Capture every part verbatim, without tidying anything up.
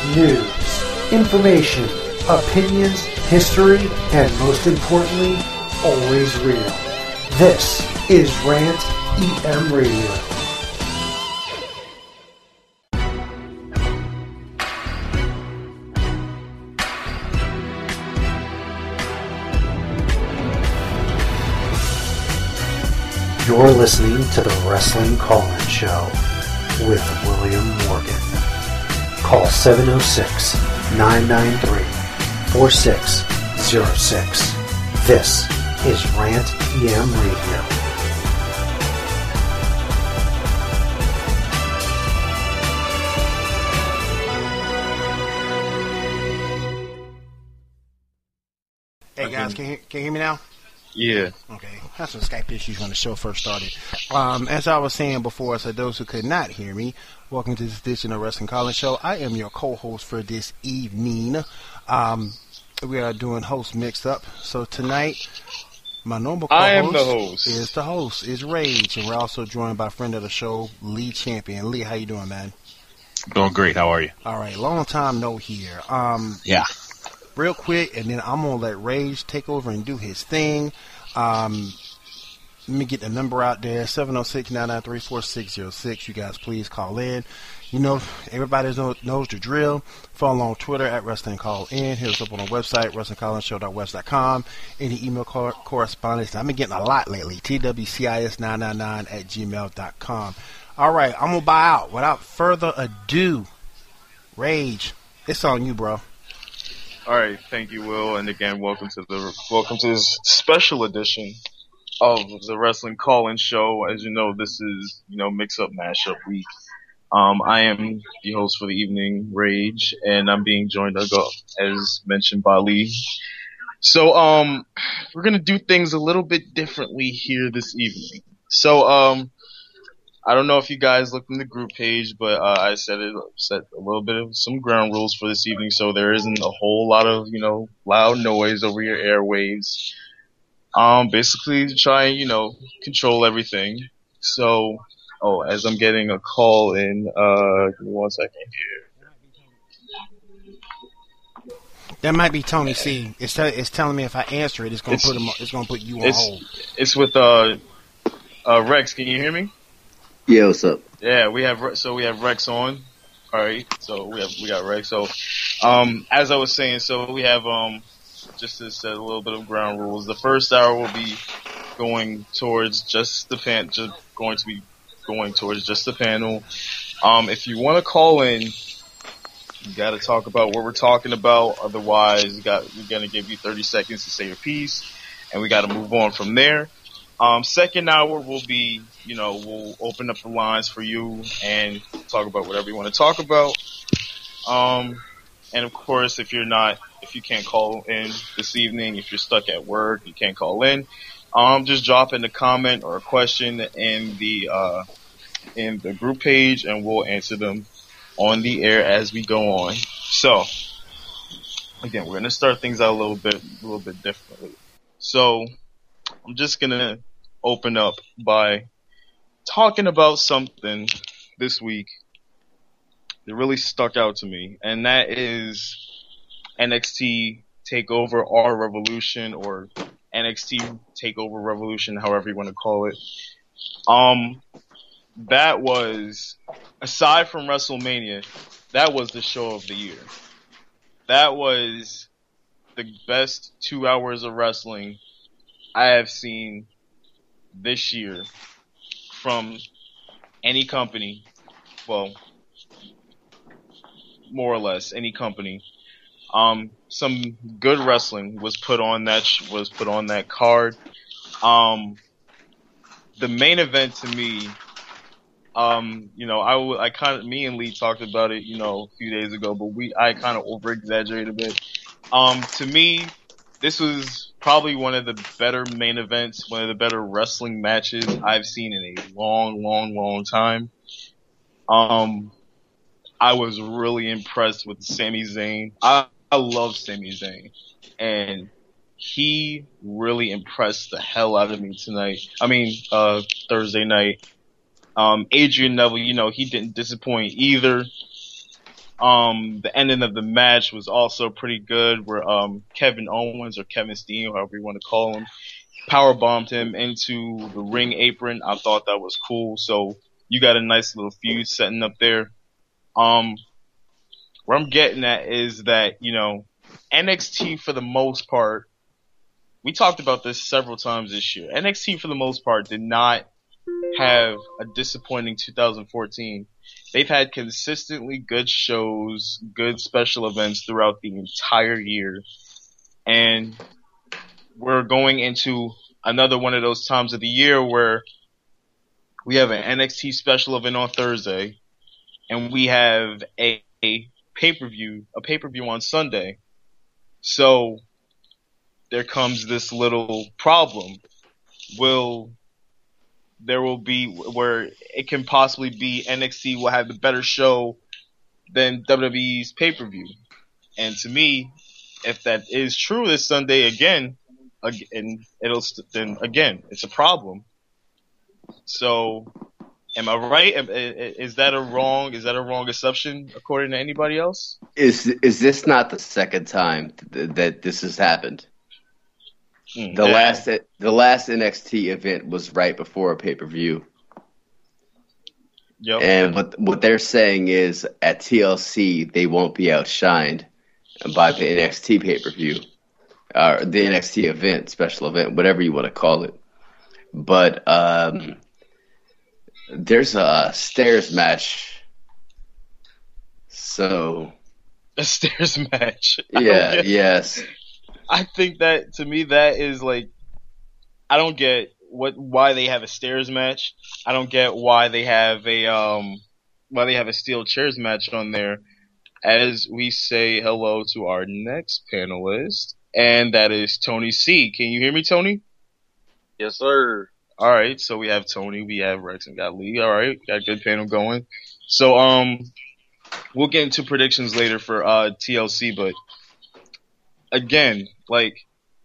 news, information, opinions, history, and most importantly, always real. This is Rant E M Radio. You're listening to the Wrestling Call-In Show with William Morgan. Call seven oh six, nine nine three, four six zero six. This is Rant E M Radio. Hey guys, can you, can you hear me now? Yeah. Okay. Had some Skype issues when the show first started. Um, as I was saying before, so those who could not hear me, welcome to this edition of Wrestling Call-In Show. I am your co-host for this evening. Um, we are doing host mixed up. So tonight, my normal co-host, I am the host. is the host, is Rage, and we're also joined by friend of the show, Lee Champion. Lee, how you doing, man? Doing great. How are you? All right. Long time no here. Um, yeah. Real quick, and then I'm going to let Rage take over and do his thing. Um, let me get the number out there, seven oh six, nine nine three, four six zero six. You guys please call in. You know, everybody knows, knows the drill. Follow on Twitter at Wrestling Call In. Hit us up on our website, wrestling call in show dot webs dot com. Any email cor- correspondence. I've been getting a lot lately, T W C I S nine nine nine at gmail dot com. All right, I'm going to buy out. Without further ado, Rage, it's on you, bro. All right, thank you, Will, and again, welcome to the welcome to this special edition of the Wrestling Call-In Show. As you know, this is you know mix-up mashup week. Um, I am the host for the evening, Rage, and I'm being joined, as mentioned, by Lee. So, um, we're gonna do things a little bit differently here this evening. So, um. I don't know if you guys looked in the group page, but uh, I set it set a little bit of some ground rules for this evening, so there isn't a whole lot of you know loud noise over your airwaves. Um, basically, to try and you know control everything. So, oh, as I'm getting a call in, uh, give me one second here. That might be Tony C. It's te- it's telling me if I answer it, it's gonna it's, put him. It's gonna put you on it's, hold. It's with uh, uh, Rex. Can you hear me? Yeah, what's up? Yeah, we have so we have Rex on. All right, so we have we got Rex. So, um, as I was saying, so we have um, just to set a little bit of ground rules. The first hour will be going towards just the pan, just going to be going towards just the panel. Um, if you want to call in, you got to talk about what we're talking about. Otherwise, you got we're gonna give you thirty seconds to say your piece, and we got to move on from there. Um, second hour will be, you know, we'll open up the lines for you and talk about whatever you want to talk about. Um, and of course, if you're not, if you can't call in this evening, if you're stuck at work, you can't call in, um, just drop in a comment or a question in the, uh, in the group page and we'll answer them on the air as we go on. So, again, we're going to start things out a little bit, a little bit differently. So, I'm just going to open up by talking about something this week that really stuck out to me, and that is N X T TakeOver R Revolution, or N X T TakeOver Revolution, however you want to call it. Um, that was, aside from WrestleMania, that was the show of the year. That was the best two hours of wrestling I have seen this year from any company, well, more or less any company. Um, some good wrestling was put on that sh- was put on that card. Um, the main event to me, um, you know, I, w- I kind of me and Lee talked about it, you know, a few days ago, but we I kind of over exaggerated a bit. Um, to me, this was probably one of the better main events, one of the better wrestling matches I've seen in a long, long, long time. Um, I was really impressed with Sami Zayn. I, I love Sami Zayn, and he really impressed the hell out of me tonight. I mean, uh, Thursday night. Um, Adrian Neville, you know, he didn't disappoint either. Um, the ending of the match was also pretty good, where um, Kevin Owens or Kevin Steen, however you want to call him, power bombed him into the ring apron. I thought that was cool. So you got a nice little feud setting up there. Um, where I'm getting at is that, you know, N X T for the most part, we talked about this several times this year. N X T for the most part did not have a disappointing two thousand fourteen. They've had consistently good shows, good special events throughout the entire year. And we're going into another one of those times of the year where we have an N X T special event on Thursday and we have a, a pay-per-view, a pay-per-view on Sunday. So there comes this little problem. Will there will be where it can possibly be N X T will have the better show than W W E's pay-per-view. And to me, if that is true this Sunday again, and it'll then again, it's a problem. So, am I right? Is that a wrong? Is that a wrong assumption according to anybody else? Is is this not the second time th- that this has happened? Mm, the yeah. last the last N X T event was right before a pay per view. Yep. And what what they're saying is at T L C they won't be outshined by the N X T pay per view, or the N X T event, special event, whatever you want to call it. But um, there's a stairs match, so A stairs match. yeah, yes. I think that to me that is like, I don't get what why they have a stairs match. I don't get why they have a um why they have a steel chairs match on there. As we say hello to our next panelist, and that is Tony C. Can you hear me, Tony? Yes, sir. All right, so we have Tony, we have Rex, and got Lee. All right, got a good panel going. So um, we'll get into predictions later for uh T L C, but again, like,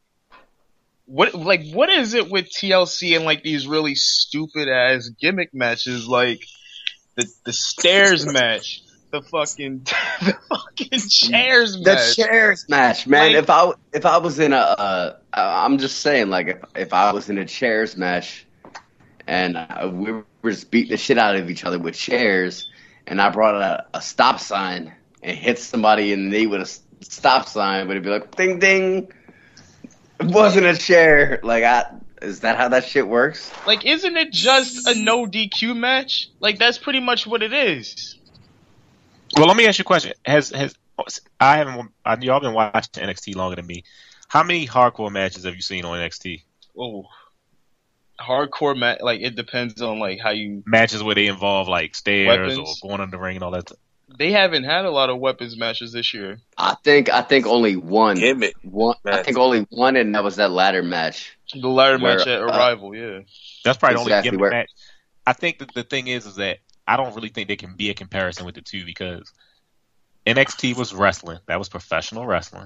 what like what is it with T L C and like these really stupid ass gimmick matches, like the the stairs match, the fucking the fucking chairs The match. chairs match, man. Like- if I if I was in a, uh, I'm just saying, like if if I was in a chairs match, and uh, we were just beating the shit out of each other with chairs, and I brought a, a stop sign and hit somebody in the knee with a s- stop sign, but it'd be like ding ding. It wasn't a chair. Like, I, is that how that shit works? Like, isn't it just a no D Q match? Like, that's pretty much what it is. Well, let me ask you a question. Has has I haven't I, y'all been watching N X T longer than me? How many hardcore matches have you seen on N X T? Oh, hardcore match. Like, it depends on like how you. Matches where they involve like stairs Weapons. or going under the ring and all that. They haven't had a lot of weapons matches this year. I think I think only one. Gimmick One. I match. think only one, and that was that ladder match. The ladder Where, match at uh, Arrival, yeah. That's probably the only Exactly gimmick where- match. I think that the thing is, is that I don't really think there can be a comparison with the two because N X T was wrestling. That was professional wrestling.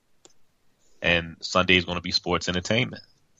And Sunday is going to be sports entertainment.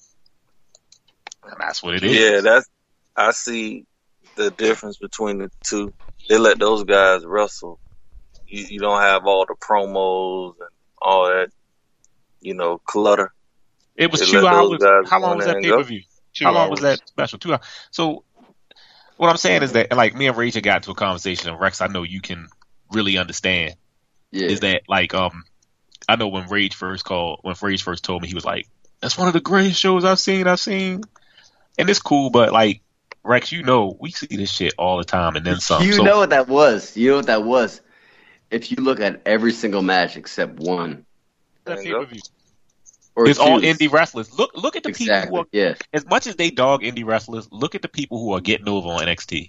And that's what it is. Yeah, that's. I see the difference between the two. They let those guys wrestle. You, you don't have all the promos and all that, you know, clutter. It was They two let those hours. guys How go long in was there that and pay go. per view? Two How long hours. was that special? Two hours. So what I'm saying is that, like, me and Rachel got into a conversation, and Rex, I know you can really understand. Yeah. Is that like um, I know when Rage first called, when Rage first told me, he was like, "That's one of the greatest shows I've seen. I've seen," and it's cool, but like Rex, you know, we see this shit all the time, and then some. You so, know what that was. You know what that was. If you look at every single match except one, that There you go. pay-per-view. or It's all two. indie wrestlers. Look, look at the people Exactly. who are, Yeah. as much as they dog indie wrestlers, look at the people who are getting over on N X T.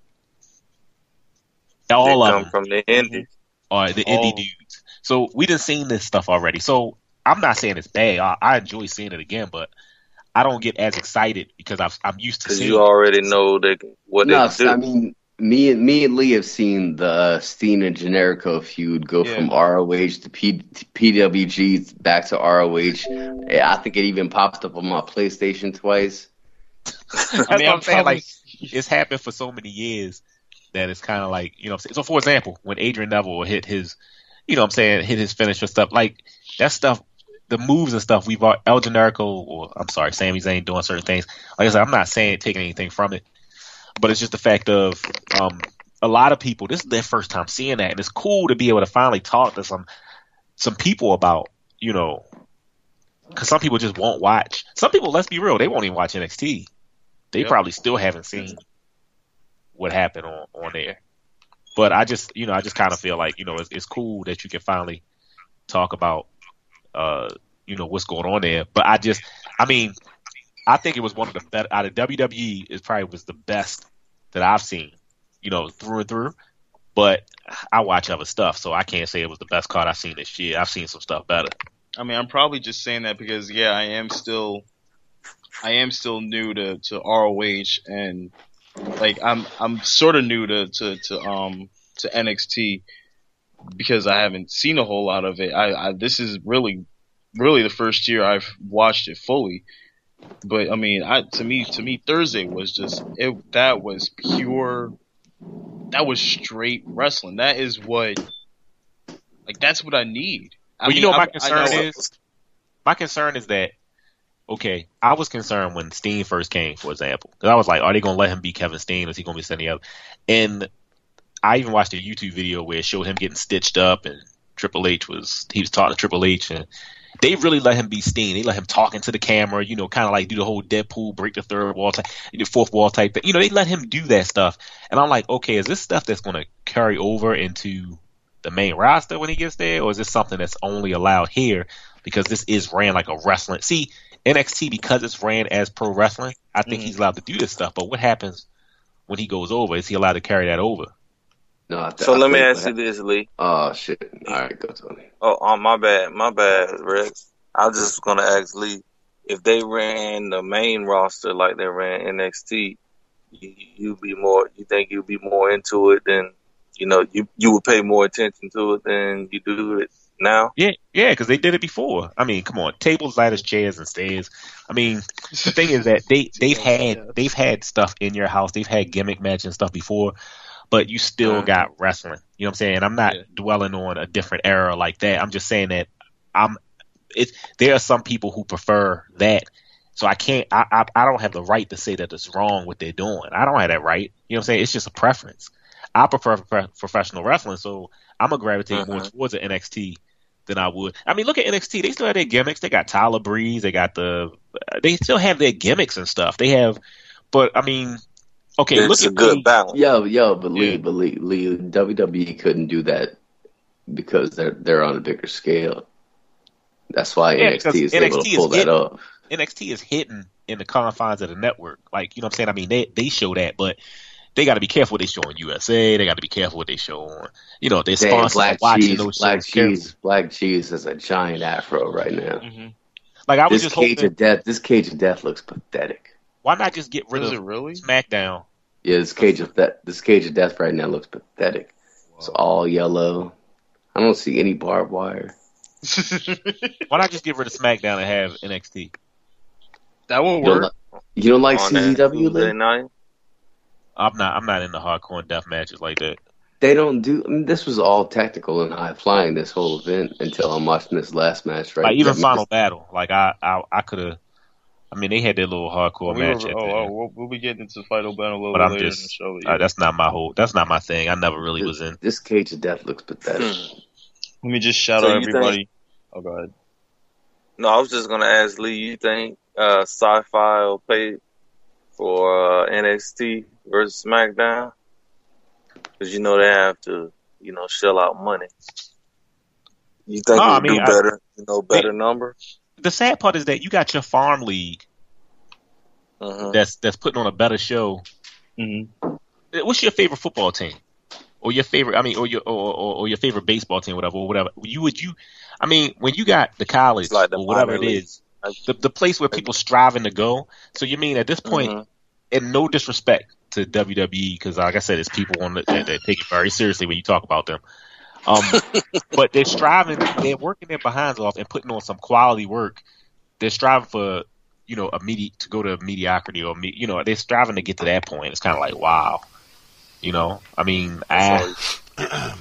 All They of come them from the indies. are the All- indie dudes. So we done seen this stuff already. So I'm not saying it's bad. I, I enjoy seeing it again, but I don't get as excited because I've, I'm used to Because seeing you it. already know they, what No, they do. I mean, me and me and Lee have seen the uh, Steen and Generico feud go Yeah. from R O H to P, PWG back to R O H. Yeah, I think it even popped up on my PlayStation twice. That's I mean, what I'm I'm saying. probably- Like, it's happened for so many years that it's kind of like, you know, so for example, when Adrian Neville hit his, you know what I'm saying, hit his finisher stuff, like that stuff, the moves and stuff, we've all, El Generico, or I'm sorry, Sami Zayn doing certain things. Like I said, I'm not saying taking anything from it, but it's just the fact of um, a lot of people, this is their first time seeing that, and it's cool to be able to finally talk to some some people about, you know, because some people just won't watch. Some people, let's be real, they won't even watch N X T. They yep. probably still haven't seen what happened on, on there. But I just, you know, I just kind of feel like, you know, it's, it's cool that you can finally talk about, uh, you know, what's going on there. But I just, I mean, I think it was one of the best out of W W E. It probably was the best that I've seen, you know, through and through. But I watch other stuff, so I can't say it was the best card I've seen this year. I've seen some stuff better. I mean, I'm probably just saying that because, yeah, I am still, I am still new to, to R O H, and like I'm, I'm sort of new to, to, to, um, to N X T because I haven't seen a whole lot of it. I, I this is really, really the first year I've watched it fully. But I mean, I to me, to me, Thursday was just it. That was pure. That was straight wrestling. That is what, like, that's what I need. I well, mean, you know, what my I, concern I know is, my concern is that, okay, I was concerned when Steen first came, for example, because I was like, are they going to let him be Kevin Steen, or is he going to be something else? And I even watched a YouTube video where it showed him getting stitched up, and Triple H was, he was talking to Triple H, and they really let him be Steen. They let him talk into the camera, you know, kind of like do the whole Deadpool, break the third wall type, the fourth wall type thing. You know, they let him do that stuff. And I'm like, okay, is this stuff that's going to carry over into the main roster when he gets there, or is this something that's only allowed here because this is ran like a wrestling? See, N X T, because it's ran as pro wrestling, I think mm-hmm. he's allowed to do this stuff. But what happens when he goes over? Is he allowed to carry that over? No, I th- so I let me think ask you this, Lee. Oh shit! All right, go Tony. Oh, oh, my bad, my bad, Rex. I was just gonna ask Lee if they ran the main roster like they ran N X T. You, you'd be more. You think you'd be more into it than, you know, you you would pay more attention to it than you do it now? Yeah, yeah, because they did it before. I mean, come on, tables, ladders, chairs, and stairs. I mean, the thing is that they they've had they've had stuff in your house. They've had gimmick match and stuff before, but you still uh-huh. got wrestling. You know what I'm saying? I'm not yeah. dwelling on a different era like that. I'm just saying that I'm. It's there are some people who prefer that. So I can't, I, I I don't have the right to say that it's wrong what they're doing. I don't have that right. You know what I'm saying? It's just a preference. I prefer pro- professional wrestling, so I'm going to gravitate uh-huh. more towards the N X T than I would. I mean, look at N X T. They still have their gimmicks. They got Tyler Breeze. They got the, they still have their gimmicks and stuff. They have, but I mean, okay, it's look a at good me. balance. Yo, yo, but Lee, Yeah. but Lee, Lee, W W E couldn't do that because they're they're on a bigger scale. That's why Yeah, N X T is because able N X T to pull is that hidden. off. N X T is hidden in the confines of the network. Like, you know what I'm saying? I mean, they they show that, but they got to be careful what they show on U S A. They got to be careful what they show on, you know, their Damn, sponsors Black watching Cheese, those Black shows. careful. Cheese, Black Cheese has a giant afro right now. Mm-hmm. Like, I was This just cage hoping, of death, this cage of death looks pathetic. why not just get rid Does of it really? SmackDown? Yeah, this cage of death, this cage of death right now looks pathetic. It's all yellow. I don't see any barbed wire. Why not just get rid of SmackDown and have N X T? That won't You don't, work. li- you don't like On C Z that W, Tuesday Lee? night? I'm not. I'm not into hardcore death matches like that. They don't do. I mean, this was all tactical and high flying. This whole event until I'm watching this last match. Right, Like even I mean, Final Battle. Like I, I, I could have. I mean, they had their little hardcore We match. were, at oh, the oh, end. we'll, we'll be getting into Final Battle a little But I'm later in the just. show. Uh, that's not my whole. That's not my thing. I never really was in. This cage of death looks pathetic. Hmm. Let me just shout So out you everybody. think- Oh, go ahead. No, I was just gonna ask Lee. You think uh, Sci-Fi will pay for uh, N X T versus SmackDown? Because you know they have to, you know, shell out money. You think No, it'll I mean, do I- better? You know, better They- number. The sad part is that you got your farm league Uh-huh. that's that's putting on a better show. Mm-hmm. What's your favorite football team, or your favorite? I mean, or your or, or, or your favorite baseball team, whatever, or whatever. You would you? I mean, when you got the college It's like the or whatever it minor league. is, the the place where people striving to go. So you mean at this point, Mhm. and no disrespect to W W E, because like I said, it's people on the, that, that take it very seriously when you talk about them. Um, but they're striving, they're working their behinds off and putting on some quality work. They're striving for, you know, a medi- to go to mediocrity or, me- you know, they're striving to get to that point. It's kind of like, wow. You know, I mean, That's I,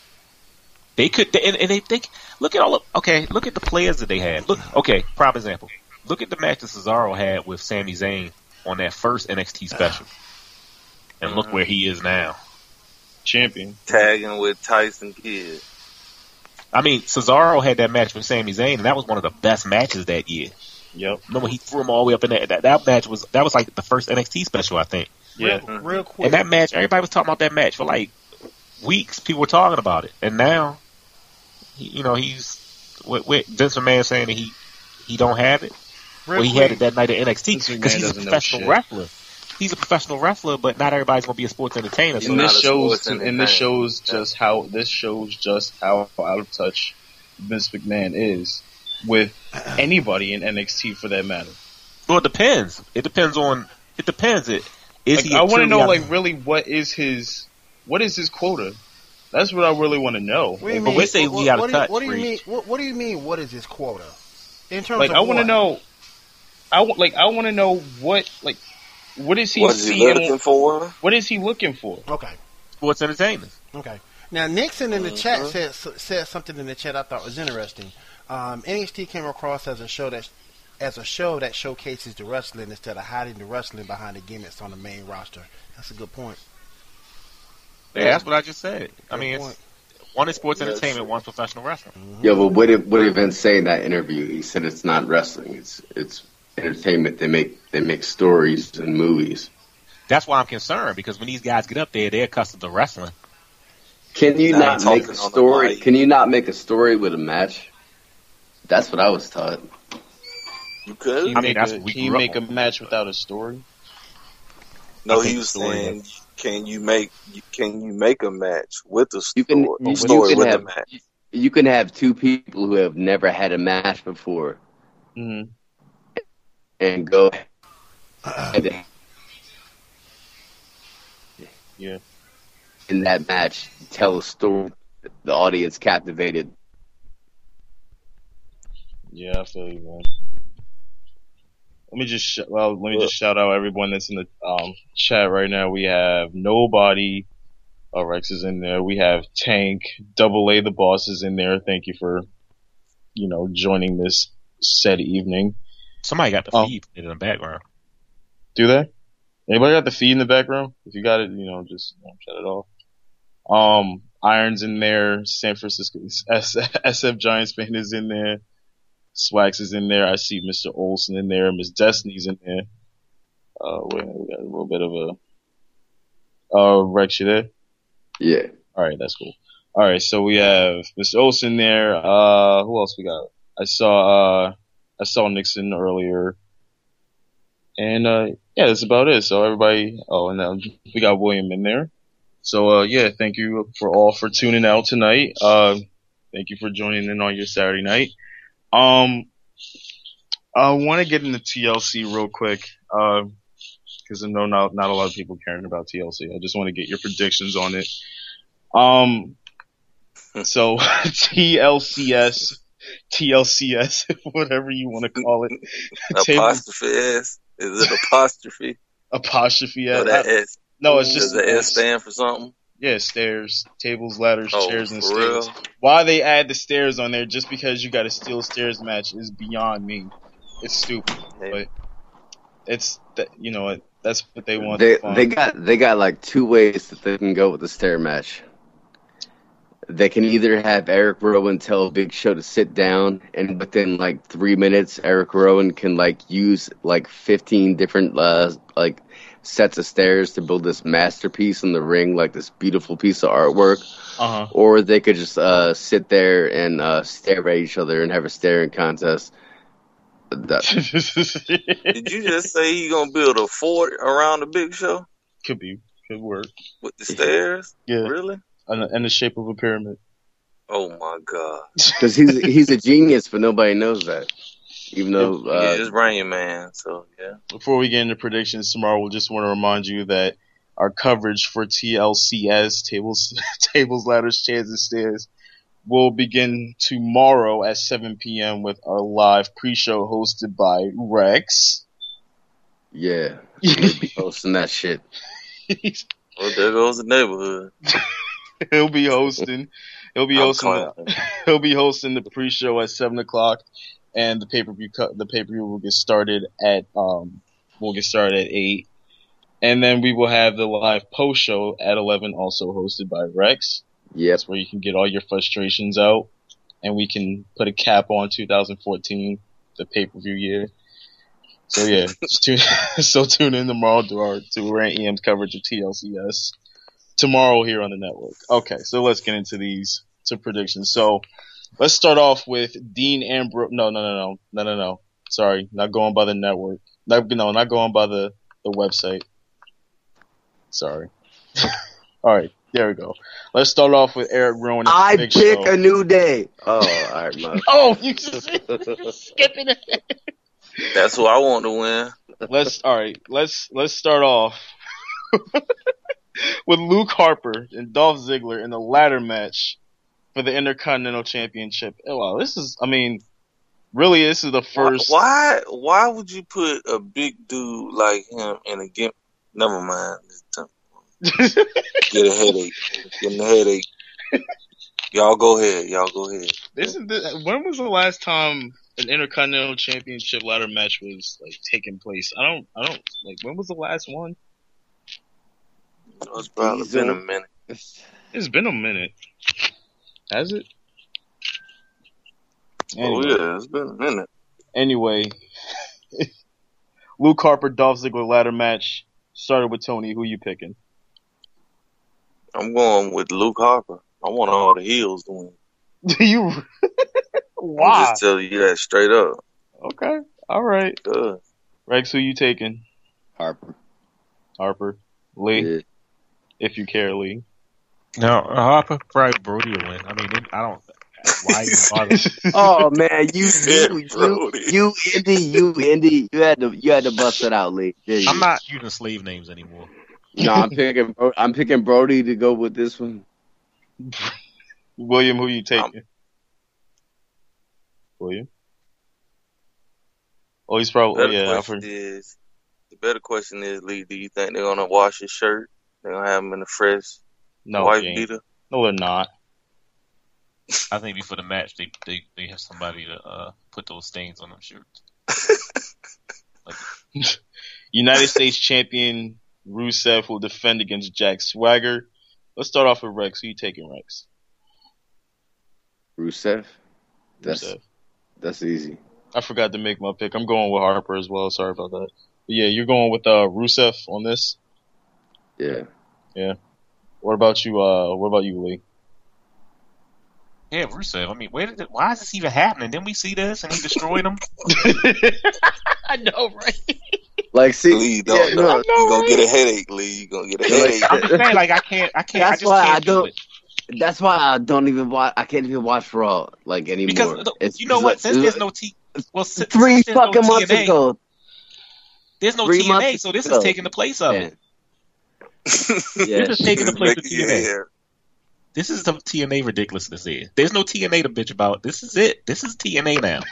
they could, and, and they think, look at all of, okay, look at the players that they had. Look, okay, prime example. Look at the match that Cesaro had with Sami Zayn on that first N X T special. And Mhm. look where he is now. Champion. tagging with Tyson Kidd. I mean, Cesaro had that match with Sami Zayn, and that was one of the best matches that year. Yep. Remember, he threw him all the way up in there. That, that match was, that was like the first N X T special, I think. Yeah. Real, real quick. And that match, everybody was talking about that match for like weeks. People were talking about it. And now, he, you know, he's, with, with Vince McMahon saying that he, he don't have it. real Well, he quick. had it that night at N X T Vince because McMahon he's a doesn't know professional shit. wrestler. He's a professional wrestler, but not everybody's going to be a sports entertainer. He's So And not this a shows, sports and this entertainer. shows just how this shows just how out of touch Vince McMahon is with anybody in N X T for that matter. well, it depends. It depends on. It depends. It is Like, he. I want to truly know, out- like, really, what is his, what is his quota? That's what I really want to know. What do you Like, mean? we say what, we out of what do you- touch, What do you mean? Reach. What, what do you mean? What is his quota? In terms like, of I want to what? know. I want, like, I want to know what, like, what is he What is he seeing? looking for? What is he looking for? Okay. sports entertainers. Okay. Now Nixon in the chat Mhm. said said something in the chat I thought was interesting. Um, N X T came across as a show that as a show that showcases the wrestling instead of hiding the wrestling behind the gimmicks on the main roster. That's a good point. Yeah, that's what I just said. I Good mean, point. it's, one is sports Yes. entertainment, one's professional wrestling. Yeah, but what did what did Vince say in that interview? He said it's not wrestling. It's it's entertainment. They make they make stories and movies. That's why I'm concerned because when these guys get up there, they're accustomed to wrestling. Can you Now not he's make a talking on the story? mic. Can you not make a story with a match? That's what I was taught. You Can could. you I mean, make, that's a, what we can you grew up make a on. match without a story? No, I think he was the story saying, can you make can you make a match with a story? You can a you, story you can with have a match. you can have two people who have never had a match before Mm-hmm. and go and Yeah. in that match tell a story. The audience captivated. Yeah, I feel you, man. Let me just sh- well, let me just shout out everyone that's in the um, chat right now. We have Nobody, uh, Rex is in there. We have Tank, Double A, the boss is in there. Thank you for, you know, joining this said evening. Somebody got the Oh. feed in the background. Do they? Anybody got the feed in the background? If you got it, you know, just you know, shut it off. Um, Iron's in there. San Francisco S- SF Giants fan is in there. Swax is in there. I see Mister Olsen in there. Miss Destiny's in there. Uh, wait, we got a little bit of a, uh, Rex, you there? Yeah. Alright, that's cool. Alright, so we have Mister Olsen there. Uh, who else we got? I saw, uh, I saw Nixon earlier. And, uh, yeah, that's about it. So everybody, oh, and then we got William in there. So, uh, yeah, thank you for all for tuning out tonight. Uh, thank you for joining in on your Saturday night. Um, I want to get into T L C real quick, uh, cause I know not, not a lot of people caring about T L C. I just want to get your predictions on it. Um, so T L C S, T L C S, whatever you want to call it. Table- Apostrophe S? Is it apostrophe? apostrophe. Or I- that S? no, it's Does just the S stand for something? Yeah, stairs, tables, ladders, Oh, chairs, and for stairs. real? Why they add the stairs on there just because you got a steel stairs match is beyond me. It's stupid, Hey, but it's that you know what that's what they want. They fun. they got they got like two ways that they can go with the stair match. They can either have Eric Rowan tell Big Show to sit down, and within like three minutes, Eric Rowan can like use like fifteen different uh like sets of stairs to build this masterpiece in the ring, like this beautiful piece of artwork. uh huh. Or they could just uh sit there and uh stare at each other and have a staring contest. That, Did you just say he gonna build a fort around the Big Show Could be, could work. with the stairs? Yeah, Really? and in the shape of a pyramid. Oh my God! Because he's he's a genius, but nobody knows that. Even though yeah, uh, it's Rain Man. So yeah. Before we get into predictions tomorrow, we'll just want to remind you that our coverage for T L C S, tables, tables, ladders, chairs, and stairs, will begin tomorrow at seven p.m. with our live pre-show hosted by Rex. yeah, I'm gonna be hosting that shit. Well, there goes the neighborhood. He'll be hosting. He'll be I'm hosting. The, clapping. he'll be hosting the pre-show at seven o'clock, and the pay-per-view. cu- The pay-per-view will get started at um. Will get started at eight, and then we will have the live post-show at eleven, also hosted by Rex. Yep. That's where you can get all your frustrations out, and we can put a cap on two thousand fourteen, the pay-per-view year. So yeah, just tune, so tune in tomorrow to our to Rant E M's coverage of T L C S tomorrow here on the network. Okay, so let's get into these to predictions. So let's start off with Dean Ambrose. No, no, no, no, no, no, no. Sorry, not going by the network. Not, no, not going by the the website. Sorry. All right, there we go. Let's start off with Eric Rowan. I Big pick Show. a new day. Oh, all right, man. Oh, you just you're skipping it. That's who I want to win. Let's all right. Let's let's start off with Luke Harper and Dolph Ziggler in the ladder match for the Intercontinental Championship. Oh, wow, this is. I mean, really, this is the first. Why? Why would you put a big dude like him in a game? Never mind. Get a headache. Getting a headache. Y'all go ahead. Y'all go ahead. This is the, when was the last time an Intercontinental Championship ladder match was like taking place? I don't. I don't like. When was the last one? It's probably been a minute. It's been a minute. Has it? Oh yeah, it's been a minute. Anyway, Luke Harper, Dolph Ziggler ladder match started with Tony. Who you picking? I'm going with Luke Harper. I want all the heels to win. Do you? I'm Why? just telling you that straight up. Okay. All right. Good. Rex, who you taking? Harper. Harper. Lee, Yeah. if you care, Lee. No, uh, Harper, probably Brody will win. I mean, I don't. Why even bother? Oh man, you Yeah, you you, Brody. you Indy, you Indy, you had to you had to bust it out, Lee. didn't I'm you? not using slave names anymore. No, I'm picking Bro- I'm picking Brody to go with this one. William, who you taking? Um, William. Oh, he's probably. better Yeah, I question forgot. is, the better question is, Lee, do you think they're gonna wash his shirt? They're gonna have him in a fresh No, wife they ain't. beater? No, they're not. I think before the match, they they, they have somebody to uh, put those stains on them shirts. Like, United States champion Rusev will defend against Jack Swagger. Let's start off with Rex. Who you taking, Rex? Rusev. That's Rusev. that's easy. I forgot to make my pick. I'm going with Harper as well. Sorry about that. But yeah, you're going with uh, Rusev on this. Yeah. Yeah. What about you? Uh, what about you, Lee? yeah, Rusev. I mean, where did it, why is this even happening? Didn't we see this and he destroyed him? I know, right? Like see, Lee, yeah, don't, no, you gonna get a headache, Lee. You gonna get a headache. I'm just saying, like I can't, I can't. That's I just why can't I do don't- it. that's why I don't even watch. I can't even watch Raw like anymore. Because It's- you know it's what? like- Since there's no T, well, since, three since there's no fucking months T N A, ago. there's no three T N A, months so this ago. is taking the place of Yeah. it. Yeah. This is taking the place of Making T N your A. hair. This is the T N A ridiculousness here. There's no T N A to bitch about. This is it. This is T N A now.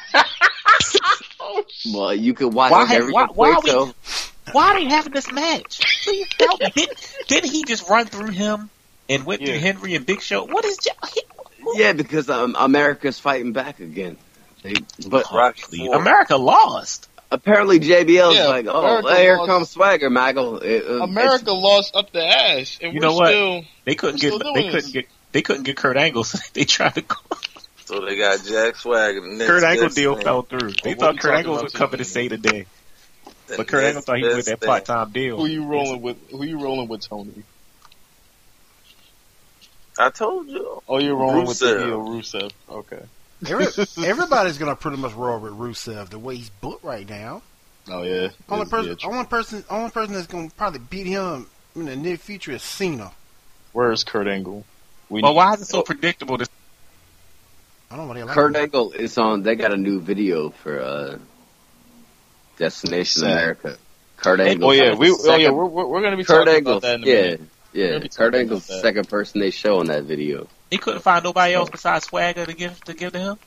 Well, you could watch Why- every why- why play, we- so Why are they having this match? Please help me. Didn't, didn't he just run through him and went Yeah. through Henry and Big Show? What is? He, yeah, because um, America's fighting back again. They, but Rocky Four. America lost. apparently J B L's Yeah, like, oh, America here lost. comes Swagger, Michael. It, uh, America lost up the ass, and You we're know what? still. They couldn't We're get. still doing They this. couldn't get. They couldn't get Kurt Angle, so they tried to. Go. So they got Jack Swagger. The next Kurt Angle best deal thing. fell through. They Well, what thought we Kurt talking Angle about was coming to today? say today, The but Kurt Angle next thought he was with best that thing. part time deal. Who you rolling with? Who you rolling with, Tony? I told you. Oh, you're rolling with the Rusev. heel, Rusev. Okay. Every, everybody's gonna pretty much roll with Rusev the way he's booked right now. Oh yeah. Only That's- person, yeah, only person, only person that's gonna probably beat him in the near future is Cena. Where's Kurt Angle? We Well, need- why is it so predictable? This I don't know what they like. Kurt him. Angle is on. They got a new video for uh, Destination Sad. America. Kurt Angle. Oh yeah, we. Oh yeah, Second- we're we're, we're gonna be Kurt talking Angle. about that in a Yeah, minute. yeah. gonna be Kurt talking Angle's about the that. second person they show in that video. he couldn't find nobody else besides Swagger to give to give to him.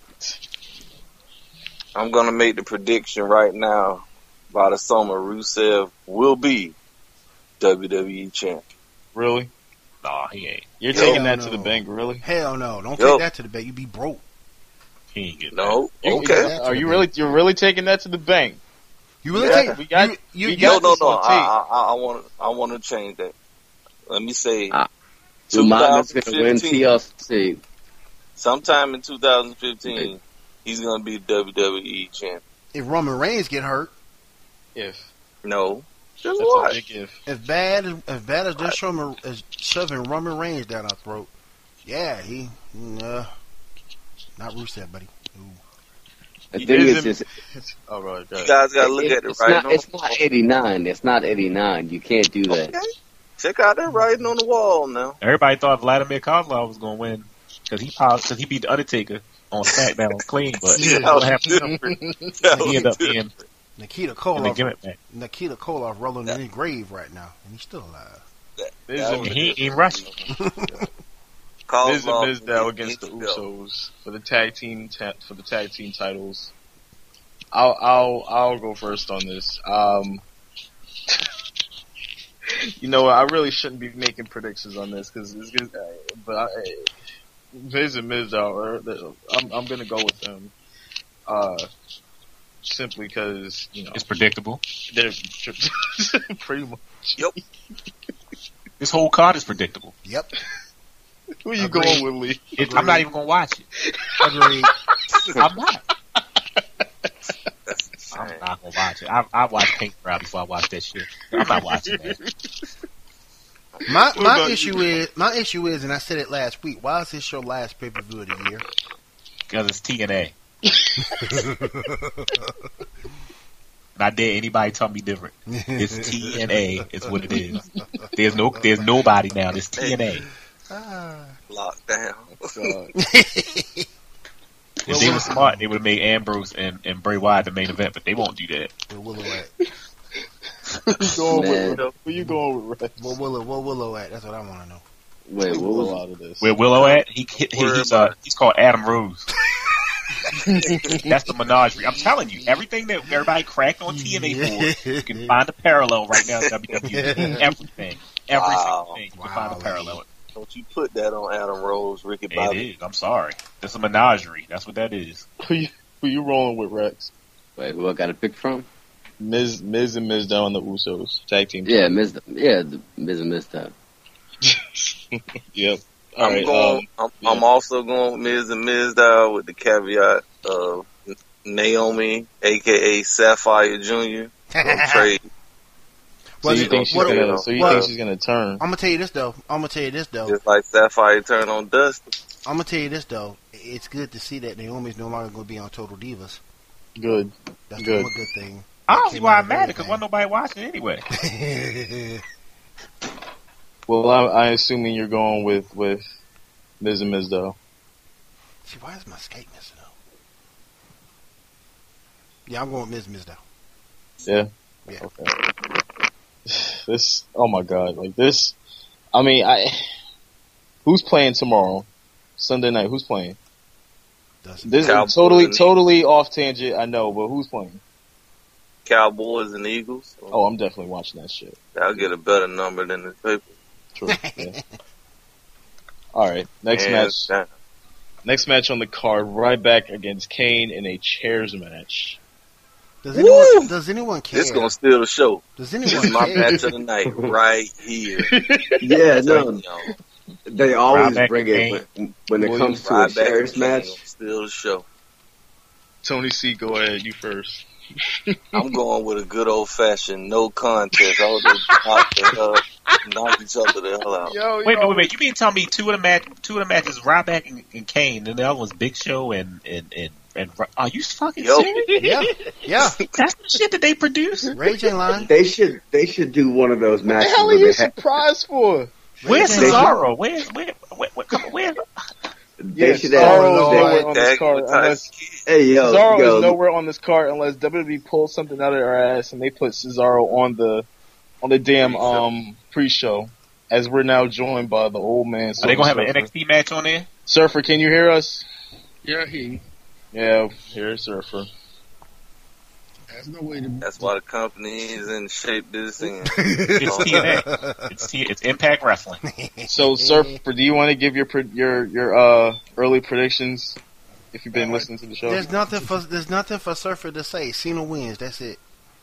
I'm gonna make the prediction right now. By the summer, Rusev will be W W E champ. Really? Nah, he ain't. You're Yo, taking that no. to the bank, really? Hell no! Don't Yo. take that to the bank. You be broke. He ain't getting No, You- okay. Are you really? You're really taking that to the bank? You really Yeah, take? we got- you, you, we you- got- No, no, this no. on I, tape. I, I want, I want to change that. Let me say, Ah, Umaga's gonna win T twenty fifteen. L C. Sometime in two thousand fifteen, he's gonna be W W E champion. if Roman Reigns get hurt, If No, just that's a watch. big if. as bad as as bad as just Roman, as shoving Roman Reigns down our throat, yeah, he, uh, not Rusev, buddy. Ooh. The He thing is is, in- is All right, go You ahead. guys gotta look it- at it it's right not. now. It's not eighty-nine. It's not eighty-nine. You can't do that. Okay. Check out that writing on the wall now. Everybody thought Vladimir Kozlov was gonna win because he because he beat the Undertaker on SmackDown clean, but Yeah, what that happened? was different. That He was ended up different. being Nikita in the Koloff, gimmick match. Nikita Koloff rolling in his grave right now, and he's still alive. Miz That and was And he different. ain't Russian. Miz and Kozlov Mizdow was against the getting his belt. Usos for the tag team ta- for the tag team titles. I'll I'll I'll go first on this. Um, you know what? I really shouldn't be making predictions on this because it's good, uh, but I, Miz and Mizdow, are- I'm I'm gonna go with them. Uh, simply because you know It's predictable. they're pretty much. Yep. This whole card is predictable. Yep, Who you Agreed. going with, Lee? It, I'm not even gonna watch it. agreed. I'm not. That's I'm insane. not gonna watch it. I I watch Pink Crowd before I watch that shit. I'm not watching that. My What my about issue you? is my issue is, and I said it last week. Why is this your last pay per view of the year? Because it's T N A. And I dare anybody tell me different. It's T N A. It's what it is. There's no, there's nobody now. It's T N A. Ah. Lockdown. God. If they were smart, they would have made Ambrose and, and Bray Wyatt the main event, but they won't do that. Where Willow at? Who you going Man. with? Who you going with, Rex? Where Willow? Where Willow at? That's what I want to know. Wait, what Pull was out of this. Where Willow at? He, he Where he's am I? uh he's called Adam Rose. That's the menagerie. I'm telling you, everything that everybody cracked on T N A for, you can find a parallel right now in W W E. Everything, every Wow. single thing, you can Wow. find a parallel. Don't you put that on Adam Rose, Ricky It Bobby. is. I'm sorry. That's a menagerie. That's what that is. Who you, who you rolling with, Rex? Wait, who I got to pick from? Miz, Miz and Miz down the Usos tag team. Yeah, Miz. Yeah, the Miz and Miz time. Yep. All I'm right. going. um, I'm, yeah. I'm also going with Miz and Mizdow with the caveat of Naomi, aka Sapphire Junior Gonna trade. so Was you it- think she's what- gonna? So you what- think she's gonna turn? I'm gonna tell you this though. I'm gonna tell you this though. Just like Sapphire turned on Dusty. I'm gonna tell you this though. It's good to see that Naomi's no longer gonna be on Total Divas. Good. That's Good. one good thing. I don't see Came why out I'm of mad because everything. wasn't nobody watching anyway. Well, I'm, I'm assuming you're going with with Miz and Miz though. See, why is my skate missing though? Yeah, I'm going with Miz Miz though. Yeah. Yeah. Okay. This. Oh my God! Like this. I mean, I. Who's playing tomorrow? Sunday night. Who's playing? Doesn't This Cowboys is totally, and totally off tangent. I know, but who's playing? Cowboys and Eagles. So Oh, I'm definitely watching that shit. I'll get a better number than the paper. True. Yeah. All right. Next Hands match. down. Next match on the card. Ryback against Kane in a chairs match. Does anyone, does anyone care? This gonna steal the show. Does This anyone is my care? match of the night right here. Yeah, no, You know, they always Ryback bring it when, when it William comes to a Ryback shares and match. Kane gonna steal the show. Tony C, go ahead. You first. I'm going with a good old fashioned no contest. All they knock the hell, knock each other the hell out. Yo, Wait, wait, wait, wait. You mean tell me two of the match, two of the matches, Ryback and, and Kane, and the other one's Big Show and and and, and are you fucking Yo. serious? Yeah, yeah. That's the shit that they produce. Rage ain't lying. They should they should do one of those What the matches hell are where you they ha- surprised for? Where's They- Cesaro? Where's where where where, come on, where? they Yeah, should Cesaro have. is Lord. nowhere on this Tag card with Tyson unless Kidd. Hey yo, Cesaro yo, is nowhere on this card unless W W E pulls something out of their ass and they put Cesaro on the on the damn um pre-show. As we're now joined by the old man. Are they gonna have an Surfer. N X T match on there? Surfer, can you hear us? Yeah, he. Yeah, here's Surfer. There's no way to. That's why the company is in shape this in. It's T N A. It's T- it's Impact Wrestling. So, Surfer, do you want to give your pre- your your uh, early predictions? If you've been listening to the show, There's nothing for there's nothing for Surfer to say. Cena wins. That's it.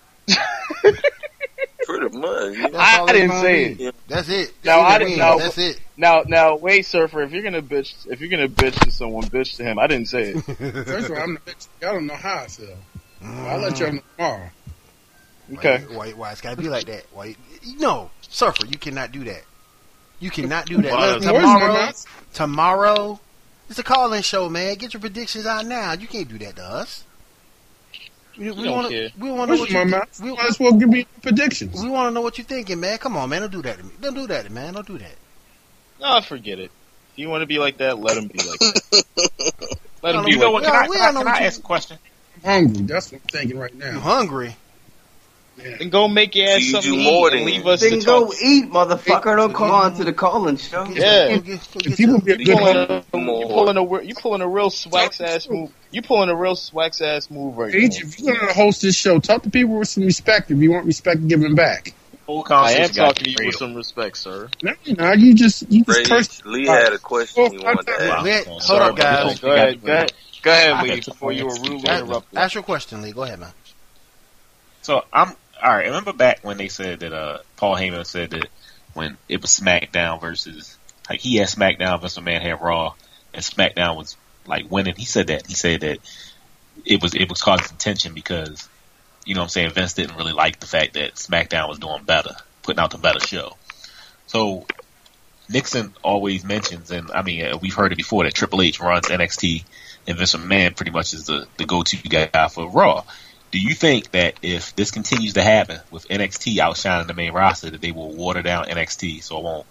Pretty much. You know? That's all I it's didn't gonna say be. it. That's it. No, Cena I didn't wins. know. That's it. Now, now, wait, Surfer. If you're gonna bitch, if you're gonna bitch to someone, bitch to him. I didn't say it. First of all, I'm the bitch. Y'all don't know how I feel. I'll let y'all know tomorrow. Okay. Why, why, why it's gotta be like that? Why? No, Surfer, you cannot do that. You cannot do that. Why? Look, Where's my tomorrow, mouth? tomorrow, it's a call-in show, man. Get your predictions out now. You can't do that to us. We, we don't wanna, care. we want to know Where's what my you mouth? we, Might as well give me predictions. we want to know what you're thinking, man. Come on, man. Don't do that to me. Don't do that, man. Don't do that. No, forget it. If you want to be like that, let him be like that. Let him No, be You know like what? that. Can we I, don't can I, know can what I you- ask a question? I'm hungry. That's what I'm thinking right You now. hungry? Yeah. Then go make your ass Feed something you to more eat and than- leave us Then to go talk. eat, motherfucker. Don't call on to the call-in show. Yeah. Go get, go If get people your- be a You good pulling home, a, you pulling a re- you pulling a real swax ass move. You pulling a real swax ass move right H, now. if you're going to host this show, talk to people with some respect if you want respect giving back. Full I conversation. am got talking to you real. with some respect, sir. No, you know, you just you just Ray, cursed. Lee had a question he wanted to ask. Let- Oh, hold sorry, up, guys. Go ahead, go ahead, go ahead, I Lee. had to Before you were point rudely to- interrupted. Ask your question, Lee. Go ahead, man. So I'm all right. Remember back when they said that uh, Paul Heyman said that when it was SmackDown versus like he had SmackDown versus Man had Raw, and SmackDown was like winning. He said that he said that it was it was causing tension because you know what I'm saying Vince didn't really like the fact that SmackDown was doing better, putting out the better show. So Nixon always mentions, and I mean uh, we've heard it before that Triple H runs N X T, and Vince McMahon pretty much is the the go to guy for Raw. Do you think that if this continues to happen with N X T outshining the main roster, that they will water down N X T so it won't?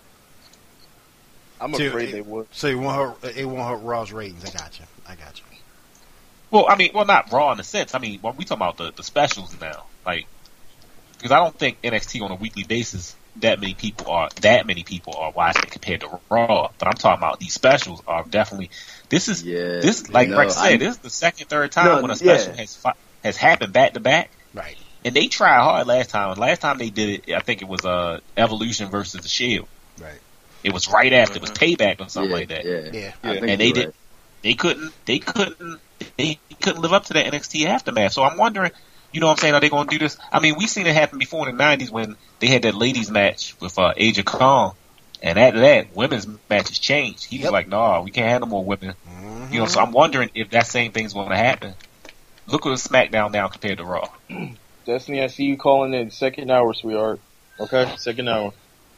I'm So, afraid it- they would. So it won't hurt. It won't hurt Raw's ratings. I got you. I got you. Well, I mean, well, not Raw in a sense. I mean, when we talking about the, the specials now, like, because I don't think N X T on a weekly basis that many people are that many people are watching it compared to Raw. But I'm talking about these specials are definitely. This is Yeah, this like no, Rex said. I- This is the second, third time No, when a special yeah. has fi- has happened back to back. Right. And they tried hard last time. Last time they did it, I think it was uh, Evolution versus the Shield. Right. It was right after. It was Payback or something yeah, like that. Yeah, Yeah. I think And they you're did. right. They couldn't. They couldn't. They couldn't live up to that N X T aftermath. So I'm wondering. You know what I'm saying? Are they going to do this? I mean, we've seen it happen before in the nineties when they had that ladies match with uh, Aja Kong, and after that, women's matches changed. He was Yep. like, "No, we can't have no more women." Mm-hmm. You know, so I'm wondering if that same thing's going to happen. Look at the SmackDown now compared to Raw. Destiny, I see you calling in second hour, sweetheart. Okay, second hour.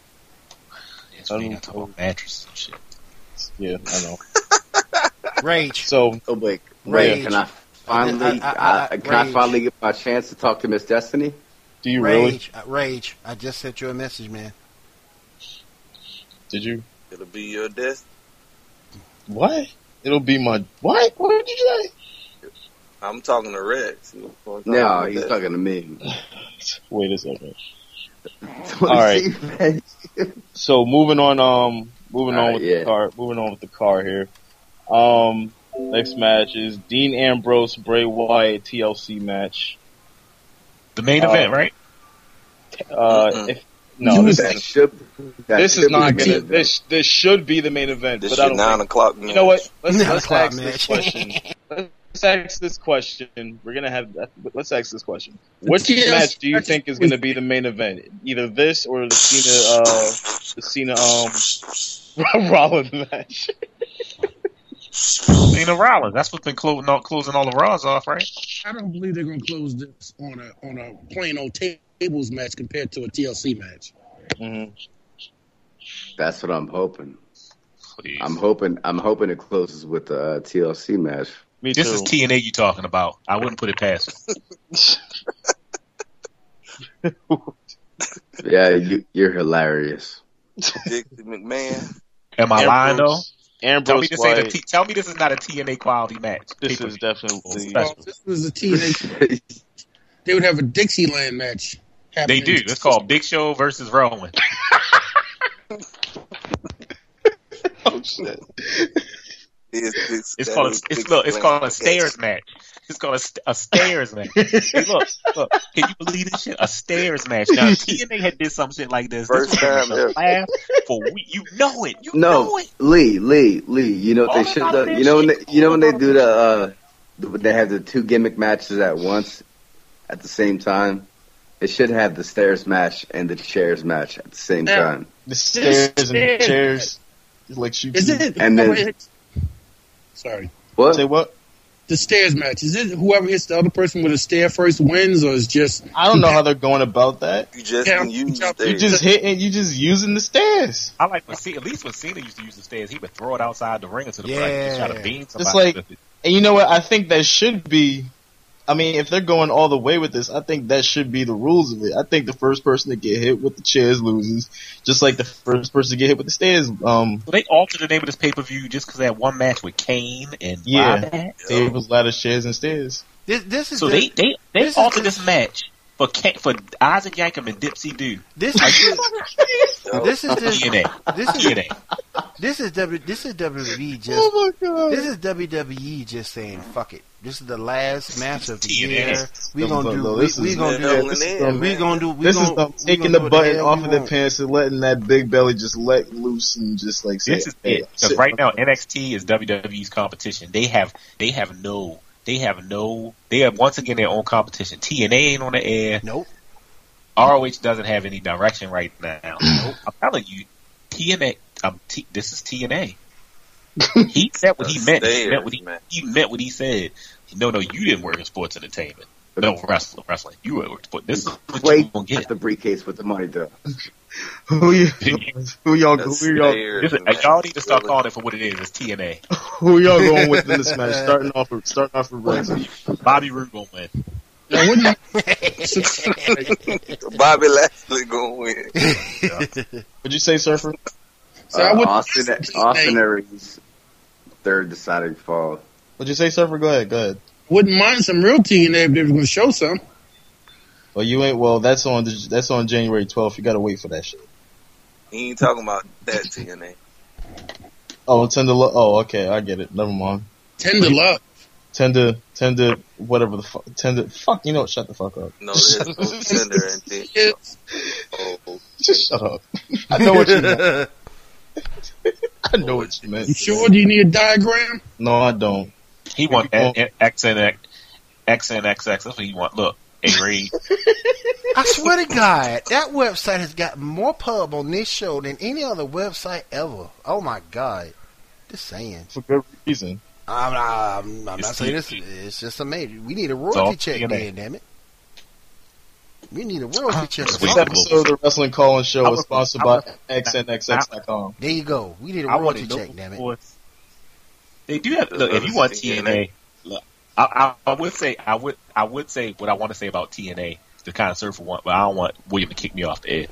It's we got to talk about mattress and shit. Yeah, I know. Rage. So Oh wait, Rage. wait. Can I finally? I- I- I- I, can I Rage. finally get my chance to talk to Miss Destiny? do you really? Rage. Uh, Rage. I just sent you a message, man. Did you? It'll be your death. What? It'll be my what? What did you say? I'm talking to Rex. You know, No, talking he's to talking to me. Wait a second. All right. So moving on, um, moving on Alright, with yeah. the car, moving on with the car here. Um, next match is Dean Ambrose Bray Wyatt T L C match. The main Uh, event, right? Uh, Mm-mm. if no, this, that should. That this should is not be gonna. the- This this should be the main event, this but I shit don't. nine Think, o'clock. you know what? Let's, Nine let's o'clock ask this match. question. Let's ask this question. We're gonna have. Let's ask this question. Which T L C match do you match think is is- gonna be the main event? Either this or the Cena, uh, the Cena um Rollins match. Cena Rollins. That's what's been closing all, closing all the Raws off, right? I don't believe they're going to close this on a on a plain old tables match compared to a T L C match. Mm-hmm. That's what I'm hoping. Please. I'm hoping. I'm hoping it closes with the uh, T L C match. Me This too. is T N A you talking about. I wouldn't put it past them. Yeah, you, you're hilarious. Dixie McMahon. Am I lying though? Ambrose Tell me this ain't a Wyatt. T- tell me this is not a T N A quality match. This Pay-per-view. is definitely. Special. Well, if this was a T N A. They would have a Dixieland match. They happening. do. It's called Big Show versus Rowan. Oh shit! It's, it's, It's called a, it's look. It's called a stairs match. It's called a, st- a stairs match. Hey, look, look. Can you believe this shit? A stairs match. Now T N A had did some shit like this. First this time ever. laugh for we, you know it. You No, know it. Lee, Lee, Lee. You know what All they should about do? that You know when they, shit. you know when they do the uh, they have the two gimmick matches at once, at the same time. They should have the stairs match and the chairs match at the same Yeah. time. The stairs and the stairs. chairs. Like shoot. Is it? And then- whoever hits- sorry. What? Say what? The stairs match. Is it whoever hits the other person with a stair first wins, or is just I don't know how they're going about that. You just Yeah, can use you stairs. You just hitting. You just using the stairs. I like when C- at least when Cena used to use the stairs, he would throw it outside the ring into the Yeah. bracket and try to beam somebody. It's like- with it. And you know what? I think that should be. I mean, if they're going all the way with this, I think that should be the rules of it. I think the first person to get hit with the chairs loses, just like the first person to get hit with the stairs. Um, So they altered the name of this pay per view just because they had one match with Kane and Yeah. Ryback. tables, ladders, chairs, and stairs. This, this is So the, they they they this is altered the- this match for Ka- for Isaac Yankem and Dipsy Doo. this is this is T N the, A. this T N is A. this is W this is W W E just Oh my god! this is W W E just saying fuck it. This is the last match of the T N A. year. We No, gonna no, do no, we, this we is- gonna Yeah, do no, this is man. them- we gonna do we This gonna, is them we taking gonna the do what button hell off we of their want. pants and letting that big belly just let loose and just like say, This is hey, it. Because right now N X T is W W E's competition. They have they have no they have no they have once again their own competition. T N A ain't on the air. Nope. R O H doesn't have any direction right now. Nope. I'm telling you, T N A. Um, T, this is T N A. He said what he meant. He meant what he, man. he meant what he said. No, no, you didn't work in sports entertainment. No, wrestling, wrestling. You work in sports. This is what you Wait, gonna get. the briefcase with the money though. who you, who y'all, That's who y'all, stairs, Listen, man. y'all need to start calling it for what it is. It's T N A. who y'all going with in this match? Starting off, with, starting off with Rex. Bobby Roode gonna win. now, wouldn't Bobby Lashley gonna win. What'd you say, Surfer? so I Uh, would Austin, Austin Aries, third deciding fall. What'd you say, Surfer? Go ahead, go ahead. wouldn't mind some real T N A if they were going to show some. Well, you ain't. Well, that's on. the- That's on January twelfth. You gotta wait for that shit. He ain't talking about that T N A. Oh, tender. Lo- oh, okay, I get it. Never mind. Tender love. Tender, tender, whatever the fuck. Tender. Fuck. You know what? Shut the fuck up. No, there's no tender and thing. Yes. Oh, Just shut up. I know what you meant. I know what you meant. You sure? Do you need a diagram? No, I don't. He want X N X, X N X X. That's what he want. Look, hey Reed. I swear to God, that website has got more pub on this show than any other website ever. Oh my God. Just saying. For good reason. I'm, I'm, I'm It's not saying this. T V. It's just amazing. We need a all royalty check, T N A. man, damn it. We need a royalty check. or This This something. episode of the Wrestling Call-In Show I is would- sponsored I by would- X N X X dot com. There you go. We need a I royalty want to check, damn it. know. They do have. Look, if you want T N A, look, I, I, I would say I would I would say what I want to say about T N A. The kind of surfer one, but I don't want William to kick me off the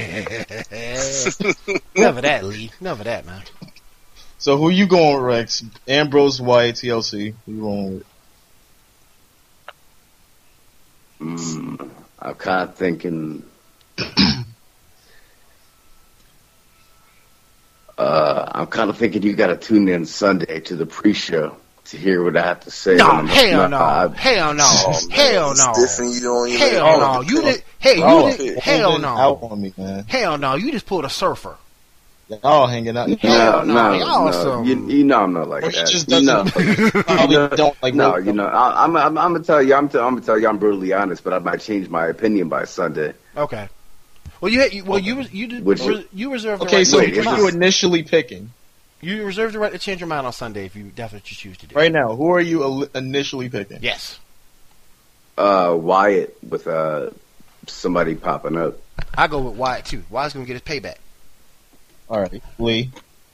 air. Never that, Lee. Never that, man. So who you going with, Rex? Ambrose, Wyatt, T L C. Who you going with? Mm, I'm kind of thinking. uh, I'm kind of thinking you got to tune in Sunday to the pre-show to hear what I have to say. No, when I'm- hell no. I- Hell no. Oh, man, Hell it's no. different. You don't even Hell know no. the You color. did. Hey, Y'all you did. are Hell holding out no. on me, man. Hell no. You just pulled a surfer. Y'all hanging out. Hell no, no, no, y'all no. some- You, you know I'm not like He that. just You know, doesn't. Probably you know, don't like. no, World you Cup. know, I, I'm, I'm, I'm gonna tell you, I'm, t- I'm gonna tell you, I'm brutally honest, but I might change my opinion by Sunday. Okay. Well, you had, you, well, you was- you did, Which- res- you reserved the Okay, right so to Wait, change who your are you mind. initially picking? You reserve the right to change your mind on Sunday if you definitely choose to do. Right now, who are you al- initially picking? Yes. Uh, Wyatt with uh somebody popping up. I go with Wyatt too. Wyatt's gonna get his payback. All right, Lee,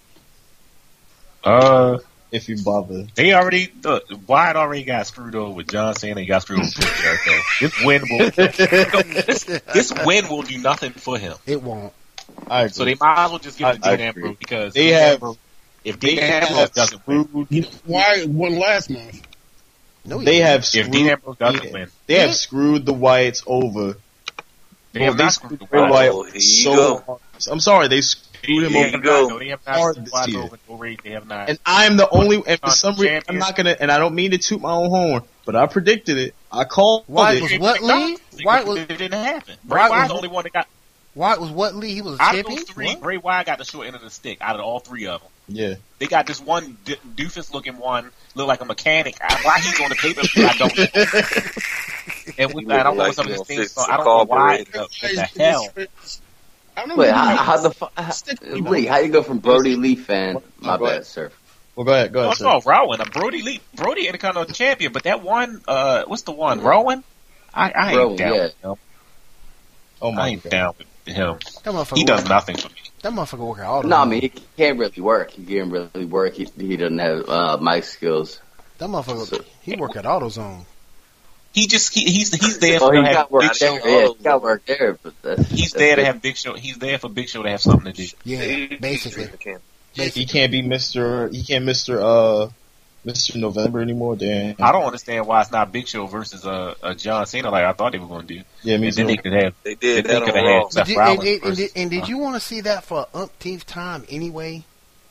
Uh, if you bother. they already look. Wyatt already got screwed over with John Cena. He got screwed over with Jericho. This win will this, this win will do nothing for him. It won't. I agree. So they might as well just give it to I- Dean I Ambrose agree. because They Dean have- Ambrose- if they Dean Ambrose have doesn't win, screwed. You know, why won last month? No, he They didn't. have if screwed. Dean Ambrose doesn't they, win, they have screwed the Wyatts over. they have they not screwed screwed the Bray Wyatt. Wyatt Oh, here you so go. hard. I'm sorry, they screwed him They over have go. not, no, they have not. hard this Wide year. over, no rate, they have not. And I'm the only, and for some reason, I'm Champion. not gonna, and I don't mean to toot my own horn, but I predicted it. I called White it. was what, Lee? White was It didn't happen. Bray White Wyatt's was- the only one that got. White was what, Lee? He was a Out of champion. those three, What? Bray Wyatt got the short end of the stick out of all three of them. Yeah. They got this one d- doofus-looking one, look like a mechanic. I, why he's on the pay-per-view, I don't know. And with He that, I don't know look what's up like with he his gonna thing, so fix I the don't know why. carburetor. What the hell? I don't know. Wait, maybe how, you- how the fu- how, Stick- Lee? How you go from Brody Lee fan? My Go ahead. bad, sir. Well, go ahead, go Oh, ahead, it's sir. all Rowan. Uh, Brody Lee, Brody Intercontinental Champion, but that one, uh, what's the one? Rowan? I, I ain't Rowan, down yeah. with him. Oh I my ain't god. down with him. That motherfucker. He does work- nothing for me. That motherfucker work out. No, I mean he can't really work. He can't really work. He, he doesn't have uh, mic skills. that motherfucker. He work at AutoZone. He just he, he's he's there Oh, for he to have got work Big Show. there. Yeah, he got work there. But that's, He's that's there to it. have Big Show. He's there for Big Show to have something to do. Yeah, basically. He can't be Mister He can't Mister Uh, Mister November anymore. Damn. I don't understand why it's not Big Show versus uh, uh John Cena like I thought they were going to do. Yeah, me And then they too. could have. They did They that could on have Raw. had But Seth did, Rollins and, and, and, versus, did, and did uh, you want to see that for umpteenth time anyway?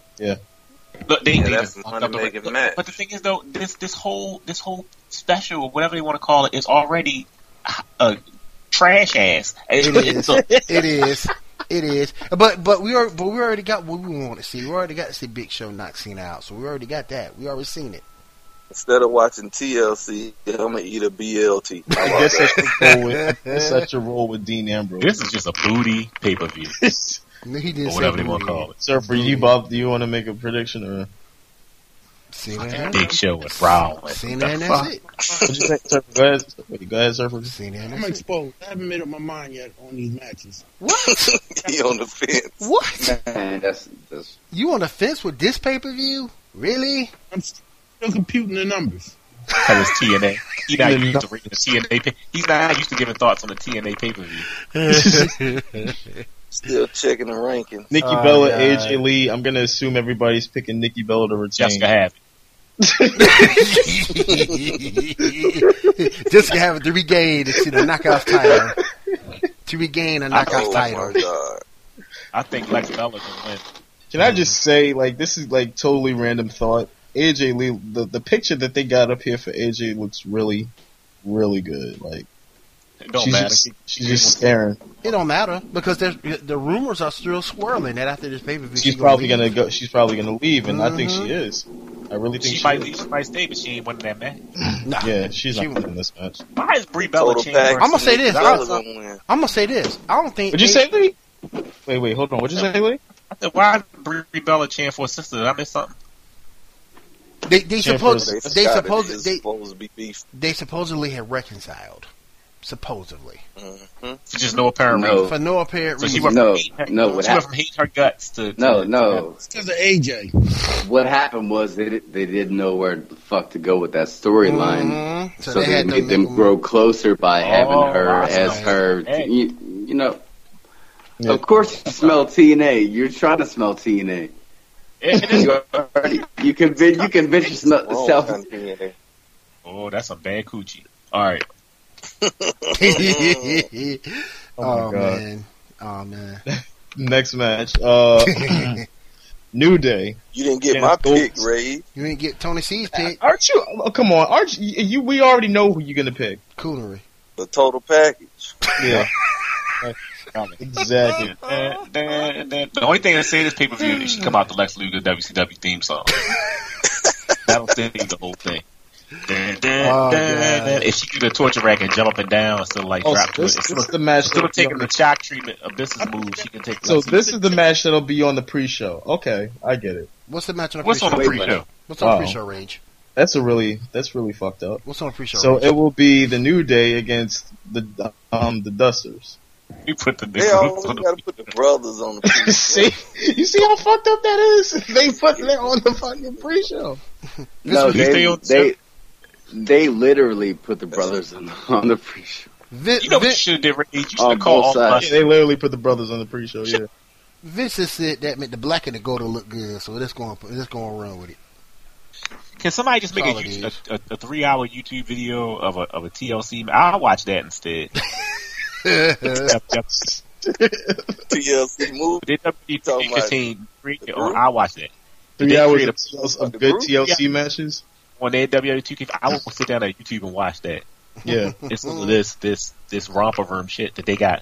Look, they, Yeah, they that's just the fucked up the money-making look, match. But the thing is, though, this this whole this whole special or whatever they want to call it is already a trash ass. It is. So, It is. It is. But but we are but we already got what we want to see. We already got to see Big Show knock Cena out. So we already got that. We already seen it. Instead of watching T L C, I'm gonna eat a B L T. How I about guess that? that's your role with, I guess that's your role with Dean Ambrose. this is just a booty pay per view No, he didn't or say whatever they booty. want to call it. Sir, for you, Bob, do you want to make a prediction or? Cena and Big Show with Rollins. Cena and that's it. What'd you say, sir? Go ahead. Wait, go ahead, sir. Cena and I'm that's it. exposed. I haven't made up my mind yet on these matches. What? He on the fence. What? Man, that's that's. You on the fence with this pay per view? Really? I'm still computing the numbers. Because it's T N A. He's not Yeah, used no. to reading the T N A. Pay- He's not used to giving thoughts on the T N A pay per view. Still checking the rankings. Nikki Oh, Bella, God. A J Lee. I'm gonna assume everybody's picking Nikki Bella to retain. Jessica have Just to have it to regain the, the knockout title. To regain a knockout Oh title. my god. I think Lex Bella can win. Can I just say, like, this is like totally random thought. A J Lee, the the picture that they got up here for A J looks really, really good. Like, It don't she's matter. just she's just staring. It don't matter because there's, the rumors are still swirling that after this pay per view She's probably gonna go. She's probably gonna leave, and I think she is. I really think She she, might is. leave, she might stay, but she ain't winning that match. Nah. Yeah, she's She not was- winning this match. Why is Brie Bella Total changing? package. I'm gonna say this. Bella I- gonna win. I'm gonna say this. I don't think. What'd you they- say, Lee? Wait, wait, hold on. What'd you say, Lee? I said, why is Brie Bella cheering for a sister? Did I miss something? They they Cheering supposed for They, they got it. supposed It's they supposed to be beef. they supposedly have reconciled. Supposedly, Mm-hmm. For just no apparent No. reason. for no apparent So she reason. went No, from hating her, no, she what went from hating her guts to, to No, to- no. It's because of A J. What happened was they di- they didn't know where the fuck to go with that storyline, Mhm. so, So they they, had to made them make- grow closer by having Oh, her I as see. her. Hey. You, you know, Yeah. of course you smell T N A. You're trying to smell T N A. It- it is- You already, you convince you convince yourself. Wrong self- kind of D N A. oh, that's some bad coochie. All right. oh Oh, my God. man, oh man. Next match, uh, New Day. You didn't get Yeah, my cool. pick, Ray. You didn't get Tony C's pick. Aren't you? Oh, come on, aren't you, you? We already know who you're gonna pick. Coonery. The total package. Yeah, exactly. Uh, the, the, the only thing that say this pay per view is she come out the Lex Luger W C W theme song. That'll save the whole thing. Dun, dun, Oh, dun, God. dun. If she do the torture rack and jump up and down instead of like Oh, drop so to this, it, this instead is of, the match. instead of that'll be taking on the shock treatment of business moves, she can take. the- So Lex this Luger. is the match that'll be on the pre-show. Okay, I get it. What's the match on the What's pre-show? on the Wait, pre-show? What's on the Wow. pre-show, Rage? That's a really that's really fucked up. What's on the pre-show? So Rage? it will be the New Day against the um the Dusters. You put the They niggas always on got the to put the brothers on the pre-show. see, you see how fucked up that is? They put that on the fucking pre-show. No, was- they Stay on they they literally put the brothers on the, on the pre-show. Vin- You know what you Vin- should have did, Rage? You should On have called both all sides. Yeah, they literally put the brothers on the pre-show. Yeah. Vince has said that meant the black and the gold will look good, so let's go on. Let's go on run with it. Can somebody just make a, That's all it YouTube- a, a, a three-hour YouTube video of a of a T L C? I'll watch that instead. Yep, yep. T L C movie. Did W W E Talking about fifteen the or group? I watched that. Three They hours create of, a- T L C, of the good group? T L C matches. On their W W E two K, I will sit down at YouTube and watch that. Yeah. It's some of this this this romper room shit that they got.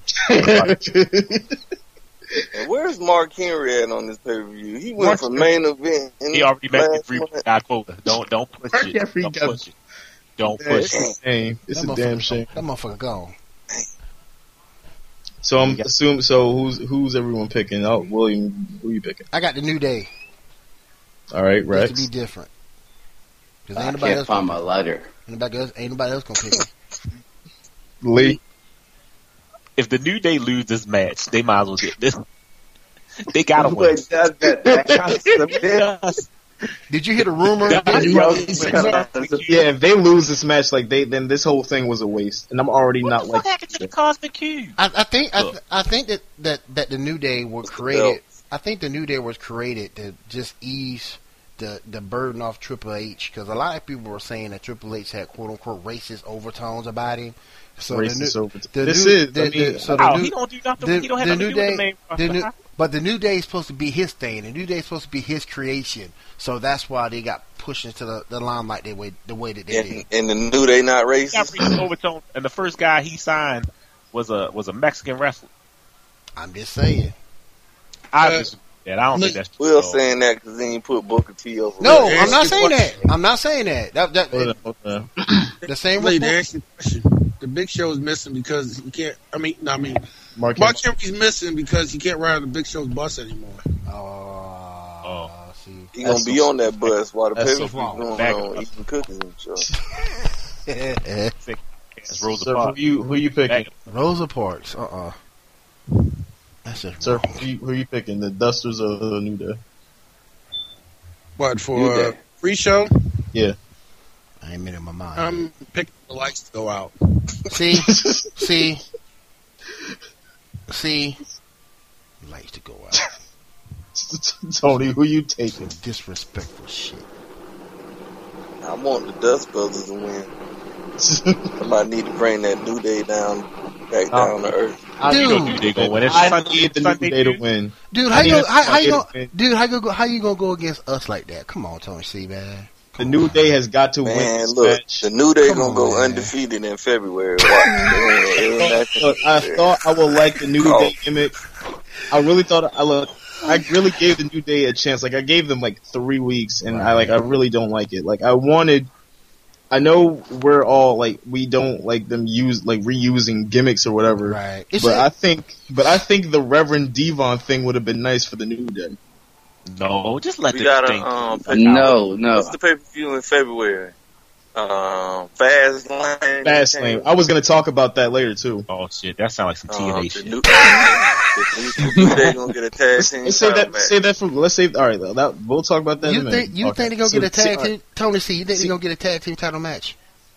And where's Mark Henry at on this pay per view? He went Mark from main event. In He already met the last three month. guy quota. Don't don't push Mark it. Henry Don't got- push it. Don't Yeah, push it's it. a shame. It's That a damn motherfucker- shame. That motherfucker gone. So I'm Yeah. assuming. So who's who's everyone picking? Oh, William, who you picking? I got the New Day. All right, Just Rex. to be different. Cause I ain't nobody can't else find gonna my lighter. Ain't nobody else, ain't nobody else gonna pick him. Lee. If the New Day lose this match, they might as well get this. They gotta win. Wait, that, that, that, Did you hear the rumor? Yo, Yeah, if they lose this match, like they, then this whole thing was a waste. And I'm already What not the like. fuck happened to the Cosmic Cube? I, I think I, Look. th- I think that, that, that the New Day were created. I think the New Day was created to just ease the the burden off Triple H, because a lot of people were saying that Triple H had quote unquote racist overtones about him. So Racist the new, over- the This new, is, the, I mean, the, so the Oh, new, he don't do nothing. the- he don't have the nothing New to do with Day- the main the roster. new, but the New Day is supposed to be his thing. The New Day is supposed to be his creation. So that's why they got pushed into the, the limelight the way the way that they And, did. and the new they not He got racist. racist overtone, and the first guy he signed was a was a Mexican wrestler. I'm just saying. I Uh, just yeah, I don't think that's true. Will at all. saying that because then you put Booker T over. No, there. I'm not Ask the saying that. question. I'm not saying that. That, that Hold on, hold on. the same Lee, to report. ask you a question. The Big Show is missing because he can't. I mean, no, I mean, Mark. Mark Henry's missing because he can't ride on the Big Show's bus anymore. Oh, Oh. see. He gonna That's be so- on that bus while the that's pay so per view wrong. going Back on, up. eating cookies and stuff. It's Rosa Sir, who Parks. you who you picking? Rosa Parks. Uh uh That's it. Sir, who you, who you picking? The Dusters or the New Day? What for? New Uh, Day. free show? Yeah. I ain't made up my mind. I'm picking the lights to go out. see, see, see. Lights to go out. Tony, who you taking? Disrespectful shit. I want the Dust Brothers to win. Somebody need to bring that New Day down, back down to earth. I Dude. You know New Day gonna win. It's I Sunday, need the New Sunday Day to dude. win. Dude, I how you need gonna, how, how you a- gonna, dude, how you gonna, how you gonna go against us like that? Come on, Tony C, man. The New Day has got to win Man, this look, match. the New Day Come gonna on, go man. undefeated in February. Watch. They ain't- they ain't Look, I nothing. thought I would like the New Oh. Day gimmick. I really thought I look. I really gave the New Day a chance. Like I gave them like three weeks, and I like I really don't like it. Like I wanted. I know we're all like we don't like them use like reusing gimmicks or whatever. Right. It's But a- I think, but I think the Reverend Devon thing would have been nice for the New Day. No, just let We the gotta thing. um, pick out. No, no. What's the pay per view in February? Um, Fast Lane. Fastlane. I was gonna talk about that later too. Oh shit, that sounds like some T N A Um, the shit. new, the new Day gonna get a tag team Let's save title that. Save match. that for. Let's save. All right, that, we'll talk about that. in You a minute. think you Okay. think they're gonna So- get a tag see, team? Tony C, you think See- they're gonna get a tag team title match?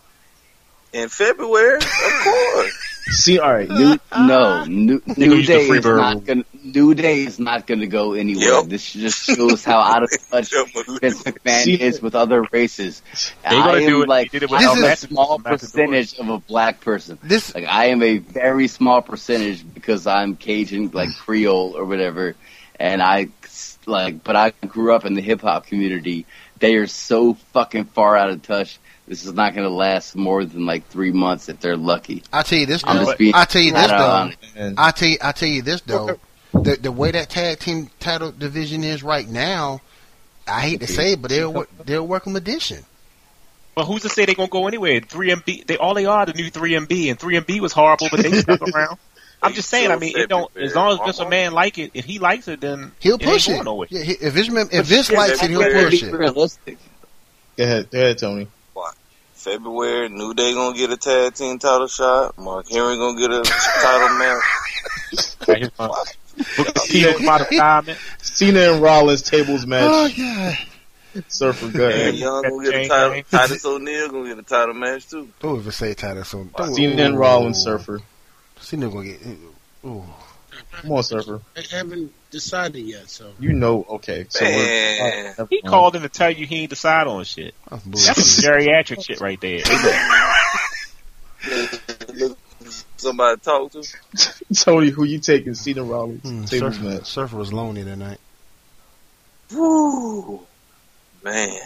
In February, of course. See, all right. New, No, New, gonna New use the Day free is bird not rule. gonna. New Day is not gonna go anywhere. Yep. This just shows how out of touch Vince McMahon See- is with other races. They gonna I am do it. like They did it with This I'm is- a Matt- small Matt Doors. percentage of a black person. This Like I am a very small percentage because I'm Cajun, like Creole or whatever, and I like. But I grew up in the hip hop community. They are so fucking far out of touch. This is not going to last more than like three months if they're lucky. I tell you this I'm though. just being I tell you this flat out though. honest. and I tell you, I tell you this though. The the way that tag team title division is right now, I hate to say it, but they're wor- they're working addition. But who's to say they're gonna go anywhere? Three M B, they all they are the new three M B, and three M B was horrible, but they stuck around. I'm just saying. I mean, it don't. As long as Vince McMahon like it, if he likes it, then He'll it ain't push going it. nowhere. Yeah, he- if Vince, if Vince yeah, likes it, he'll February. push Be it. realistic. go ahead, go ahead, Tony. February, New Day gonna get a tag team title shot. Mark Henry gonna get a title match. Like his son. Booker T was about to die, man. Cena and Rollins tables Oh match. yeah. Surfer, go And ahead. Young gonna get a Change title. name. Titus O'Neil gonna get a title match too. Don't even say title. So don't. Cena and ooh. Rollins, Surfer. Cena gonna get. Ooh. Come on, Surfer. They haven't decided yet, so. You know, okay. So Man. we're, all right, never He mind. called in to tell you he ain't decide on shit. That's That's bullshit. some geriatric shit right there. Look, somebody to talk to. Tony, who you taking? Cena Rollins. Hmm, Tables Surfer, match. Surfer was lonely that night. Woo, man.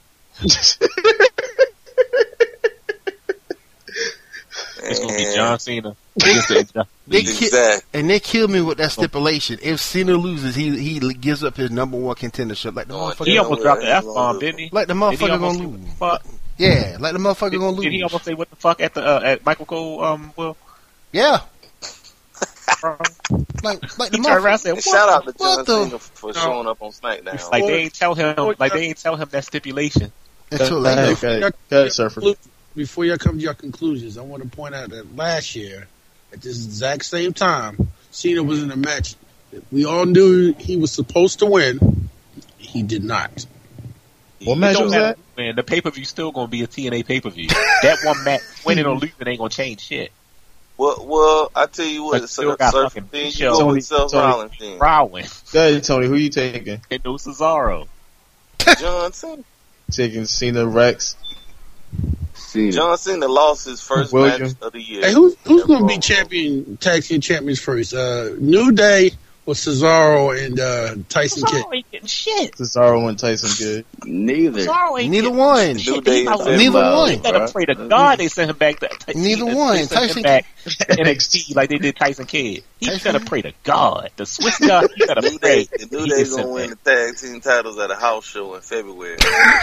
It's gonna be John Cena. against the- They ki- Exactly. and they killed me with that stipulation. If Cena loses, he he gives up his number one contendership. Like the Oh, motherfucker, he Yeah, almost well, dropped the he's F bomb, gonna didn't he? like the Did he motherfucker almost gonna say lose. what the fuck? Yeah, like the motherfucker Did, gonna lose. did he almost say what the fuck at the uh, at Michael Cole? Um, Will Yeah, bro? like like the He turned around and motherfucker. said, And shout out to John what the- Cena for showing up on SmackDown. like they ain't tell him, like they ain't tell him that stipulation. Until Go like ahead, go ahead. Go ahead, Surfer. Before y'all come to your conclusions, I want to point out that last year, at this exact same time, Cena was in a match that we all knew he was supposed to win. He did not. What It match don't was matter, that? Man, the pay per view still gonna be a T N A pay per view. That one match, winning or losing, ain't gonna change shit. Well, well, I tell you But what, still Sir, got Surfer fucking thing, you Michelle. go with Seth Tony- Rollins thing. Rowan Go ahead, Tony. Who you taking? and no Cesaro. John Cena. Taking Cena Rex. Cena. John Cena lost his first William. match of the year. Hey, who's who's At going to be Raw. champion, tag team champions first? Uh, New Day or Cesaro and uh, Tyson Kidd? Cesaro ain't getting shit. Cesaro and Tyson Kidd. Neither. Cesaro ain't neither getting one. shit. New Day He about and to- Neither Well, one. They better pray to God they sent him back. To, Neither they one. sent Tyson him back to N X T like they did Tyson Kidd. He Tyson- better pray to God. The Swiss God, he better New pray. Day, the New he Day gets gonna sent win the back. tag team titles at a house show in February.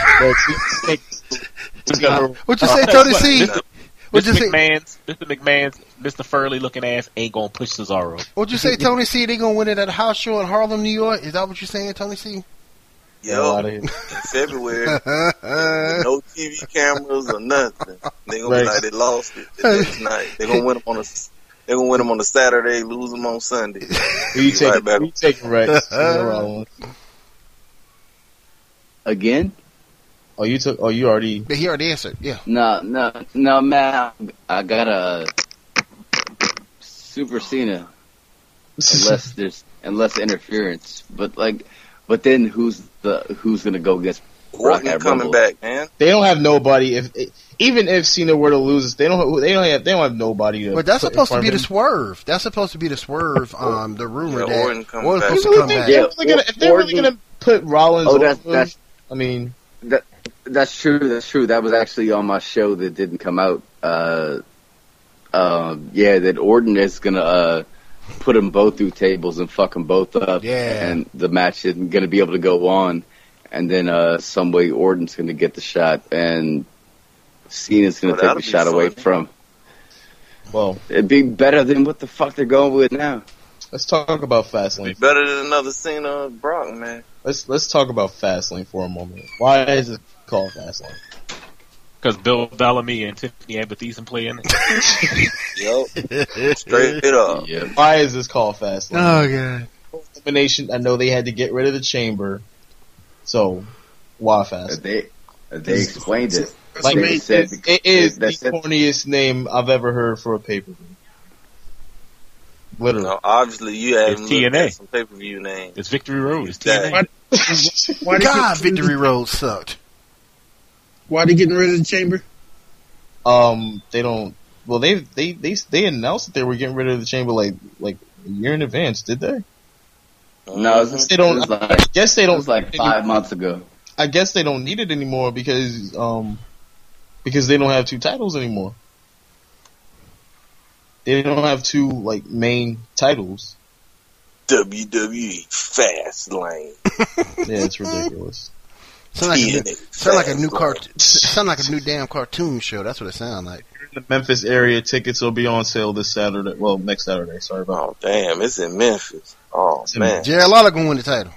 What you Uh, say, that's Tony what- C? Mister What you Mister say? McMahon's, Mister McMahon's, Mister Furley looking ass ain't gonna push Cesaro. What you say, Tony C? They gonna win it at a house show in Harlem, New York? Is that what you're saying, Tony C? Yo, outta here. in February, no T V cameras or nothing. They gonna Right. be like they lost it the next night. They gonna win them on a. They gonna win them on a Saturday, lose them on Sunday. Who you Be taking? right back. Who you taking Rex? Cena Rollins. Again? Oh, you took. Oh, you already. But he already answered. Yeah. No, no, no, man. I got a Super Cena unless there's unless interference. But like, but then who's the who's gonna go against Brock Orton at coming Rumble? back, man. They don't have nobody. If even if Cena were to lose, they don't. They don't have. They don't have nobody to. But that's put in supposed to front be of the him. swerve. That's supposed to be the swerve. Um, the rumor Yeah, that Orton coming Orton's back. supposed to come If back. they're really gonna, if they're really Orton- gonna put Rollins Oh, over, that's that's I mean, that, that's true. That's true. That was actually on my show that didn't come out. Uh, um, yeah, that Orton is gonna uh, put them both through tables and fuck them both up. Yeah. And the match isn't gonna be able to go on. And then uh, some way Orton's gonna get the shot, and Cena's gonna Oh, take that'll the be shot away fun. from. well, It'd be better than what the fuck they're going with now. let's talk about Be Fastlane. better than another Cena or Brock, man. Let's let's talk about Fastlane for a moment. Why is it called Fastlane? Because Bill Bellamy and Tiffany Amber Thiessen play in it. Yo, straight it up. Yeah. Why is this called Fastlane? Oh god. Elimination. I know they had to get rid of the chamber, so why Fastlane? They they explained it. Like the They main- said It is the that's it. corniest name I've ever heard for a pay per view. Literally. No, obviously, you haven't It's T N looked A. at some pay per view names. It's Victory Road. It's T N A. Why- Why they God, get- Victory Road sucked. Why they getting rid of the chamber? Um, they don't. Well, they they they they announced that they were getting rid of the chamber like like a year in advance. Did they? No, it was, They don't. it was I like, guess they it don't. was like five months ago. I guess they don't need it anymore because um because they don't have two titles anymore. They don't have two like main titles. W W E Fastlane. Yeah, it's ridiculous. Sound like a T N new, A sound like a new Fastlane. cart. Sound like a new damn cartoon show. That's what it sounds like. In the Memphis area, tickets will be on sale this Saturday. Well, next Saturday. Sorry about Oh damn, it's in Memphis. Oh It's in man, Jerry Lawler gonna win the title.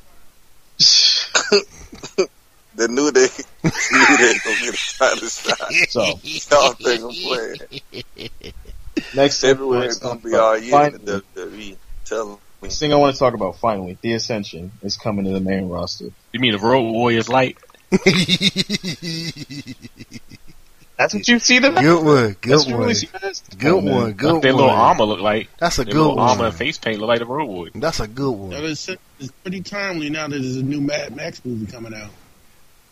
the new day, new day gonna get a title shot. So Y'all think I'm playing? next February next- is gonna be our year in the Finally, W W E. Tell them. next thing I want to talk about finally, the Ascension is coming to the main roster. You mean the Road Warriors light? That's what you see them. Good one. Good That's what you one. really see them as? Good Oh, man. one. Good Their one. little armor look like. That's a Their good little armor one. and face paint look like the Road Warriors. That's a good Now, one. It's, it's pretty timely now that there's a new Mad Max movie coming out.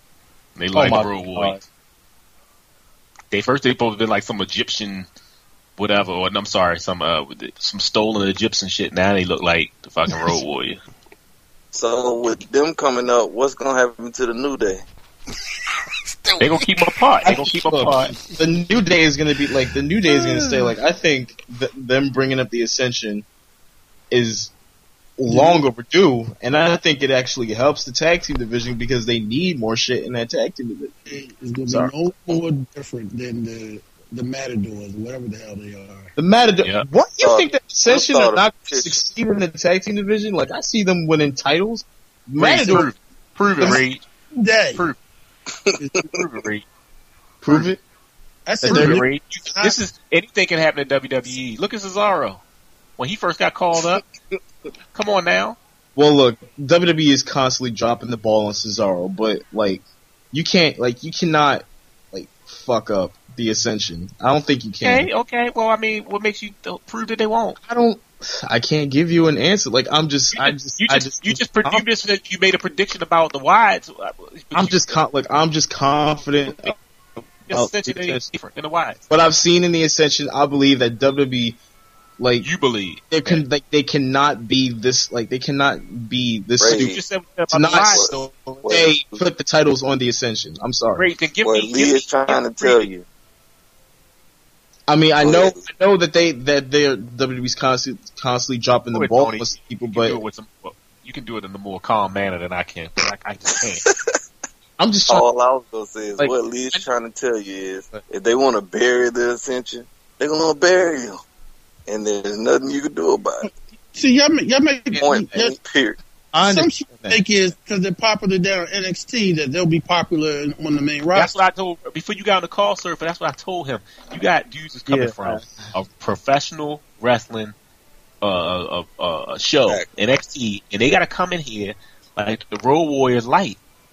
They look like Oh, my the Road God. Warriors. They first they supposed to be like some Egyptian whatever, or I'm sorry, some uh, some stolen Egyptian shit. Now they look like the fucking Road Warrior. So with them coming up, what's gonna happen to the New Day? They gonna keep them apart. They gonna keep them Look, apart. The New Day is gonna be like the New Day is gonna stay. Like I think th- them bringing up the Ascension is long overdue, and I think it actually helps the tag team division because they need more shit in that tag team division. It's going to Sorry. be no more different than the the Matadors, whatever the hell they are. The Matador. Yeah. What you Uh, think that Ascension I are thought not of- going to succeed in the tag team division? Like I see them winning titles. Reed, Matador, prove, prove it, Reed. Day. Prove, prove it, Reed. prove it. I said, Prove it, you- Reed. You- This is anything can happen in W W E. Look at Cesaro when he first got called up. Come on now. Well, look, W W E is constantly dropping the ball on Cesaro, but like, you can't, like, you cannot, like, fuck up the Ascension. I don't think you can. Okay, okay. Well, I mean, what makes you th- prove that they won't? I don't. I can't give you an answer. Like, I'm just, You I just, just, you I just, just, you just, pre- I'm, you just, said you made a prediction about the wides. but I'm you- just, con- like, I'm just confident. the Oh, Ascension it's- is different than the wides. What I've seen in the Ascension, I believe that W W E, like, You believe? they can, like, they cannot be this, like, they cannot be this Right. You stupid just said to about the not wides. so What- they put the titles on the Ascension. I'm sorry. Great. Then give What me. Lee give is me- trying to give tell me- you. I mean, I Go know, ahead. I know that they that they're W W E's constantly constantly dropping the Go ahead, ball Tony. on some people, You can do it but with some. You can do it in a more calm manner than I can. But I, I just can't. I'm just trying. All I was gonna say is Like, what Lee is trying to tell you is if they want to bury the Ascension, they're gonna bury him, and there's nothing you can do about it. see, y'all make, y'all make Point y'all, blank, period. I some understand shit that. think is because they're popular down in N X T that they'll be popular in- on the main That's roster. what I told before you got on the call, sir. But that's what I told him. You got dudes that's coming Yeah. from a professional wrestling uh, uh, uh, show, Exactly. N X T, and they got to come in here like the Road Warriors light.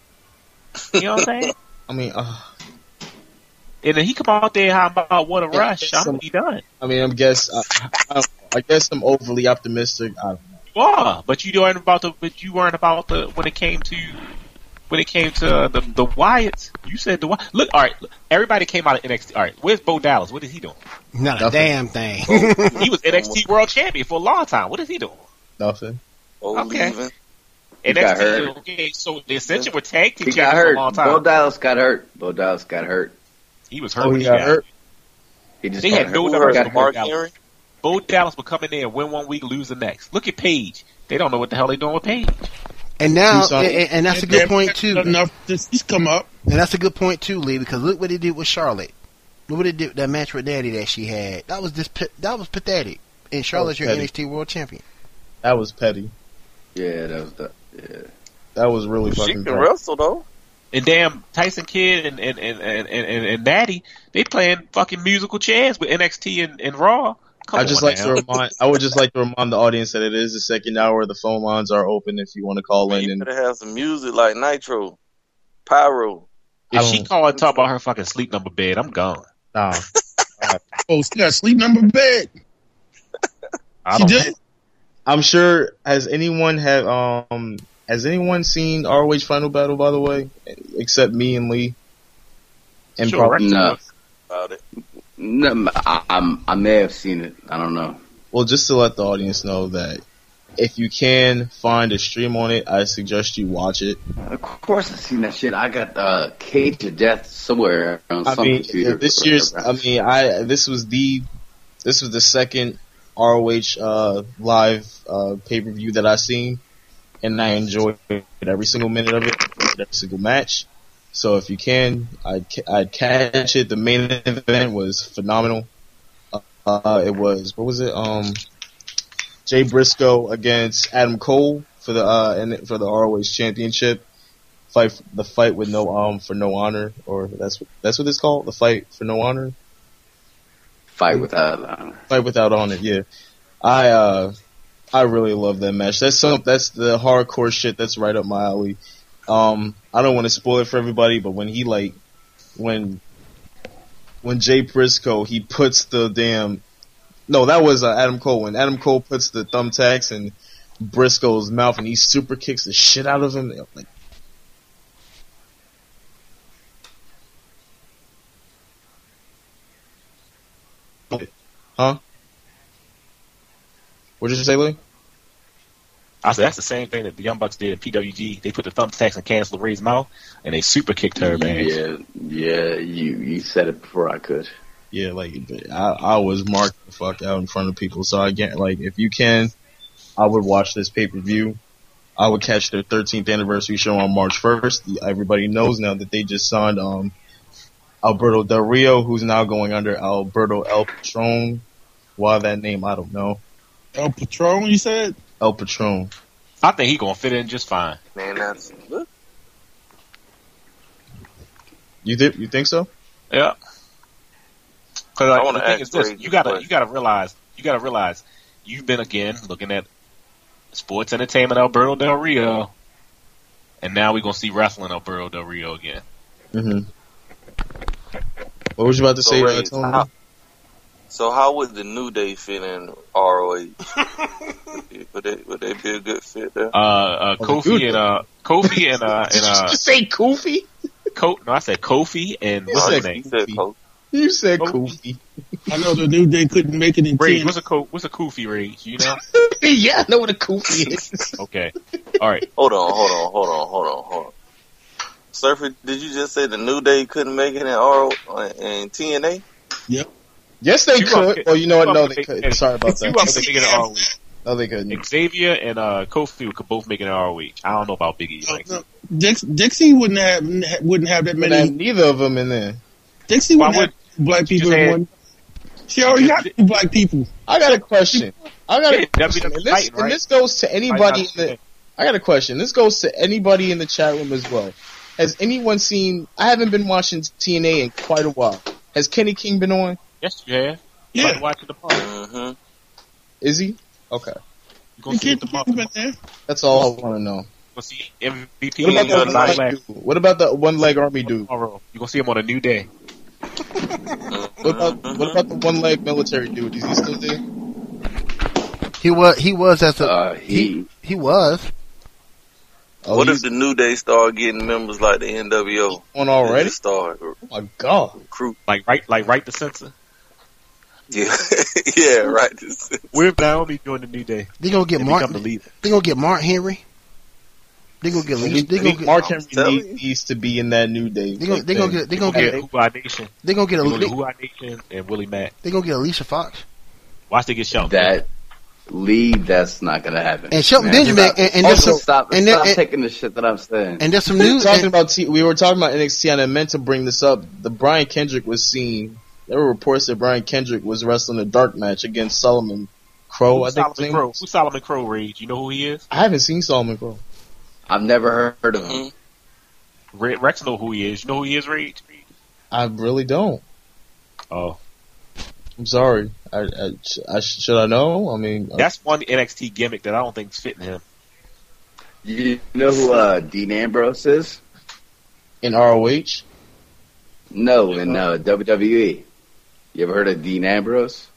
You know what I'm saying? I mean, uh, And then he come out there, how about what a Yeah, rush? I'm some- gonna be done. I mean, I'm guess I, I, I guess I'm overly optimistic. I don't know. You are, but you weren't about the. But you weren't about the when it came to when it came to uh, the the Wyatts. You said the Wy- look. All right, look, everybody came out of N X T. All right, where's Bo Dallas? What is he doing? Not a Nothing. damn thing. He was N X T World Champion for a long time. What is he doing? Nothing. Oh, Okay. leaving. He got N X T. hurt. Okay, so the Ascension were tag team He got champions for a hurt. long Bo time. Dallas got hurt. Bo Dallas got hurt. He was hurt. Oh, when he he got got hurt. He just They got had hurt. no Who numbers hurt? for Got Bo Mark Dallas. Henry? Bo Dallas would come in there and win one week, lose the next. Look at Paige. They don't know what the hell they doing with Paige. And now, Tucson. and, and that's a good point too. And Enough since he's come up. that's a good point too, Lee. Because look what they did with Charlotte. Look what they did with that match with Daddy that she had. That was just pa- that was pathetic. And Charlotte's your petty. N X T World Champion. That was petty. Yeah, that was the. Yeah. That was really She fucking can petty. wrestle though. And damn Tyson Kidd and and and and, and, and Natty, they playing fucking musical chairs with N X T and, and Raw. Come I just on like now. to remind. I would just like to remind the audience that it is the second hour. The phone lines are open if you want to call in. You And better have some music like Nitro, Pyro. If I she don't- call and talk about her fucking sleep number bed, I'm gone. nah, Oh, she got a sleep number bed. I She don't. did. I'm sure. Has anyone have um? Has anyone seen R O H Final Battle? By the way, except me and Lee. And Sure, probably, No, About it. no I, I'm, I may have seen it. I don't know. well, just to let the audience know that if you can find a stream on it, I suggest you watch it. Of course, I've seen that shit. I got uh, Cage of Death somewhere on I some mean, computer. this year's. I mean, I this was the this was the second R O H uh, live uh, pay per view that I seen, and I enjoyed every single minute of it, every single match. So if you can, I'd ca- I'd catch it. The main event was phenomenal. Uh, it was what was it? Um, Jay Briscoe against Adam Cole for the uh and for the R O H championship. Fight the fight with no um for no honor, or that's what that's what it's called, the fight for no honor, Fight without honor. fight without honor. Yeah, I uh I really love that match. That's some that's the hardcore shit that's right up my alley. Um, I don't want to spoil it for everybody, but when he like when when Jay Briscoe he puts the damn no that was uh, Adam Cole when Adam Cole puts the thumbtacks in Briscoe's mouth and he super kicks the shit out of him. Like, Huh? What did you say, Lee? I said that's the same thing that the Young Bucks did in P W G. They put the thumbtacks and canceled Ray's mouth, and they super kicked her ass. Yeah, yeah, you you said it before I could. Yeah, like I, I was marked the fuck out in front of people. So I get like, if you can, I would watch this pay per view. I would catch their thirteenth anniversary show on March first. Everybody knows now that they just signed um Alberto Del Rio, who's now going under Alberto El Patron. Why that name, I don't know. El Patron, you said? El Patron. I think he gonna fit in just fine. Man, that's good. You think you think so? Yeah. Because I like, wanna the thing ask is this: Ray you gotta a you gotta realize you gotta realize you've been again looking at sports entertainment Alberto Del Rio, and now we're gonna see wrestling Alberto Del Rio again. Mm-hmm. What was you about to So, say, Ray, uh, Tony? how, so how would the New Day fit in R O H? would they would they be a good fit there? Uh, uh, Oh, the Kofi dude. and uh, Kofi and uh, and Did you uh, just say Kofi? Co- no, I said Kofi and what's You his said name? He said Kofi. Coach. You said Kofi. Kofi. I know the New Day couldn't make it in Rage, ten. what's a co- what's a Kofi Rage? You know? Yeah, I know what a Kofi is. Okay, all right. Hold on, hold on, hold on, hold on, hold on. Surfer, did you just say the New Day couldn't make it in R O and T N A? Yes, they Two could. of them- Oh, you know what? two of No, them they make- could. Sorry about Two that. of them making it R O H. No, they couldn't. Xavier and uh, Kofi could both make it R O H. I don't know about Big E. Like, No, Dix, Dixie wouldn't have wouldn't have that But many. have neither of them in there. Dixie Why wouldn't have black you people. just in had- one. She already got two black people. I got a question. I got Yeah, a question. W W E And this, fighting, and right? this goes to anybody in the. Fight I got a question. This goes to anybody in the chat room as well. Has anyone seen? I haven't been watching T N A in quite a while. Has Kenny King been on? yes, you have. Yeah. Like watching the party. Mm-hmm. Is he? Okay, You gonna see You it the can't month. there. that's all I want to know. You gonna see M V P What about and the Yeah, one Cy leg Black dude? What about the one leg army dude? tomorrow. You gonna see him on a new day. What about what about the one leg military dude? Is he still there? He was. He was as a. Uh, he he, he was. Oh, What he's if the New Day start getting members like the N W O? on already? Just start Oh my god! recruit. Like right, like right the censor. Yeah, yeah, right. Where's Naomi doing the new day? They gonna get And Mark. become the leader. They gonna get Mark Henry. They gonna get. He- They he- gonna get. Mark I'm Henry telling need- you. needs to be in that New Day. They gonna. They gonna get. They gonna Get get. Who Nation. They gonna get. They A, gonna they, get Who Nation and Willie Mack. they gonna get Alicia Fox Watch they get shot. that Lee, that's not gonna happen. and Shelton Man, Benjamin stop- and, and there's also, some stop, and, stop there, and, taking the shit that I'm saying. and there's some We were news. talking And, about T- we were talking about N X T, and I meant to bring this up. The Brian Kendrick was seen. There were reports that Brian Kendrick was wrestling a dark match against Solomon Crow. I Who's think his Solomon name Crow? was. Who's Solomon Crow? Rage? You know who he is? I haven't seen Solomon Crow. I've never heard of him. Mm-hmm. Re- Rex know who he is. You know who he is, Rage? I really don't. Oh, I'm sorry. I, I, I should I know? I mean, uh, that's one N X T gimmick that I don't think's fitting him. You know who uh, Dean Ambrose is? in R O H. No, in uh, W W E. You ever heard of Dean Ambrose?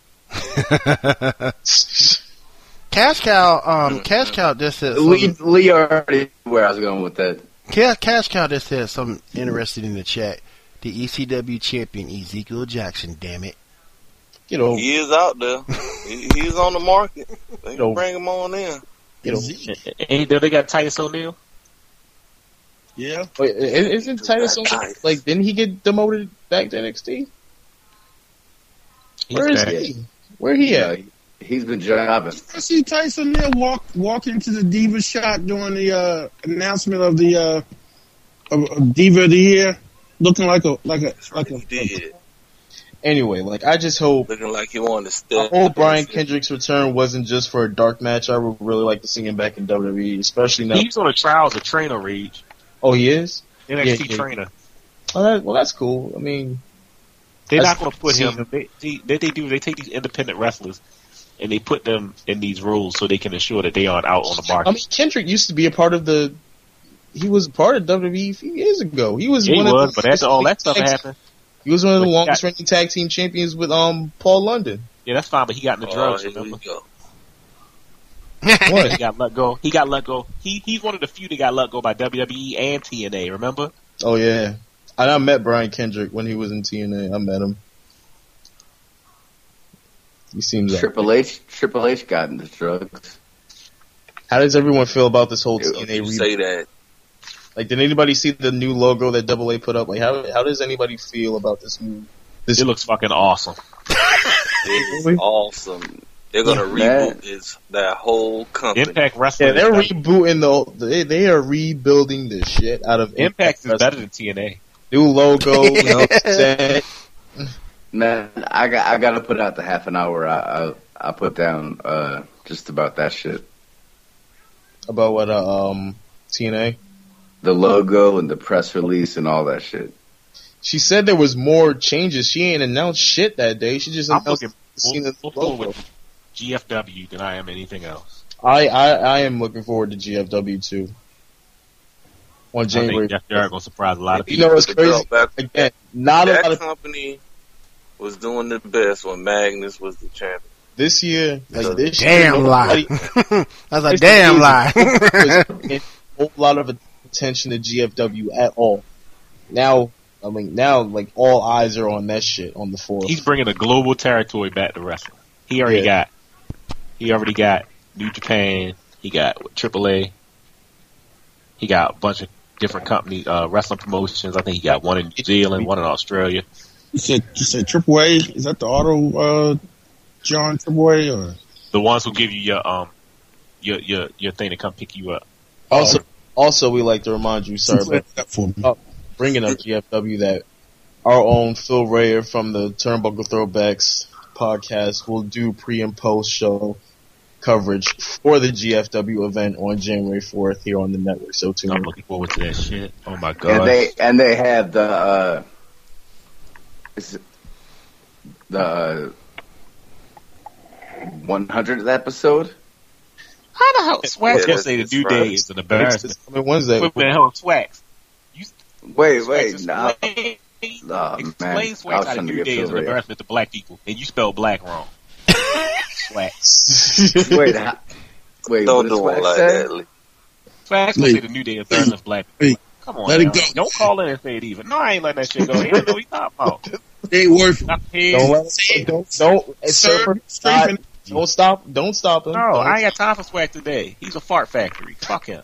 Cash Cow. Um, Cash Cow just said. Lee, something- Lee already where I was going with that. Cash, Cash Cow just said something interesting in the chat. The E C W champion Ezekiel Jackson. Damn it. You know, He is out there. he, he's on the market. They Yo. can bring him on in. you know. Ain't there they got Titus O'Neil? Yeah. Wait, i- isn't Titus O'Neil, like, didn't he get demoted back to N X T? Where is back. he? Where he Yeah, at? he's been jobbing. I see Tyson there walk walk into the Diva shot during the uh, announcement of the uh, of, of Diva of the Year, looking like a like a like a. He did. Anyway, like, I just hope, Looking like he wanted to I step. hope Brian Kendrick's return wasn't just for a dark match. I would really like to see him back in W W E, especially now. He's on a trial as a trainer, Rage. Oh, he is? N X T Yeah, yeah. trainer. Oh, that, well, that's cool. I mean, They're That's not going to put see him. him. They, they, what they do is they take these independent wrestlers and they put them in these roles so they can ensure that they aren't out on the I market. mean, Kendrick used to be a part of the. He was a part of W W E a few years ago. He was Yeah, he one was, of but the after all that stuff tag- happened, He was one of the But he longest got- reigning tag team champions with um Paul London. yeah, that's fine. But he got in the Oh, drugs. here we Remember? go. What? He got let go. He got let go. He he's one of the few that got let go by W W E and T N A. Remember? Oh yeah, and I met Brian Kendrick when he was in T N A. I met him. You seem like Triple H, Triple H got into drugs. How does everyone feel about this whole You T N A You reboot? say that. Like, did anybody see the new logo that Double A put up? Like, how how does anybody feel about this new? This It looks fucking awesome. It's awesome. They're gonna Man. reboot this that whole company. Impact Wrestling. yeah, they're is better. rebooting the. They, they are rebuilding the shit out of Impact is Wrestling. better than T N A. New logo, set. Man, I got I got to put out the half an hour I I, I put down uh, just about that shit. About what? Uh, um, T N A. The logo and the press release and all that shit. She said there was more changes. She ain't announced shit that day. She just I'm announced looking seeing the more forward logo. with G F W than I am anything else. I, I I am looking forward to G F W too. On I January. think Jeff Jarrett gonna surprise a lot of You people. know what's The crazy? girl back- Again, not a lot that of company was doing the best when Magnus was the champion. this year. Like this Damn year, lie. nobody- That's a It's damn amazing. lie. was paying a whole lot of attention to G F W at all. Now, I mean, now like all eyes are on that shit on the fourth. He's bringing a global territory back to wrestling. He already Yeah. got. He already got New Japan. He got Triple A. He got a bunch of different company uh, wrestling promotions. I think he got one in New Zealand, one in Australia. You said you said Triple A. Is that the auto uh, John Triple A or? The ones who give you your um your your your thing to come pick you up. also, also we like to remind you, sorry, Clear but that for me. Oh. bringing up G F W, that our own Phil Rayer from the Turnbuckle Throwbacks podcast will do pre and post show coverage for the G F W event on January fourth here on the network. So tune I'm in. looking forward to that shit. Oh my And god! they and they have the uh, is it the one hundredth episode. How the hell Swax Yeah, gonna say the it's New right. Day is an embarrassment? It's coming Wednesday. Wait, wait, hold on, Swax. Wait, Swax, wait, nah. explain, Oh, man. explain I was Swax how the trying to New get Day Phil is an Rayer. embarrassment to black people, and you spell black wrong. Swax. Wait, how, wait, Don't what do does it Wax like say? that. Lee. Swax gonna Lee. say the New Day is embarrassment to black people. Lee. Come on, Let it now. go. Don't call in and say it even. No, I ain't letting that shit go. He don't know what he's talking about. It ain't worth it. Not his. Don't let don't don't it's Sir, Surfer, strengthen- not- don't stop don't stop him. No, Don't- I ain't got time for Swag today. He's a fart factory. Fuck him.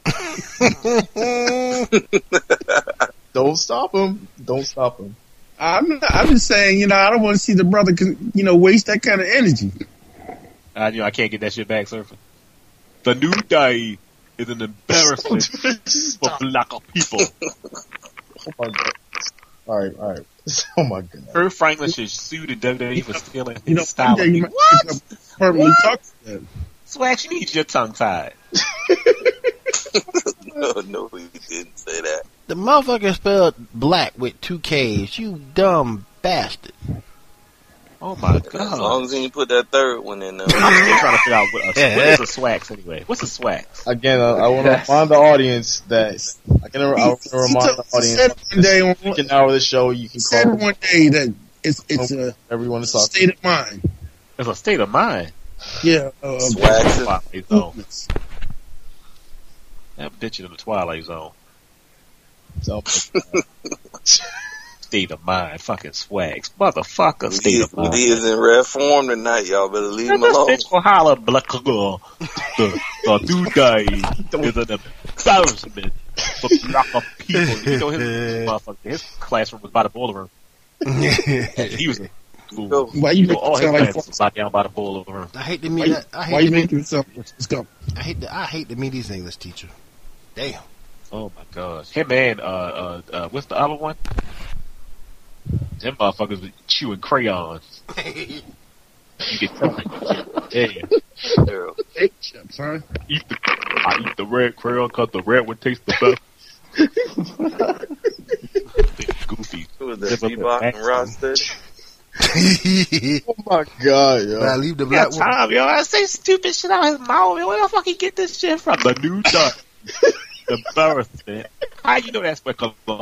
Don't stop him. Don't stop him. I'm not, I'm just saying, you know, I don't want to see the brother, you know, waste that kind of energy. I, you know, I can't get that shit back, Surfer. The New Day is an embarrassment for black people. Oh my god. All right, all right. Oh my god. Kurt Franklin should sue the W W E for stealing You know, his style. one day you might pick up permanently talk to them. Swag, you need your tongue tied. No, no, he didn't say that. The motherfucker spelled black with two K's. You dumb bastard. Oh my As long god. as he didn't put that third one in there. I'm still trying to figure out what, a, what is a Swax anyway. What's a Swax? Again, I, I want to remind the audience that I can. I want to remind the He audience. said one day on Second hour of the show, you can he said call one day that it's it's a everyone to talk. state of mind. It's a state of mind. Yeah, uh, Swax. Twilight Zone. movements. That bitch in the Twilight Zone. So, State of mind. Fucking Swags. Motherfucker. He, State of mind. he is in rare form tonight. Y'all better leave Man, him this alone. bitch will holler black girl. The, the New Day is an embarrassment for black people. You know, his, motherfucker, his classroom was by the boiler room. He was in school. Go. Why you make All it his sound like classes was down by the boiler room. I hate to why, meet you- that. I why hate you to meet, make yourself? Let's go. I hate to, I hate to meet his English teacher. Damn. Oh my gosh. Him and, uh, uh, uh, what's the other one? Them motherfuckers was chewing crayons. You get something. Yeah. Girl. Hey, chips, huh? Eat the, I eat the red crayon because the red one tastes the best. Goofy. Who was that? Live up Bebop in and Rocksteady? oh my god, yo. But I leave the Yeah, black one. Tom, yo, I say stupid shit out of his mouth. Yo, where the fuck he get this shit from? The New Day. Embarrassment. How you know that's where come from?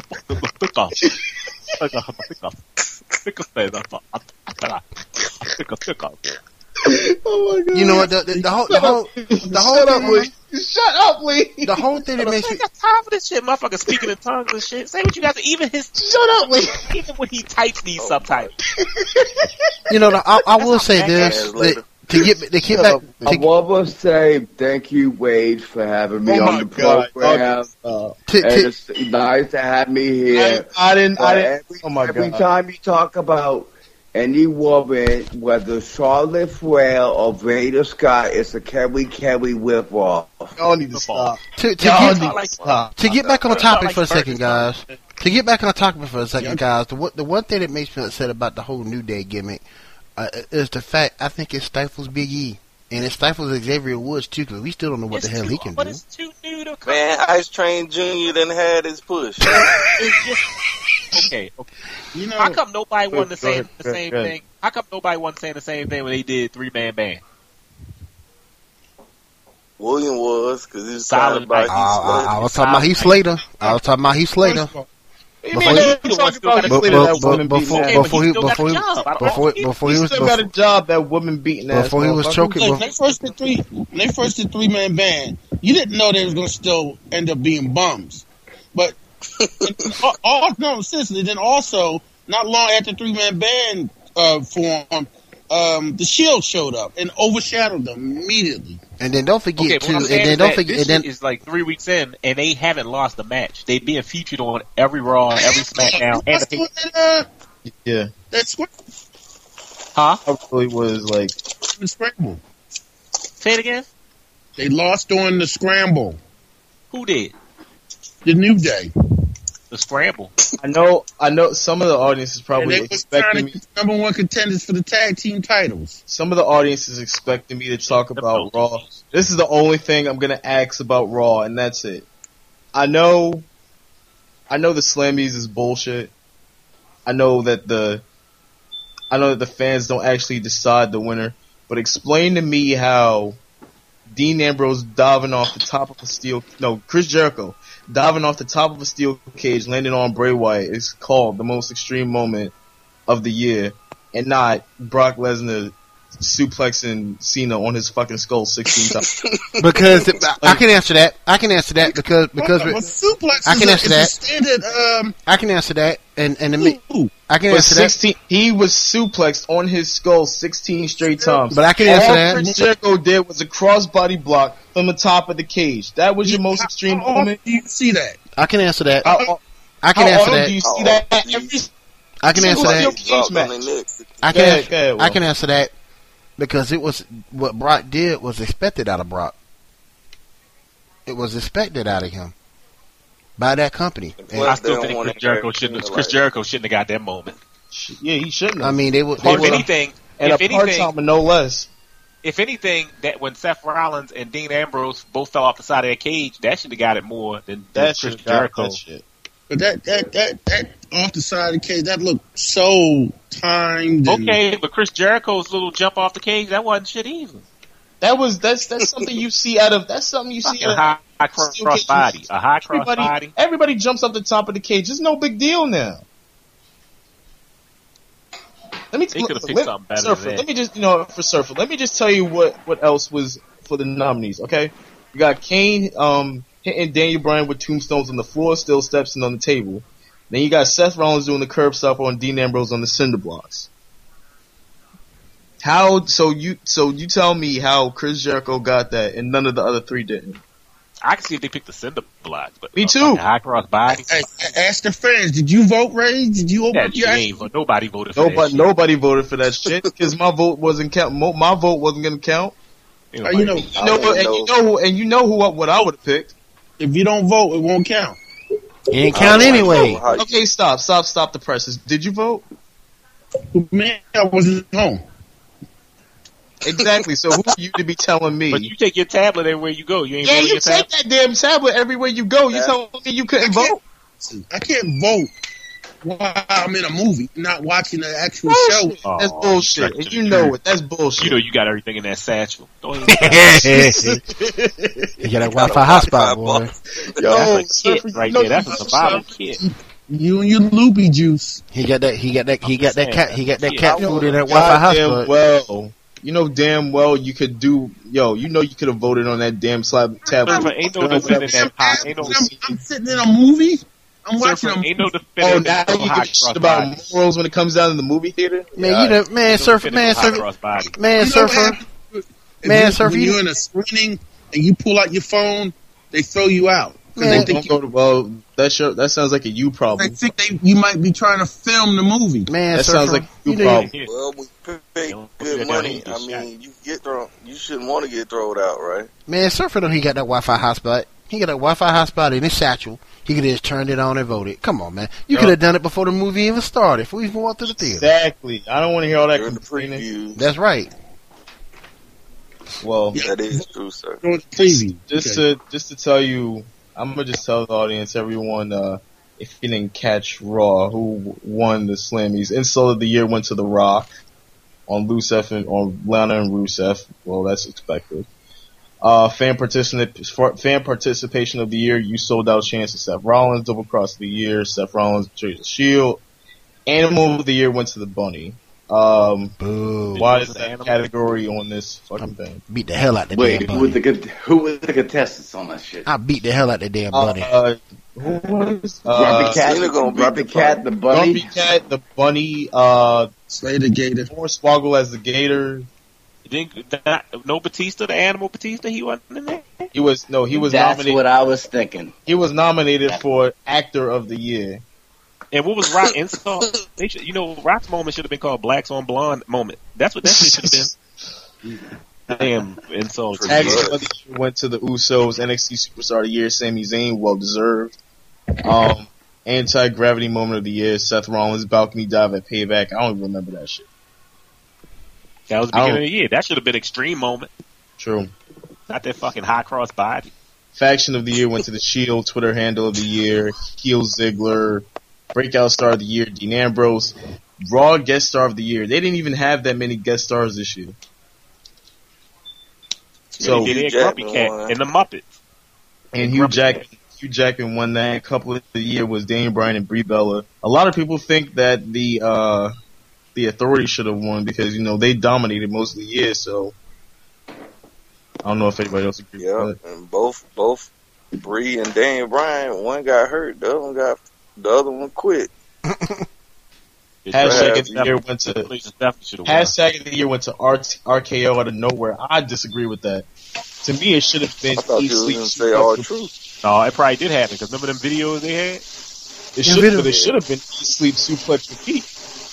Oh my god. You know what? The, the, the whole, the whole, the whole Shut up, thing, Lee. Shut Shut up, Lee. The whole thing that makes I me got time for this shit, motherfucker speaking in tongues and shit. Say what you got to, even his, Shut up, Lee. even when he types these subtitles. you know, I, I will That's say not this bad. that, to get to get back I to, want to say thank you, Wade, for having me Oh on my the God. program. Uh, to, And to it's nice to have me I, here. I didn't. I But didn't. every, Oh my every god. time you talk about any woman, whether Charlotte Flair or Veda Scott, it's a Kerry Kerry whip-off. Y'all need to stop. to, to Y'all get need to stop. to get back on topic for a Like second, guys. To get back on topic for a second, Yeah. guys. The one- the one thing that makes me upset about the whole New Day gimmick uh, is the fact I think it stifles Big E and it stifles Xavier Woods too, because we still don't know what It's the hell too- he can but do. it's too new to come. Man, Ice Train Junior done had his push. It's just, okay, okay. You know, How come nobody wasn't Go saying ahead, the go same ahead. thing? How come nobody wasn't saying the same thing when they did three man band? William was, because he was Solid talking about night. I, Heath I, I Slater. was talking about Heath Slater. I was talking about Heath Slater. first of all, What do you Before mean he- you talking about But- Heath but- Slater, that but- woman beating before- ass? Okay, but before he he- still got before the he- job. I don't Before know. before He he was still got a before, job, that woman beating ass. before he was motherfucker. choking. When they first did three, when they first did three man band, you didn't know they was going to still end up being bums. But all, all no seriously. Then also, not long after three man band uh, formed, um, the Shield showed up and overshadowed them immediately. And then don't forget Okay, but too. what I'm And saying then is don't that forget. this And then shit is like three weeks in, and they haven't lost a match. They being featured on every Raw, every SmackDown, and the pay- uh, Yeah, that script huh? I really was like, was scramble. Say it again. They lost on the scramble. Who did The New Day. the scramble? I know, I know. Some of the audience is And probably they was trying expecting to me. be number one contenders for the tag team titles. Some of the audience is expecting me to talk about Raw. This is the only thing I'm gonna ask about Raw, and that's it. I know, I know the Slammies is bullshit. I know that the, I know that the fans don't actually decide the winner. But explain to me how Dean Ambrose diving off the top of a steel, no, Chris Jericho diving off the top of a steel cage, landing on Bray Wyatt is called the most extreme moment of the year, and not Brock Lesnar suplexing Cena on his fucking skull sixteen times. because I can answer that. I can answer that because because well, suplex I can is, answer a, that. is a standard. Um, I can answer that. And and the, mi- ooh, I can But answer that. sixteen, he was suplexed on his skull sixteen straight times. But I can answer All that. Chris Jericho did was a crossbody block from the top of the cage. That was your most extreme how moment. often do you see that? I can answer that. How, I can how answer often do you that. see How that often do you- every I can answer single that. steel cage Dropped on match? their necks. I can Go ahead, answer, go ahead, Will. I can answer that because it was what Brock did was expected out of Brock. It was expected out of him by that company. And, I still They don't think want Chris to Jericho have shouldn't. have, Cena Chris like- Jericho shouldn't have got that moment. Yeah, he shouldn't have. I mean, they would. They Part If would. anything, and if a part anything, timer, no less. if anything, that when Seth Rollins and Dean Ambrose both fell off the side of that cage, that should have got it more than, than That Chris shit, Jericho. that shit. But that that that that off the side of the cage, that looked so timed. and- Okay, but Chris Jericho's little jump off the cage, that wasn't shit either. That was that's that's something you see out of that's something you see A out high, of high cross, steel cages. body, a high cross everybody. body. Everybody jumps up the top of the cage. It's no big deal now. Let me They could've picked let, something better Surfer, than that. let me just you know for Surfer. Let me just tell you what what else was for the nominees. Okay, you got Kane um hitting Daniel Bryan with tombstones on the floor, still steps and on the table. Then you got Seth Rollins doing the curb stop on Dean Ambrose on the cinder blocks. How so you so you tell me how Chris Jericho got that and none of the other three didn't? I can see if they picked the cinder blocks, but Me a too. fucking high cross body. Hey, ask the fans. Did you vote, Ray? Did you open That up your? shit ain't, but nobody voted for that Nobody shit. nobody voted for that shit because my vote wasn't count. mo- My vote wasn't gonna count. Ain't Uh, nobody you know, voted. You know what? And you know who? And you know who? What I would have picked. if you don't vote, it won't count. It ain't count I don't anyway. know how you- Okay, stop, stop, stop the presses. Did you vote? Man, I wasn't home. Exactly. So who are you to be telling me? But you take your tablet everywhere you go. You ain't Yeah, voting you your take tablet. that damn tablet everywhere you go. You Yeah. telling me you couldn't I can't- vote? I can't vote while I'm in a movie, not watching the actual Bullshit. show. That's Oh, bullshit. stretch And to you the know truth. it. That's bullshit. You know you got everything in that satchel. Don't even You got that Wi-Fi hotspot, boy. Yo, That's a kit Surfer, you right know there. That's a you- survival kit. You and your loopy juice. He got that. He got that. He got that cat. He got that cat You know food in that Wi-Fi goddamn hotspot. well you know damn well you could do, yo, you know you could have voted on that damn slab tablet. Surfer, ain't no defending that pot. Ain't no. I'm, I'm sitting in a movie. I'm watching Surfer, a ain't no Oh, defending now that you hot give a shit cross about body. morals when it comes down to the movie theater? Man, Yeah, you know, man, No surfer, defending man, hot surfer, cross body. man, You know what surfer. happens? If Man, you- sir, if when you- you're in a screening and you pull out your phone, they throw you out. 'Cause Man, they Don't think, you, go to, well, that show, that sounds like a you they problem. think they, you might be trying to film the movie. Man, That surfer, sounds like you you know, problem. Yeah. Well, we pay Don't good forget that money. he I gets mean, you get thrown. You shouldn't want to get thrown out, right? man, surfer know he got that Wi-Fi hotspot. He got that Wi-Fi hotspot in his satchel. He could have just turned it on and voted. Come on, man. You Yup. could have done it before the movie even started. Before we even walked through the theater. Exactly. I don't want to hear all that During the complaining. preview. That's right. Well, That is true, sir. During the preview. just Okay. to just to tell you, I'm gonna just tell the audience, everyone, uh, if you didn't catch Raw, who won the Slammies, Insult of the Year went to The Rock on Rusev and on Lana and Rusev. Well, that's expected. Uh, fan participant fan participation of the year, you sold out chance to Seth Rollins. Double cross of the year, Seth Rollins betrays the Shield. Animal of the year went to the Bunny. Um, Boo. why It's is an that animal. category on this fucking thing? Beat the hell out the Wait, damn who was bunny. the con- who was the contestants on that shit? I beat the hell out the damn bunny. Uh, who was? Grumpy Uh, Cat, Cena gonna beat Grumpy the Cat, the Grumpy bunny. Cat, the Bunny, uh, Slay the Gator. Hornswoggle as the Gator. Didn't not, no Batista, the animal Batista, he wasn't in there. He was no, he was That's nominated. what I was thinking. He was nominated for Actor of the Year. And what was Rock insult? They should, you know, Rock's moment should have been called Blacks on Blonde moment. That's what that shit should have been. Damn insult. Actor of the Year went to the Usos. N X T Superstar of the Year, Sami Zayn, well deserved. Um, Anti Gravity Moment of the Year, Seth Rollins, Balcony Dive at Payback. I don't even remember that shit. That was the I beginning don't- of the year. That should have been extreme moment. True. Not that fucking high cross body. Faction of the Year went to the Shield. Twitter Handle of the Year, Heel Ziggler. Breakout Star of the Year, Dean Ambrose. Raw Guest Star of the Year. They didn't even have that many guest stars this year. So, So, they did Hugh Grumpy Jackman Cat won. and the Muppets. and Hugh Jackman, Hugh Jackman won that. Couple of the year was Daniel Bryan and Brie Bella. A lot of people think that the uh, the Authority should have won because you know they dominated most of the year. So I don't know if anybody else agrees Yeah, with that. and both both Bree and Daniel Bryan, one got hurt, the other one got the other one quit. Hashtag of the Definitely- year went to Definitely should have won. hashtag of the year went to R- RKO out of nowhere. I disagree with that. To me, it should have been I thought Eat you were Sleep going to say all Suplex. truth. No, it probably did happen because remember them videos they had? It should, video- but it should have been Eat Sleep Suplex Repeat.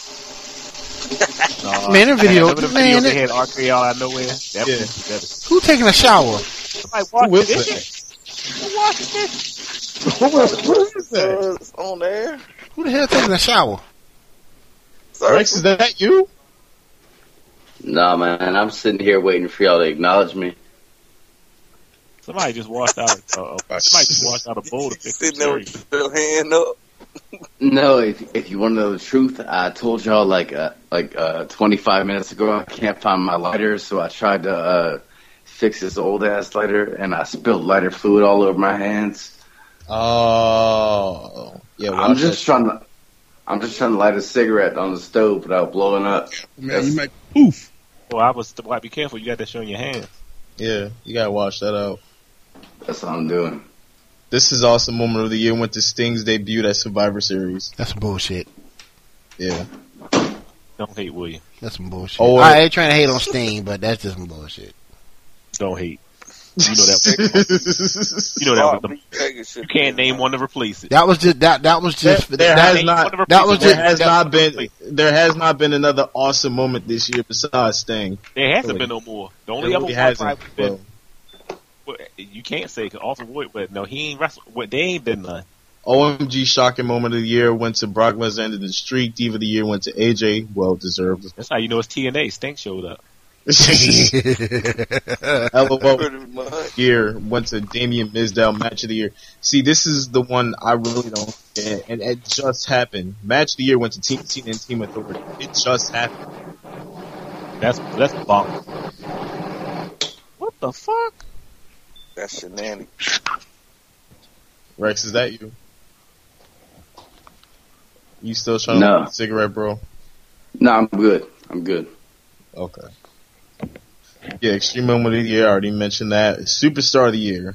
No, Man, them video- remember them man, videos it- they had R K out of nowhere? That Yeah. was better. Who taking a shower? Somebody Who watched is it. that? Who watched it? Who is that? Uh, it's on there. Who the hell taking a shower? Sorry. Rex, is that you? Nah, man, I'm sitting here waiting for y'all to acknowledge me. Somebody just washed out. Uh, somebody just washed out a bowl to fix Sitting the there with your hand up. No, if if you want to know the truth, I told y'all like uh, like uh, twenty-five minutes ago I can't find my lighter, so I tried to uh, fix this old ass lighter, and I spilled lighter fluid all over my hands. Oh, yeah. I'm watch just that. trying to I'm just trying to light a cigarette on the stove without blowing up. Man, you might poof. Well, I was. Well, be careful. You got that shit on your hands. Yeah, you gotta watch that out. That's what I'm doing. This is awesome moment of the year went to Sting's debut at Survivor Series. That's some bullshit. Yeah. Don't hate William. That's some bullshit. Oh, I ain't trying to hate on Sting, but that's just some bullshit. Don't hate. You know that. You know that. Was the, you can't name one to replace it. That was just that. That was There, just there that, has not. that was There just has that- not been. There has not been another awesome moment this year besides Sting. There hasn't been no more. The only There other really one hasn't, probably been. bro. Well, you can't say because Austin Boyd, but no, he ain't wrestled. Well, they ain't been none. O M G shocking moment of the year went to Brock Lesnar ended the streak. Diva of the year went to A J. Well deserved. That's how you know it's T N A. Stink showed up. LOL Pretty much. year went to Damian Mizdow match of the year. See, this is the one I really don't get, and it just happened. Match of the year went to Team Team and Team Authority. It just happened. That's that's bunk. What the fuck? That's shenanigans. Rex, is that you? You still trying No. to light a cigarette, bro? No, I'm good. I'm good. Okay. Yeah, Extreme Moment of the Year. I already mentioned that. Superstar of the Year.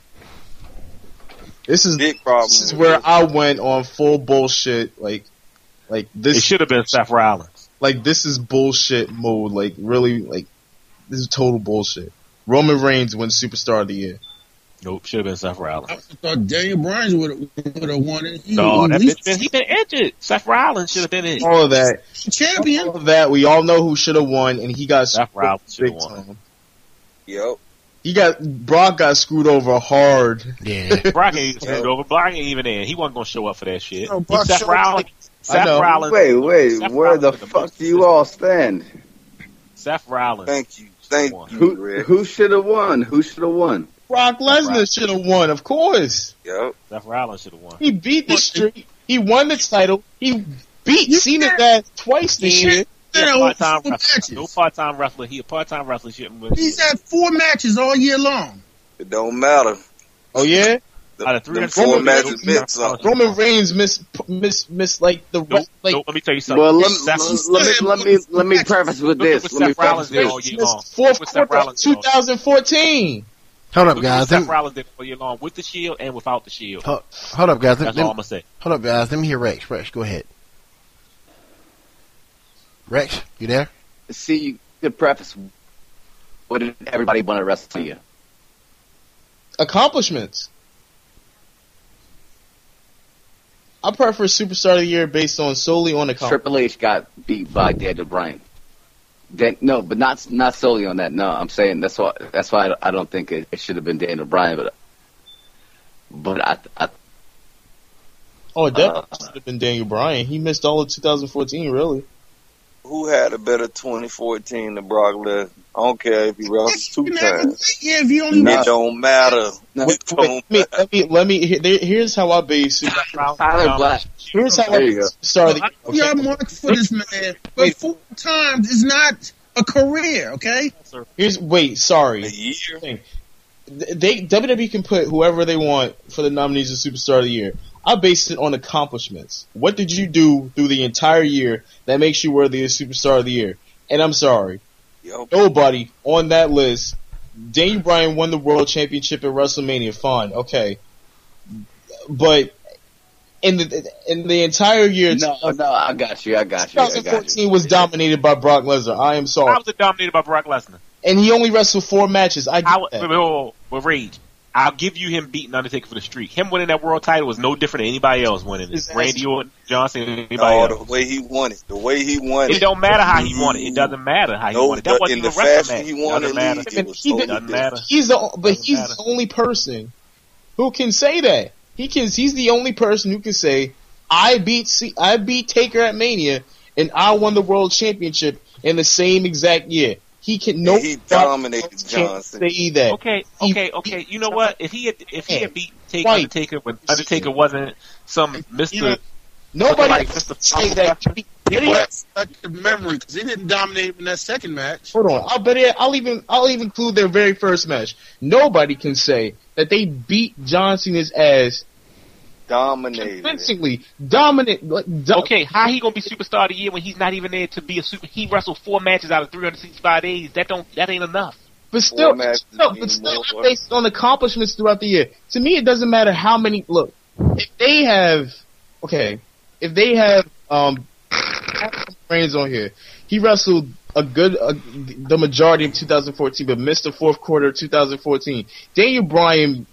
This is Big problem. This is where I went on full bullshit. Like, like this. It should have been Seth Rollins. Like, this is bullshit mode. Like, really, like, this is total bullshit. Roman Reigns wins Superstar of the Year. Nope, should have been Seth Rollins. I thought Daniel Bryan would have won it. He, No, that he, bitch been, he been injured. Seth Rollins should have been it. All of that. champion. All of that. We all know who should have won, and he got Seth screwed Rollins should big have won. time. Yep. He got Brock got screwed over hard. Yeah. Brock ain't screwed over. Brock ain't even in. He wasn't gonna show up for that shit. No, Brock Seth showed Rollins. I Seth know. Rollins. Wait, wait, Seth where Rollins the was the fuck most do you all stand? Seth Rollins. Thank you. Thank Won. you, Who Rick. who should have won? Who should have won? Brock Lesnar should have won, of course. Yep. Seth Rollins should have won. He beat the streak. He won the title. He beat Cena's ass twice this year. He a Yeah, part-time four wrestler. matches. No part-time wrestler. He a part-time wrestler. Shouldn't win. He's had four matches all year long. It don't matter. Oh yeah, The, Out of three them hundred four Roman matches Reigns- meant something. Roman Reigns miss miss miss like the Nope, like nope, let me tell you something. Well, let, Seth- let, let me let me let me preface with Look at this. what Let me Seth Rollins preface did with all this. year long. fourth Look what Seth quarter of Rollins did all- twenty fourteen. Hold up, Look at guys. what Seth Let me, Rollins did all year long with the Shield and without the Shield. hold, hold up, guys. Let, That's let- all I'm gonna say. hold up, guys. Let me hear Rex. Rex, go ahead. Rex, you there? See, the preface. What did everybody want to wrestle you? Accomplishments. I prefer Superstar of the Year based on solely on accomplishments. Triple H got beat by Daniel Bryan. Dan, no, but not not solely on that. No, I'm saying that's why that's why I, I don't think it, it should have been Daniel Bryan, but but I, I Oh, it definitely Uh, should have been Daniel Bryan. He missed all of twenty fourteen, really. Who had a better twenty fourteen than Brock Lesnar? I don't care if he wrestled two times. Yeah, if you only No. It don't matter. No. It Wait, don't let me, matter. let me, let me, here- there- here's how I base it. Tyler Black. Here's how I There you base go. Superstar of the I Year. y'all Okay? mark for this man, but Wait. four times is not a career. Okay, Here's, wait, sorry. A year? They W W E can put whoever they want for the nominees of Superstar of the Year. I based it on accomplishments. What did you do through the entire year that makes you worthy of Superstar of the Year? And I'm sorry, Yep. nobody on that list. Daniel Bryan won the World Championship at WrestleMania. Fine, okay, but in the in the entire year, No, no, I got you. I got you. I got twenty you. fourteen was dominated by Brock Lesnar. I am How sorry, was it dominated by Brock Lesnar? and he only wrestled four matches. I I, get that. with, with Rage, I'll give you him beating Undertaker for the streak. Him winning that world title was no different than anybody else winning it. His ass- Randy Orton, Johnson, anybody No, else. the way he won it. The way he won it. It don't matter how he won it. It doesn't matter how he No, won it. That the- wasn't in even the a wrestling fashion match. he won Doesn't it, matter. Lee, I mean, it was he totally did- Doesn't different. matter. He's the but Doesn't he's matter. the only person who can say that. He can. He's the only person who can say, "I beat C- I beat Taker at Mania, and I won the World Championship in the same exact year." He can. No, he dominated can't Johnson. say that. Okay, He okay, okay. You know what? If he had, if he had beat Taker, Right. Undertaker when Undertaker wasn't some Mister Nobody Like, can Mister say that. He he did it. had such a memory because he didn't dominate in that second match. Hold on. I'll bet it, I'll even I'll even include their very first match. Nobody can say that they beat John Cena's ass Dominated. convincingly, dominant. Like, do- Okay, how he gonna be superstar of the year when he's not even there to be a super? He wrestled four matches out of three hundred sixty-five days. That don't that ain't enough. But still, Four matches still, mean but still more. based on accomplishments throughout the year. To me, it doesn't matter how many. Look, if they have, okay, if they have um, Reigns on here, he wrestled a good, uh, the majority of two thousand fourteen, but missed the fourth quarter of two thousand fourteen. Daniel Bryan,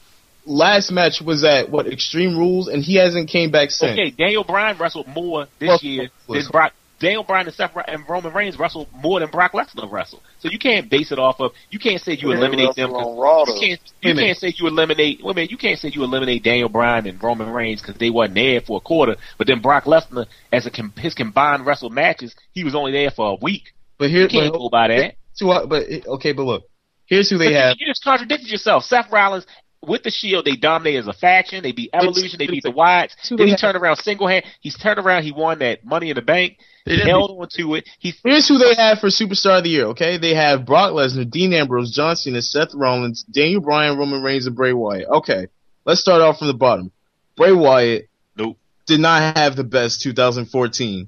last match was at what Extreme Rules, and he hasn't came back since. Okay, Daniel Bryan wrestled more this Well, year well, than Brock. Daniel Bryan and Seth Ro- and Roman Reigns wrestled more than Brock Lesnar wrestled. So you can't base it off of. You can't say you They eliminate them. wrestled 'cause- on Raw, You though. can't. Wait You a minute. can't say you eliminate. Wait a minute. You can't say you eliminate Daniel Bryan and Roman Reigns because they wasn't there for a quarter. But then Brock Lesnar, as a com- his combined wrestle matches, he was only there for a week. But here, You can't but, go by that. to, uh, but okay, but look, here's who they But have. You just contradicted yourself. Seth Rollins with the Shield, they dominated as a faction. They beat Evolution. They beat the Wyatts. who Then they he turned around single hand. He's turned around. He won that Money in the Bank. He held on to it. He Here's who they have for Superstar of the Year, okay? They have Brock Lesnar, Dean Ambrose, John Cena, Seth Rollins, Daniel Bryan, Roman Reigns, and Bray Wyatt. Okay, let's start off from the bottom. Bray Wyatt Nope. did not have the best two thousand fourteen.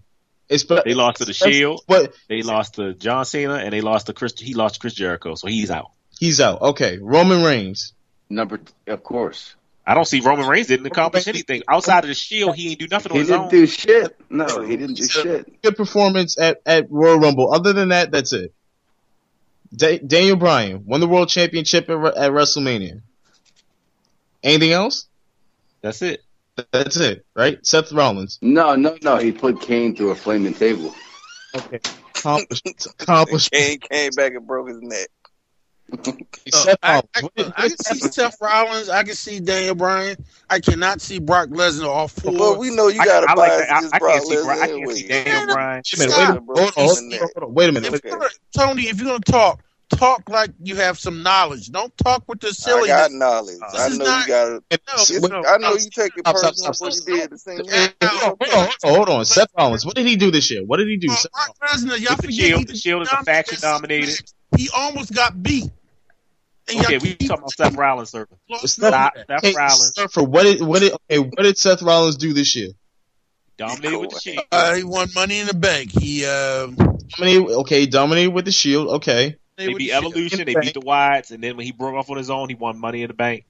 It's, They lost to the Shield. But They lost to John Cena, and they lost to Chris. He lost to Chris Jericho, so he's out. he's out. Okay, Roman Reigns. Number, of course. I don't see Roman Reigns didn't accomplish anything outside of the Shield. He ain't do nothing on He his didn't own. do shit. No, he didn't do shit. Good performance at, at Royal Rumble. Other than that, that's it. Da- Daniel Bryan won the World Championship at, at WrestleMania. Anything else? That's it. That's it, right? Seth Rollins. No, no, no. He put Kane through a flaming table. Okay. Accomplishments. Accomplishments. Kane came back and broke his neck. Seth I, Rollins. I, What I, did- I can see Seth Rollins. I can see Daniel Bryan. I cannot see Brock Lesnar off four. But we know you I, got to I like bias that. I, against I Brock can't see. Bri- I Lesnar can't anyway. see Daniel Bryan. Wait a minute, wait a minute. Hold on, hold on, hold on. Wait a minute. If you're gonna- Tony, if you're going to talk, talk like you have some knowledge. Don't talk with the I silliness. got knowledge. This I is know not- you got to. No, no, I know you take it Stop, stop, personal stop, what stop, you did the same Yeah, way. no, Hold on, hold on, hold on. Seth Rollins. What did he do this year? What did he do? Well, Seth Brock Lesnar, y'all With the forget Shield, he the Shield is a dominated faction this dominated. match. He almost got beat. And Okay, y'all we keep- talking about Seth Rollins, sir. Rollins. Stop. Seth Hey, Rollins Surfer, what did what did okay, what did Seth Rollins do this year? dominated with the Shield. Uh, he won Money in the Bank. He uh, Dominated, okay, dominated with the Shield. Okay, They with beat the Evolution, they beat the Wyatts, and then when he broke off on his own, he won Money in the Bank.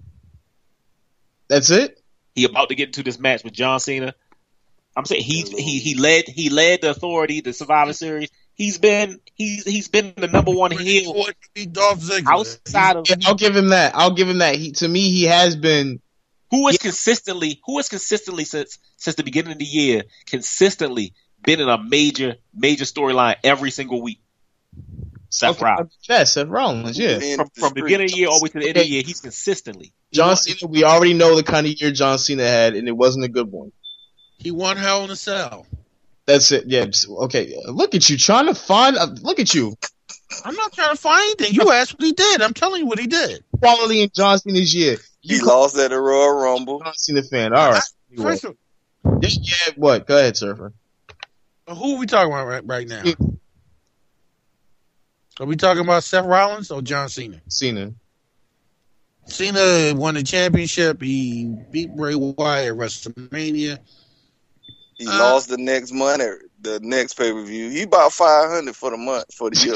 that's it. He about to get into this match with John Cena. I'm saying he he he led he led the Authority, the Survivor Series. He's been he's he's been the number one heel Ford beat Dolph Ziggler. outside of Yeah, I'll give him that. I'll give him that. He to me, he has been. who is consistently who has consistently since since the beginning of the year consistently been in a major major storyline every single week. Seth Okay, Rollins. yeah, Seth Rollins. Yeah, In From, the from the beginning of the year all the way to the end of the year, he's consistently. John Cena. We already know the kind of year John Cena had, and it wasn't a good one. He won Hell in a Cell. That's it. Yeah. Okay. Look at you trying to find. Uh, look at you. I'm not trying to find anything. You asked what he did. I'm telling you what he did. Quality in John Cena's year. He You lost at the Royal Rumble. John Cena fan. All right. Anyway. First of all, Yeah, yeah, what? Go ahead, Surfer. who are we talking about right, right now? Are we talking about Seth Rollins or John Cena? Cena. Cena won the championship. He beat Bray Wyatt at WrestleMania. He Uh, lost the next month, at the next pay per view. He bought five hundred for the month for the year,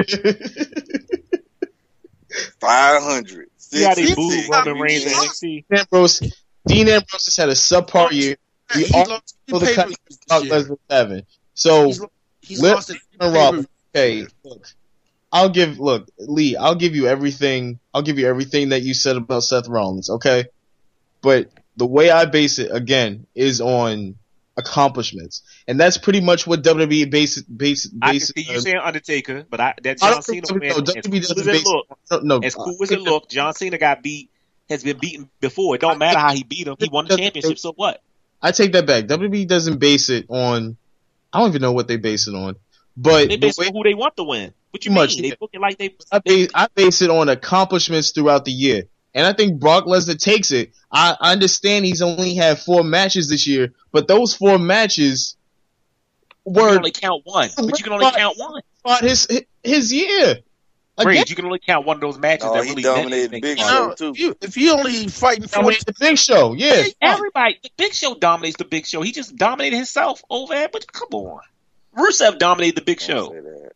sir. Five hundred. See how they Six- booed six- Roman Reigns in six- N X T? Ambrose, Dean Ambrose has had a subpar year. We He all lost know the the kind pay-per-views of this Brock year. Lesnar having. So, He's, he's let- lost it. Rob, okay, look, I'll give, look, Lee, I'll give you everything, I'll give you everything that you said about Seth Rollins, okay? But the way I base it, again, is on accomplishments. And that's pretty much what W W E base, base, I can base see you saying Undertaker, but I, that I John don't think Cena win, no, as W W E cool as doesn't it base look, no, no, as cool as it look, John Cena got beat, has been beaten before. It don't matter how he beat him. He won the championship, so what? I take that back. W W E doesn't base it on, I don't even know what they base it on. But They the base way- it on who they want to win. What you Pretty mean? much, They yeah. book it like they. I base, I base it on accomplishments throughout the year. And I think Brock Lesnar takes it. I, I understand he's only had four matches this year, but those four matches You can were only count one, but you can only count one. about his his year. Again, Rage, you can only count one of those matches No, that he really meant dominated anything. Big You Show. know, too. if you, if you only fighting for dominated the Big Show. Yeah, Everybody, the Big Show dominates the Big Show. He just dominated himself over there. But come on, Rusev dominated the Big Don't Show. say that.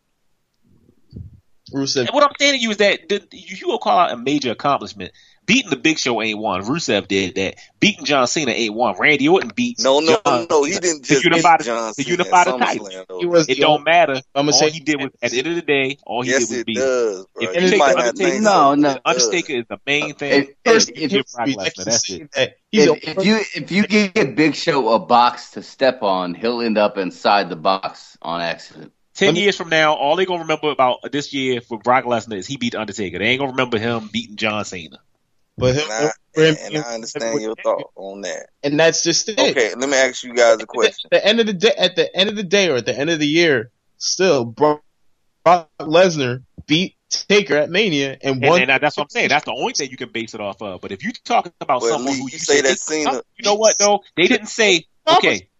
Rusev. And what I'm saying to you is that the, you, you will call out a major accomplishment. Beating the Big Show ain't one. Rusev did that. Beating John Cena ain't one. Randy Orton beat. No, no, John no. He Cena. didn't The just unified- beat John the Cena unified at title. SummerSlam, though. He was It the don't matter. I'm gonna All say he did was at the end of the day, all he Yes, did was it beat. does, bro. If You you take might the not Undertaker, think No, so, no. but it does. Undertaker is the main thing. If- First, if- Give Brock we Lesnar. like to That's say it. that he's If, a- if you if you give Big Show a box to step on, he'll end up inside the box on accident. Ten Let me- years from now, all they gonna remember about this year for Brock Lesnar is he beat Undertaker. They ain't gonna remember him beating John Cena. but him, And I, for him and being- I understand your thought on that. and that's just it. Okay, let me ask you guys a question. At the end of the day, at the end of the day, or at the end of the year, still Brock Lesnar beat Taker at Mania and And, won. and that's what I'm saying. That's the only thing you can base it off of. But if you talking about Well, someone Lee, who you you say say that Cena- you know what though? They didn't say okay. They didn't.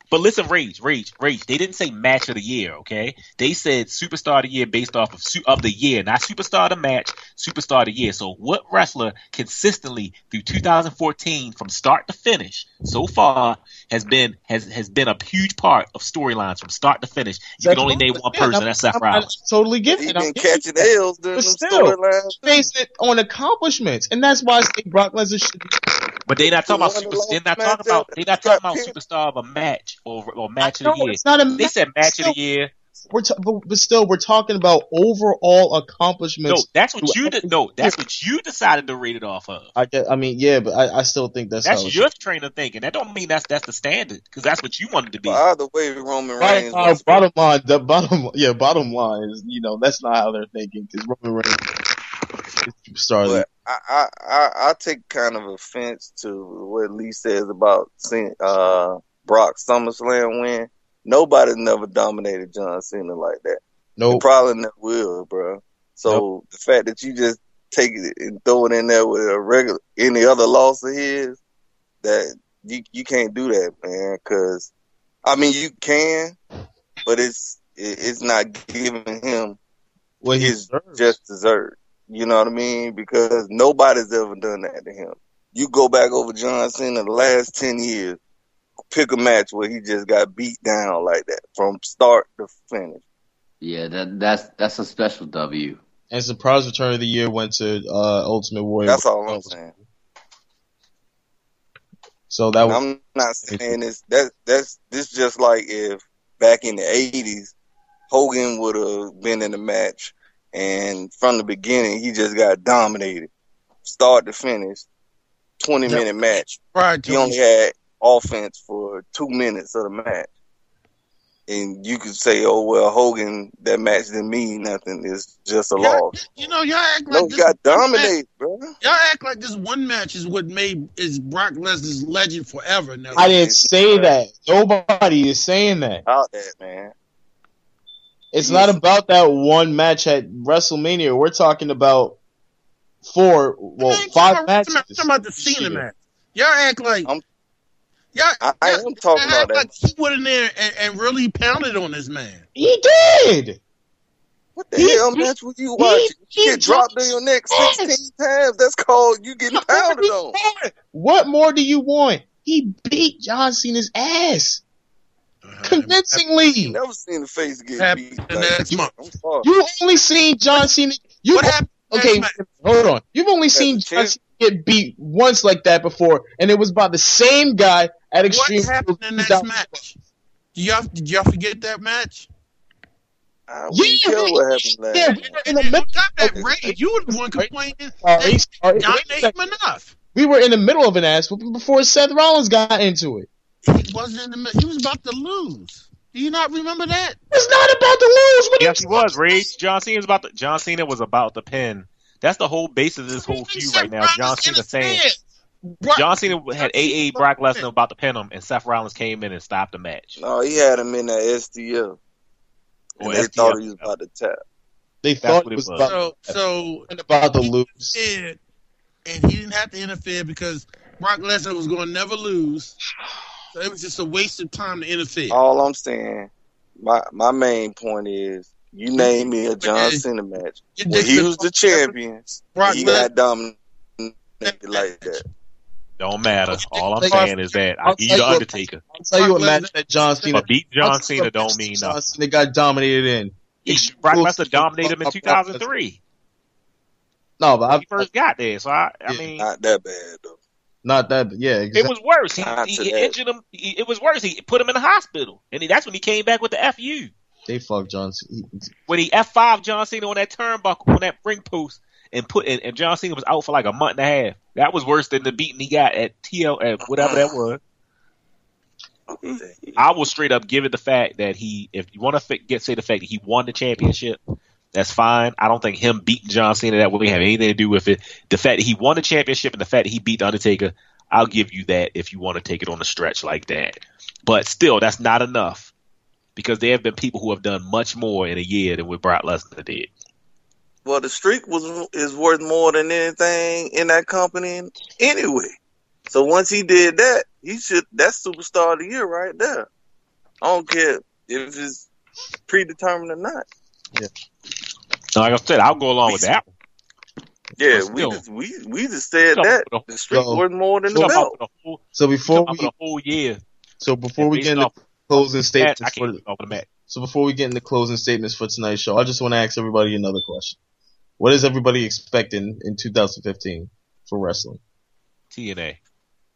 But listen, Rage, Rage, Rage. They didn't say match of the year, okay? They said superstar of the year based off of su- of the year, not superstar of the match, superstar of the year. So what wrestler consistently through two thousand fourteen from start to finish so far has been has has been a huge part of storylines from start to finish? You can only name one person. That's Seth Rollins. Totally get He it. been catching L's during But them still, storylines. base it on accomplishments, and that's why I think Brock Lesnar should. But they're not talking about He won super, the last they're not match talking about ever. they're not He talking got about pinned. superstar of a match or or match I of the know, year. it's not a They match, said match still- of the year. We're t- but, but still, we're talking about overall No, accomplishments. that's what you throughout de- the no, that's year. what you decided to rate it off of. I, get- I mean, yeah, but I, I still think that's, how That's it's your train of thinking. That don't mean that's that's the standard because that's what you wanted to be. But either way, Roman Bottom Reigns line, was bottom line, the bottom, yeah, bottom line is, you know, that's not how they're thinking because Roman Reigns is superstar. of the But I, I, I, I take kind of offense to what Lee says about seeing, uh, Brock SummerSlam win. Nobody's never dominated John Cena like that. Nope. They probably never will, bro. So the fact that you just take it and throw it in there with a regular, any other loss of his, that you, you can't do that, man. Cause, I mean, you can, but it's, it, it's not giving him What he his deserves. just dessert. You know what I mean? Because nobody's ever done that to him. You go back over John Cena the last ten years, pick a match where he just got beat down like that from start to finish. Yeah, that that's that's a special W. And surprise return of the year went to uh, Ultimate Warrior. That's all I'm saying. So that And was I'm not saying this. That that's this just like if back in the eighties, Hogan would have been in the match, and from the beginning he just got dominated, start to finish, twenty minute match. Right, He only had offense for two minutes of the match. And you could say, oh, well, Hogan, that match didn't mean nothing. It's just a Y'all- loss. You know, y'all act like No, he this got one match- dominated, bro. Y'all act like this one match is what made is Brock Lesnar's legend forever. Now, I didn't say that. Nobody is saying that. Out that, man. It's not about that one match at WrestleMania. We're talking about four, well, I ain't five talking about- matches. I'm talking about the this Cena year. match. Y'all act like I'm- y'all. I, I y'all- am talking y'all about act that. like he went in there and, and really pounded on this man. He did. What the He- hell he- match was you watching? he You get dropped on your neck Yes. sixteen times. That's called you getting pounded on. What more do you want? He beat John Cena's ass convincingly. Never seen the face get Happened beat. the like next that. month. I'm sorry. You only seen John Cena. You What happened? Okay, next match? hold on. You've only seen a John champ. Cena get beat once like that before, and it was by the same guy at What Extreme happened in that match? Did y'all did y'all forget that match? I Yeah, wouldn't care what happened last yeah, night. we were in the And middle. on top of that, Okay. Ray, you were the one complaining Sorry, that sorry, John wait a ain't second. him enough. We were in the middle of an ass whooping before Seth Rollins got into it. He wasn't in the mid- he was about to lose. Do you not remember that? It's not about to lose. What are Yes, you he was. Rage. John Cena was about to, John Cena was about to pin. That's the whole base of this whole feud right now. John Cena saying John Cena had A A Brock Lesnar about to pin him, and Seth Rollins came in and stopped the match. No, he had him in that S T L. And Or they S T F. thought he was about to tap. They That's thought what it it was was. about, So so about to lose. and, and he didn't have to interfere because Brock Lesnar was going to never lose. So it was just a waste of time to interfere. All I'm saying, my my main point is, you name me a John Cena match You where did he the- was the champion. Brock He Lesnar- got dominated like that. Don't matter. All I'm I'll saying is that I I'll give you tell the you what- Undertaker. I'll tell you what Brock match that John Cena. But beat I'll John tell you Cena what don't match mean John nothing. Cena got dominated in. He- Brock Lesnar dominated him in two thousand three. No, but When I, he first got there. So I, I Yeah. mean, Not that bad though. not that. Yeah, it exactly. was worse. He, Not he, to he that. injured him. He, it was worse. He put him in the hospital, and he, that's when he came back with the F U. They fucked John Cena. When he F five John Cena on that turnbuckle, on that ring post, and put and, and John Cena was out for like a month and a half. That was worse than the beating he got at T L at whatever that was. I will straight up give it the fact that he, if you want to get say the fact that he won the championship, that's fine. I don't think him beating John Cena that way have anything to do with it. The fact that he won the championship and the fact that he beat the Undertaker, I'll give you that if you want to take it on the stretch like that. But still, that's not enough because there have been people who have done much more in a year than what Brock Lesnar did. Well, the streak was is worth more than anything in that company anyway. So once he did that, he should that's superstar of the year right there. I don't care if it's predetermined or not. Yeah. Like I said, I'll go along with that. Yeah, But we still, just we we just said talking that about the- the street So- worth more than talking the about belt. the whole, So before talking we about the whole year. so before we Based get into off closing Match, statements I for can't the, get off of the match. so before we get into closing statements for tonight's show, I just want to ask everybody another question. What is everybody expecting in two thousand fifteen for wrestling? T N A.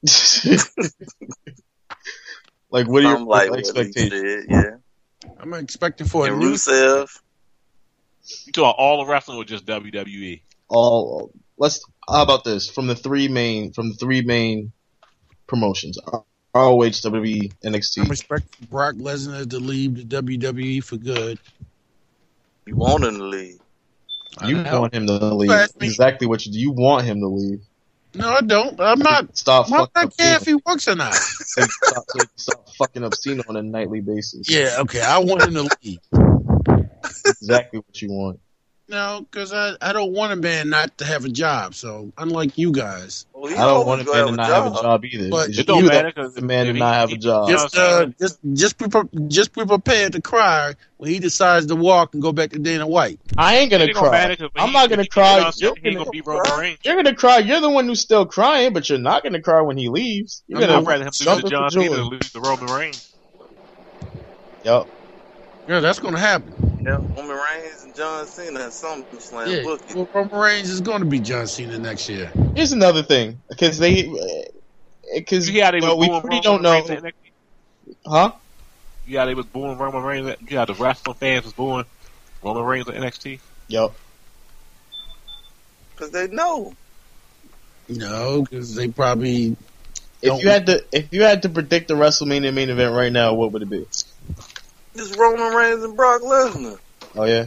Like, what are your Something like what Lee expectations? said, yeah. I'm expecting for a And new. Rusev, You talking all of wrestling or just W W E? All let's. How about this? From the three main, from the three main promotions, R O H, W W E, N X T. I'm expecting Brock Lesnar to leave the W W E for good. you want him to leave. You I know. want him to leave? asked me. Exactly what you do. You want him to leave? No, I don't. But I'm not. Stop Why would fucking I up care if Cena. he works or not? So you stop, so you stop fucking up Cena on a nightly basis. Yeah, okay. I want him to leave. Exactly what you want. No, because I, I don't want a man not to have a job. So unlike you guys, Well, he I don't always want a gonna man to have not have a job either. But It's It don't you that matter wants because the man to not have a job. just uh, just just be pre- just be prepared to cry when he decides to walk and go back to Dana White. I ain't gonna It ain't gonna cry. matter 'cause when I'm he- not when gonna he cry. get on You're something, he ain't gonna, gonna be Roman Reigns. you're gonna cry. You're the one who's still crying, but you're not gonna cry when he leaves. You're I'd gonna rather him lose jump to for John Cena joy. than lose to Roman Reigns. Yup. Yeah, that's gonna happen. Yeah, Roman Reigns and John Cena at SummerSlam Yeah, booking. well, Roman Reigns is going to be John Cena next year. Here's another thing, because they, because You see how they well, was we booing pretty Roman don't know, Reigns at N X T? huh? You how they was booing Roman Reigns? at- You how the wrestling fans was booing Roman Reigns at N X T? Yup. Because they know. No, because they probably If Don't- you had to, if you had to predict the WrestleMania main event right now, what would it be? It's Roman Reigns and Brock Lesnar. Oh yeah.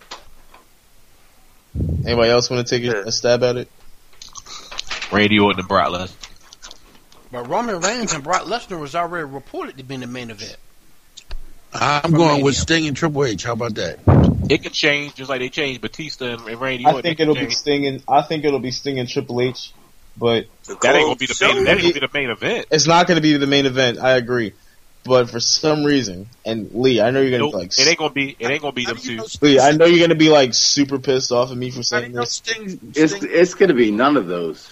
Anybody else want to take a, Yeah. a stab at it? Randy Orton and Brock Lesnar. But Roman Reigns and Brock Lesnar was already reported to be in the main event. I'm going with Sting and Triple H. How about that? It can change just like they changed Batista and and Randy I Orton. think It can it'll be change. Sting and I think it'll be Sting and Triple H, but The That ain't gonna be the show. main. That ain't gonna be the main event. it's not going to be the main event. I agree, but for some reason, and Lee, I know you're going to Nope, be like, it ain't gonna be. It ain't gonna be How them do you two. know Lee, I Sting- know you're going to be like super pissed off at me for How do you saying know this. Sting? It's Sting it's gonna be none of those.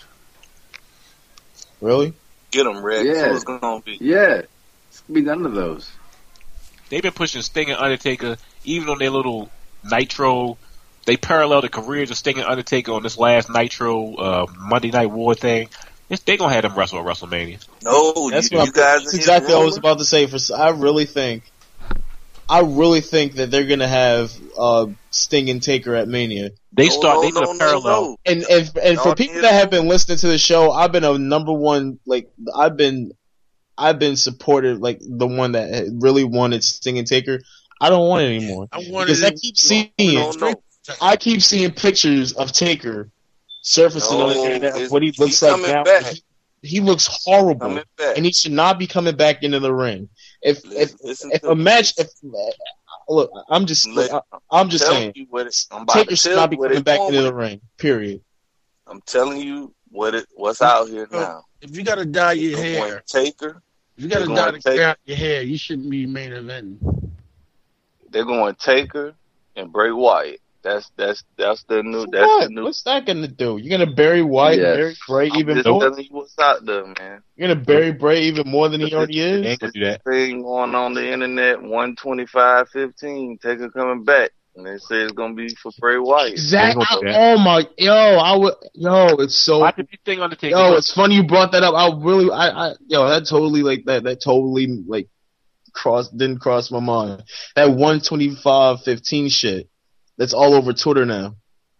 Really? Get them, Red. Yeah. Who it's going to be? Yeah, it's gonna be none of those. They've been pushing Sting and Undertaker, even on their little Nitro. They parallel the careers of Sting and Undertaker on this last Nitro uh, Monday Night War thing. It's, they gonna have them wrestle at WrestleMania. No, That's you, what you I'm, guys that's hear exactly the what I was rumor? about to say. For I really think, I really think that they're going to have uh, Sting and Taker at Mania. They No, start. no, they no, gonna no, parallel. no. And if and for Y'all people hear that the have been listening to the show, I've been a number one like I've been I've been supported like the one that had really wanted Sting and Taker. I don't want it anymore I wanted because I it- keep seeing No, no. I keep seeing pictures of Taker surfacing No, on the internet it's- of what he looks he's like coming now. back. He, he looks horrible, Coming back. and he should not be coming back into the ring. If if Listen, listen if to a me. match, if look, I'm just Listen, I'm just telling saying, you what it, I'm about Taker to should tell not you be what coming it's back going into the with. ring. Period. I'm telling you what it what's out here now. If you got to dye your They're hair, going Taker. if you got to they're dye going the take- hair out your hair, you shouldn't be main eventing. They're going Taker and Bray Wyatt. That's that's that's the new. That's What? the new. What's that gonna do? You're gonna bury White, Yes. bury Bray I'm even just more. telling you what's out there, man. You're gonna bury Bray even more than he already They is. ain't gonna do that. Thing going on the internet, one twenty five fifteen. Taker coming back, and they say it's gonna be for Bray Wyatt. Exactly. They ain't gonna do that. Oh my, yo, I would, yo, it's so, Why did you think Undertaker? yo, it's funny you brought that up. I really, I, I, yo, that totally like that. That totally like cross didn't cross my mind. That one twenty five fifteen shit. That's all over Twitter now.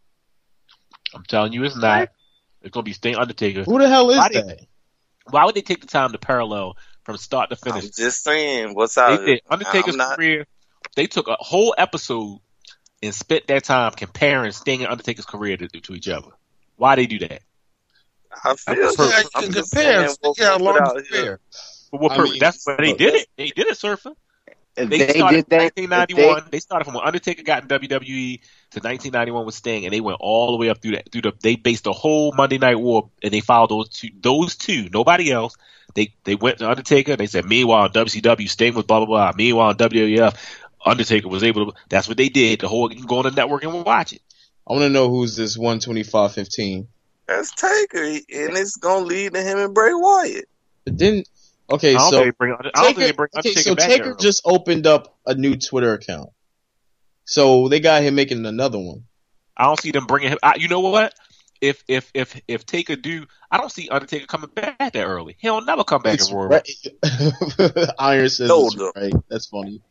I'm telling you, it's not. It's gonna be Sting Undertaker. Who the hell is Why they- that? Why would they take the time to parallel from start to I'm finish? just saying what's They out here. did Undertaker's I'm not. career. They took a whole episode and spent that time comparing Sting and Undertaker's career to, to each other. Why they do that? I feel. Yeah, you I'm can just compare. saying what See how we long put it's out here. fair. For what I purpose? mean, That's why they look, did it. They did it, Surfer. If They, they, started did that, in if nineteen ninety-one. They, started from when Undertaker got in W W E to nineteen ninety-one with Sting, and they went all the way up through that. Through the, they based the whole Monday Night War, and they followed those two. Those two, nobody else. They they went to Undertaker. They said, meanwhile, W C W, Sting was blah blah blah. Meanwhile, in W W F, Undertaker was able to. That's what they did. The whole you can go on the network and watch it. I want to know who's this one twenty-five fifteen. That's Taker, and it's gonna lead to him and Bray Wyatt. But then, okay, I don't so think they bring, I don't Taker, think they bring okay, Undertaker so back Taker there. just opened up a new Twitter account, so they got him making another one. I don't see them bringing him. I, you know what? If if if if Taker do, I don't see Undertaker coming back that early. He'll never come back It's in Royal. right. Iron says No, it's though. right. That's funny.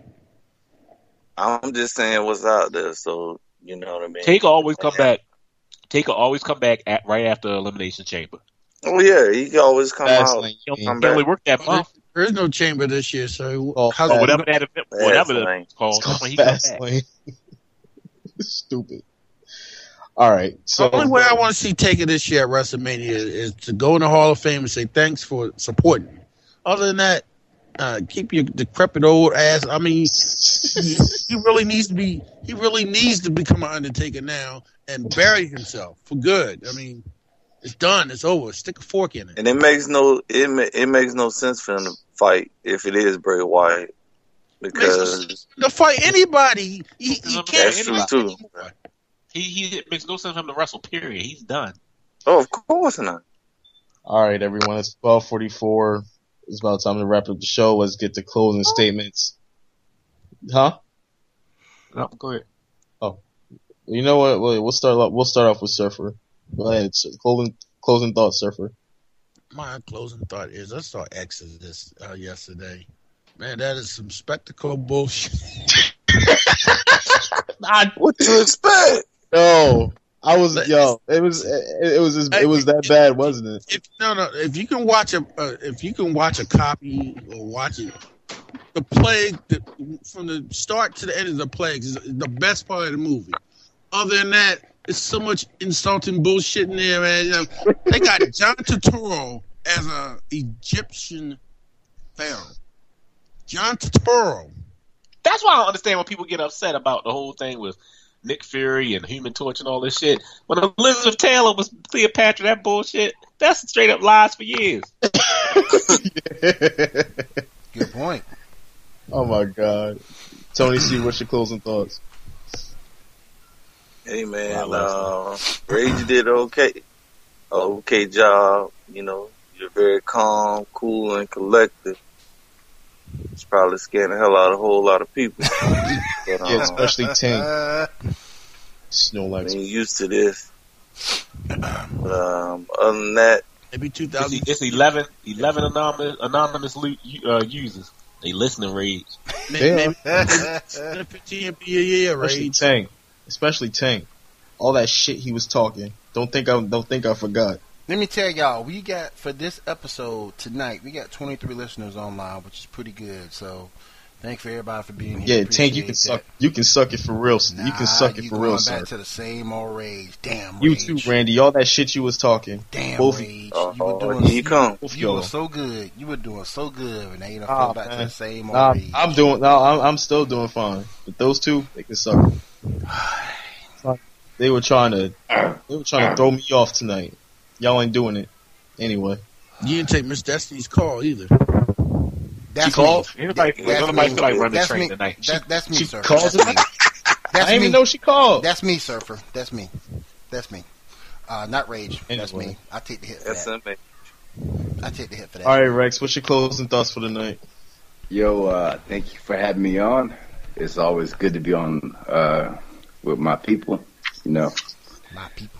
I'm just saying what's out there, so you know what I mean. Taker always come back. Taker always come back at right after Elimination Chamber. Oh yeah, he can always come Fast out. lane. He He Come only back. worked that month. There is no chamber this year, so Oh, how's fast- it Whatever that event, whatever the lane. it's called, It's that's called when he comes Fast back. Lane. Stupid. All right, so The only way I want to see Taker this year at WrestleMania is to go in the Hall of Fame and say thanks for supporting. Other than that, uh, keep your decrepit old ass. I mean, he, he really needs to be. He really needs to become an Undertaker now and bury himself for good. I mean, it's done. It's over. Stick a fork in it. And it makes no it ma- it makes no sense for him to fight if it is Bray Wyatt because To fight anybody, he, he can't. that's true too. anymore. He he it makes no sense for him to wrestle. Period. He's done. Oh, of course not. all right, everyone, it's twelve forty-four. It's about time to wrap up the show. Let's get to closing statements. Huh? No, go ahead. You know what? We'll we'll start. off- We'll start off with Surfer. Go ahead. Sur- Closing closing thoughts, Surfer. My closing thought is I saw Exodus uh, yesterday. Man, that is some spectacle bullshit. What you expect? No, I was yo. It was it, it was just, it was that bad, wasn't it? If no, no, if you can watch a, uh, if you can watch a copy or watch it, the plague the, from the start to the end of the plagues is the best part of the movie. Other than that, it's so much insulting bullshit in there, man. You know, they got John Turturro as a Egyptian pharaoh. John Turturro. That's why I don't understand when people get upset about the whole thing with Nick Fury and Human Torch and all this shit. When Elizabeth Taylor was Cleopatra, that bullshit, that's straight up lies for years. Good point. Oh my God, Tony C, what's your closing thoughts? Hey man, uh, Rage did okay, okay job. You know, you're very calm, cool, and collected. It's probably scaring the hell out of a whole lot of people. But, um, Yeah, especially Tank. Uh, Snow I Legs. mean, used to this. But, um, other than that, Maybe two It's, thousand. it's eleven, eleven anonymous, anonymous lo- uh, users. They listening Rage. Maybe fifteen be a year, Especially right? Tank. Especially Tank. All that shit he was talking. Don't think I don't think I forgot. Let me tell y'all, we got for this episode tonight, we got twenty-three listeners online, which is pretty good. So, thanks for everybody for being here. Yeah, Tank, you can Appreciate suck. You can suck it for real. that. you can Nah, suck it you for going real, back sir. to the same old Rage. Damn, You Rage. too, Randy. All that shit you was talking. Damn, Both- Rage. uh, you were doing. here you come. You Yo. were so good. You were doing so good, and now you done Ah, fell back to man. the same old Nah, Rage. I'm doing. No, I'm, I'm still doing fine. But those two, they can suck. They were trying to. They were trying to throw me off tonight. Y'all ain't doing it. Anyway, You didn't take Miss Destiny's call either. That's she called. me. Anybody, That's nobody me. feel like running the That's train me. tonight. That, that's me, she Surfer. called That's tonight? me. I That's didn't me. even know she called. That's me, Surfer. That's me. That's me. Uh, not Rage. That's Anyway. me. I take the hit for that's that. it. I take the hit for that. All right, Rex. What's your closing thoughts for the night? Yo, uh, thank you for having me on. It's always good to be on uh, with my people. You know. My people.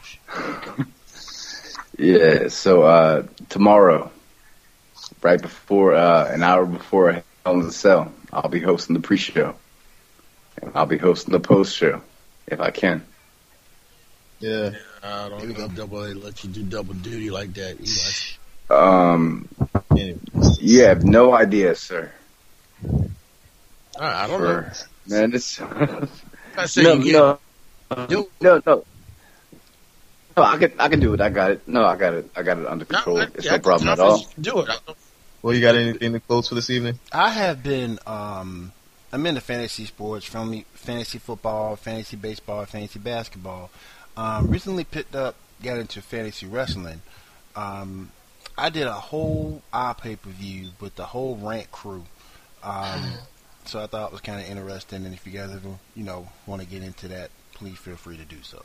Yeah. So uh, tomorrow, right before uh, an hour before Hell in the Cell, I'll be hosting the pre-show, and I'll be hosting the post-show if I can. Yeah. I don't know. Double A let you do double duty like that. Eli. Um, Anyway. you have no idea, sir. I don't know. For, man, it's I say no, you no, Do- no, no. No, I can, I can do it. I got it. No, I got it. I got it under No, control. I- It's I no got problem at confidence all. you can do it. I don't- Well, you got anything to close for this evening? I have been. Um, I'm into fantasy sports, from fantasy football, fantasy baseball, fantasy basketball. Um, recently picked up, got into fantasy wrestling. Um, I did a whole iPay per view with the whole Rant crew. Um, so I thought it was kind of interesting, and if you guys ever, you know, want to get into that, please feel free to do so.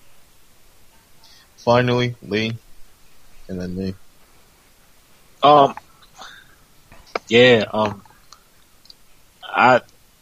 Finally, Lee, and then me. Um, yeah, um, I,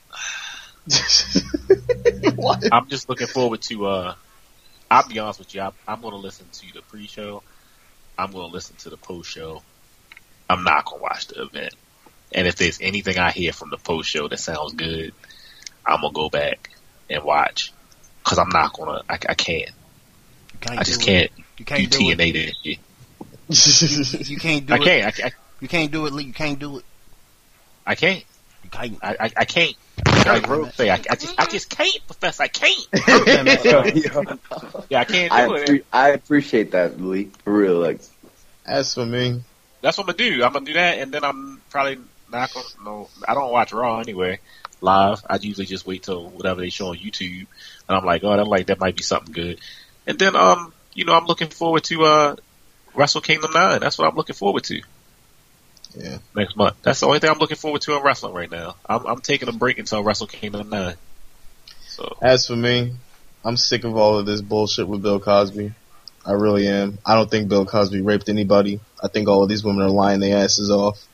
What? I'm just looking forward to, uh, I'll be honest with you, I, I'm going to listen to the pre-show. I'm going to listen to the post-show. I'm not going to watch the event. And if there's anything I hear from the post-show that sounds good, I'm going to go back and watch. Cause I'm not going to, I, I can't. You can't I just do can't, it. You can't do do T it. N A that shit. You, you can't do I it. can't, I, can't- You can't do it, Lee. You can't do it. I can't. You can't. I, I, I can't. Like Rogue say, I, I just, I just can't, Professor. I can't. Yeah, I can't I, do it. appre- I appreciate that, Lee. For real, like. As for me, That's what I'm gonna do. I'm gonna do that, and then I'm probably not gonna. No, I don't watch Raw anyway. Live, I usually just wait till whatever they show on YouTube, and I'm like, oh, that like that might be something good. And then, um, you know, I'm looking forward to uh, Wrestle Kingdom nine. That's what I'm looking forward to yeah. next month. That's the only thing I'm looking forward to in wrestling right now. I'm, I'm taking a break until Wrestle Kingdom nine. So As for me, I'm sick of all of this bullshit with Bill Cosby. I really am. I don't think Bill Cosby raped anybody. I think all of these women are lying their asses off.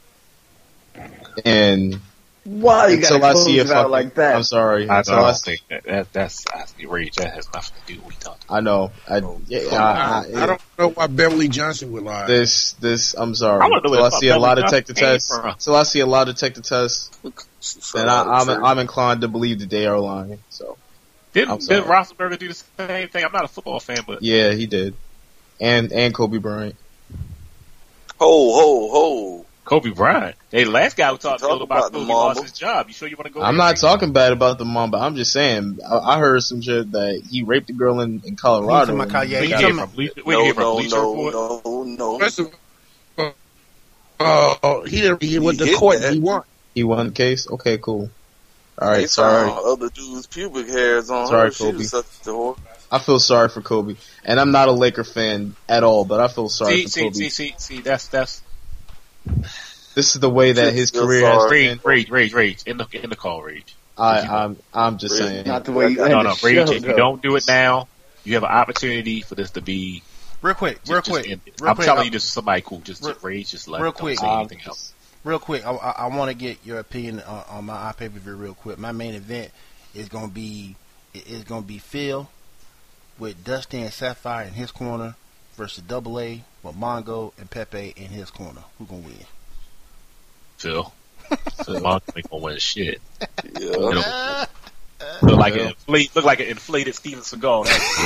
And Why you until gotta I close see a it out fucking, like that? I'm sorry. I Until I, don't s- think that, that that's that's rage. That has nothing to do with what we talking. I know. I, yeah, I, I, I don't know why Beverly Johnson would lie. This, this, I'm sorry. I wanna know Till where I the see a fuck lot of Beverly detective Johnson tests. came from. Till I see a lot of detective tests, So, then I, I'm, true. I'm inclined to believe that they are lying. So, I'm Didn't sorry. Ben Roethlisberger do the same thing? I'm not a football fan, but yeah, he did. And, and Kobe Bryant. Ho, ho, ho. Kobe Bryant. Hey, the last guy who talked Talk ill about about the Kobe lost Mamba. his job. You sure you want to go? I'm there? not talking bad about the mom, but I'm just saying, I, I heard some shit that he raped a girl in, in Colorado. He's in my- and- yeah, Where he you got hear it. from? Bleacher- Where No, you hear from? no, Bleacher no, Report? no, no. First of all, uh, he didn't. He went He to hit court. that. He won. He won the case? Okay, cool. All They right, sorry. found other dude's pubic hairs on Sorry, her. She Kobe. was such a whore. I feel sorry for Kobe. And I'm not a Laker fan at all, but I feel sorry See, for see, Kobe. see, see, see. That's that's This is the way that his Feel career has sorry. been. rage, rage, rage, rage. In the in the call, rage. I, I'm, I'm just Rage. saying. Not the way you No, end No, the no, show, rage. If you though. don't do it now, you have an opportunity for this to be. Real quick, Just, real just quick, end it. real I'm quick. telling I- you, this is somebody cool. Just, Real- just rage. Just let. real Don't quick. say Um, anything else. Real quick, I, I, I want to get your opinion on, on my iPay per view real quick. My main event is gonna be is gonna be Phil with Dusty and Sapphire in his corner versus Double A with Mongo and Pepe in his corner. Who gonna win? Phil. Phil Monk ain't gonna win shit. Yeah. You know, look like an inflate, look like an inflated Steven Seagal.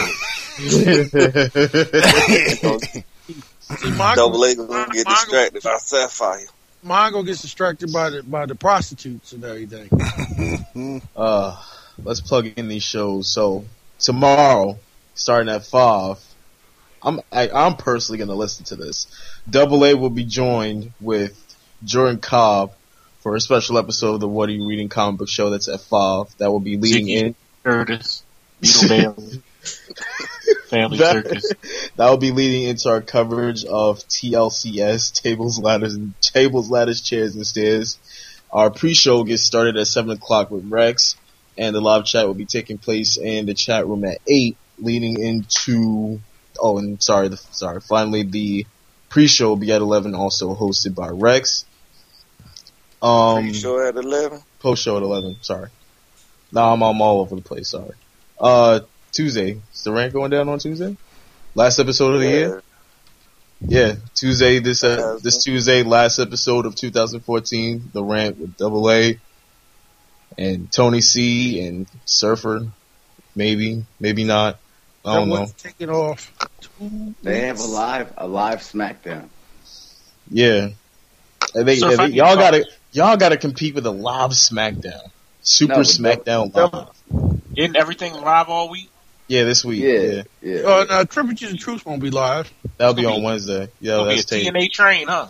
See, Mongo, Double A gonna get Mongo- distracted by Sapphire. Mongo gets distracted by the by the prostitutes and everything. Uh, let's plug in these shows. So tomorrow, starting at five, I'm I, I'm personally gonna listen to this. Double A will be joined with Jordan Cobb for a special episode of the What Are You Reading comic book show. That's at five. That will be leading Ziggy in. Curtis, Beetle Bailey, Family That- Circus. That will be leading into our coverage of T L C S, tables, ladders, and tables, ladders, chairs, and stairs. Our pre-show gets started at seven o'clock with Rex, and the live chat will be taking place in the chat room at eight, leading into. Oh, and sorry, the, sorry. Finally, the pre-show will be at eleven, also hosted by Rex. Um, Pre-show at eleven. post-show at eleven. Sorry. No, I'm, I'm all over the place. Sorry. Uh, Tuesday. Is the rant going down on Tuesday? Last episode of the year. Yeah, Tuesday. This uh, this Tuesday, last episode of two thousand fourteen. The rant with Double A and Tony C and Surfer. Maybe, maybe not. I don't know. Take it off. Two They have a weeks. live a live SmackDown. Yeah, and they, So and if I they- can y'all talk- gotta y'all gotta compete with a live SmackDown, Super No, but SmackDown Dou- live. Isn't everything live all week? Yeah, this week. Yeah, Yeah, yeah. Uh, no, Triple G the Truth won't be live. that'll be It's gonna on be- Wednesday. Yeah, It'll be a that's T tape. N A train, huh?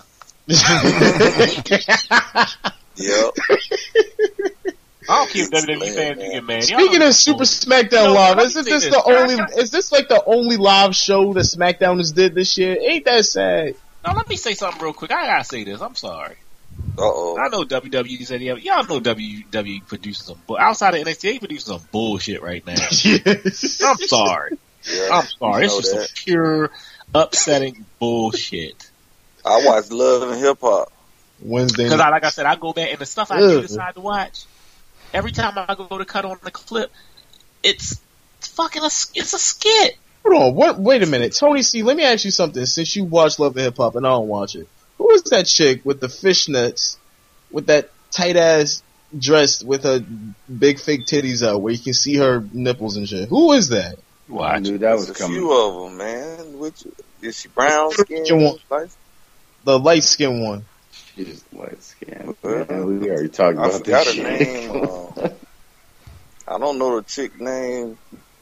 Yep. I don't care if W W E fans do get mad. Y'all Speaking know- of Super SmackDown No, Live, let me isn't say this this. the Can I- only? can I- Is this like the only live show that SmackDown has did this year? Ain't that sad? Now let me say something real quick. I gotta say this. I'm sorry. Uh oh. I know W W E said yeah, y'all know W W E produces some, but outside of N X T, they produce some bullshit right now. Yes. I'm sorry. Yeah, I'm sorry. It's know just that. some pure upsetting bullshit. I watch Love and Hip Hop. Wednesday Because, night. like I said, I go back and the stuff I Ugh. do decide to watch. Every time I go to cut on the clip, it's fucking a it's a skit. Hold on, what? Wait a minute, Tony C. Let me ask you something. Since you watch Love and Hip Hop and I don't watch it, who is that chick with the fishnets, with that tight ass dress with her big fake titties out, where you can see her nipples and shit? Who is that? I Watch. knew that was There's a coming. few of them, man. Which is she brown skin? You want- Like, The light skinned one. She's light skinned. Well, Man, we already talked I about forgot this her shit. name. Uh, I don't know the chick name.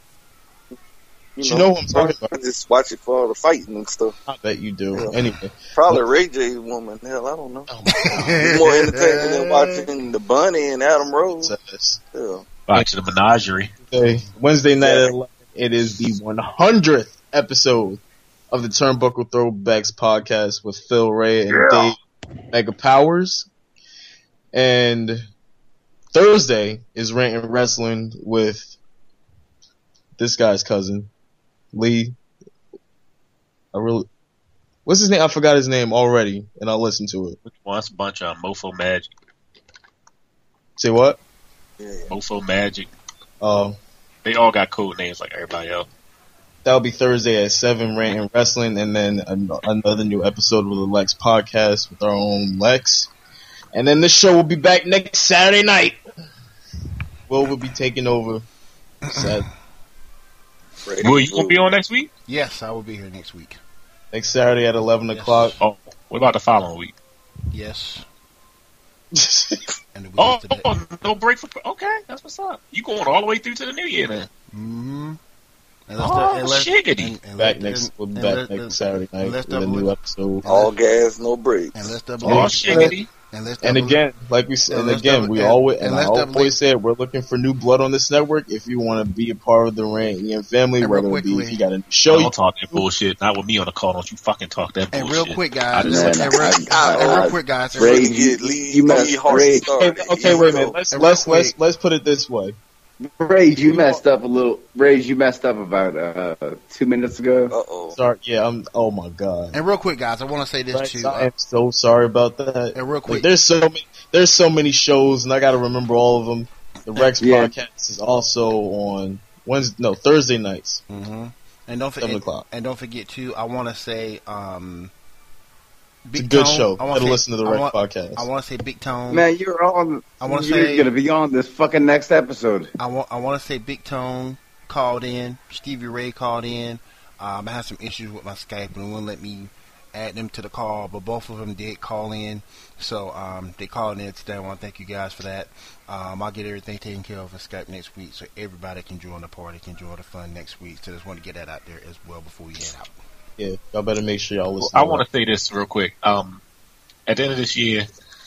You know who I'm talking I about. just watch it for all the fighting and stuff. I bet you do. Yeah. Anyway, Probably Ray J woman. Hell, I don't know. oh It's more entertaining than watching the Bunny and Adam Rose. my God. Yeah. Watch the menagerie. Okay, Wednesday night at eleven. It is the one hundredth episode of the Turnbuckle Throwbacks podcast with Phil Ray and Yeah. Dave Mega Powers. And Thursday is Rant and Wrestling with this guy's cousin, Lee. I really, what's his name? I forgot his name already, and I'll listen to it. Which one's a bunch of Mofo Magic. Say what? Yeah. Mofo Magic. Uh, They all got code names like everybody else. That'll be Thursday at seven, Rant and Wrestling, and then an- another new episode of the Lex podcast with our own Lex. And then this show will be back next Saturday night. Will will be taking over. Sat- Will you gonna be on next week? Yes, I will be here next week. next Saturday at eleven Yes. o'clock. Oh, what about the following week? Yes. And the week Oh, after that. oh, no break for. Okay, that's what's up. You going all the way through to the new year then? Mm-hmm. Oh, shiggity. back next, we'll be back next Saturday night unless with a double- new episode. All gas, no brakes. And let's double. Oh, shiggity. And let's And double- again, like we said, And and let's again, double- we and- always, and and I let's double- always said, we're looking for new blood on this network. If you want to be a part of the Rant Ian family, And real whether it be quickly- if you got a show, you Don't talk that bullshit. Not with me on the call. Don't you fucking talk that And bullshit. real quick, I guys. just- And, Man, real, I- and I- real quick, guys. and Ray, real- Really get Lee, you must- Lee Hart Ray- started. okay, okay, wait a minute. Let's And let's real let's quick- let's put it this way. Rage, you messed up a little. Rage, you messed up about uh, two minutes ago. Uh oh. Sorry, yeah, I'm. Oh my god. And real quick, guys, I want to say this Right, too. so I Uh, am so sorry about that. and real Like, quick, there's so many, there's so many shows, and I got to remember all of them. The Rex Yeah. podcast is also on Wednesday, no Thursday nights, hmm and don't seven forget. o'clock. And don't forget too. I want to say, um, It's a Big good Tone, show. I Gotta want to listen to the I Rex want, podcast. I want to say Big Tone. Man, you're on. I wanna you're say- gonna be on this fucking next episode. I want I want to say Big Tone called in. Stevie Ray called in. Um, I had some issues with my Skype and it wouldn't let me add them to the call, but both of them did call in. So um, they called in today. I want to thank you guys for that. Um, I'll get everything taken care of in Skype next week, so everybody can join the party, can join the fun next week. So just want to get that out there as well before we head out. Yeah, y'all better make sure y'all listen. I to want Rex. to say this real quick. Um, at the end of this year,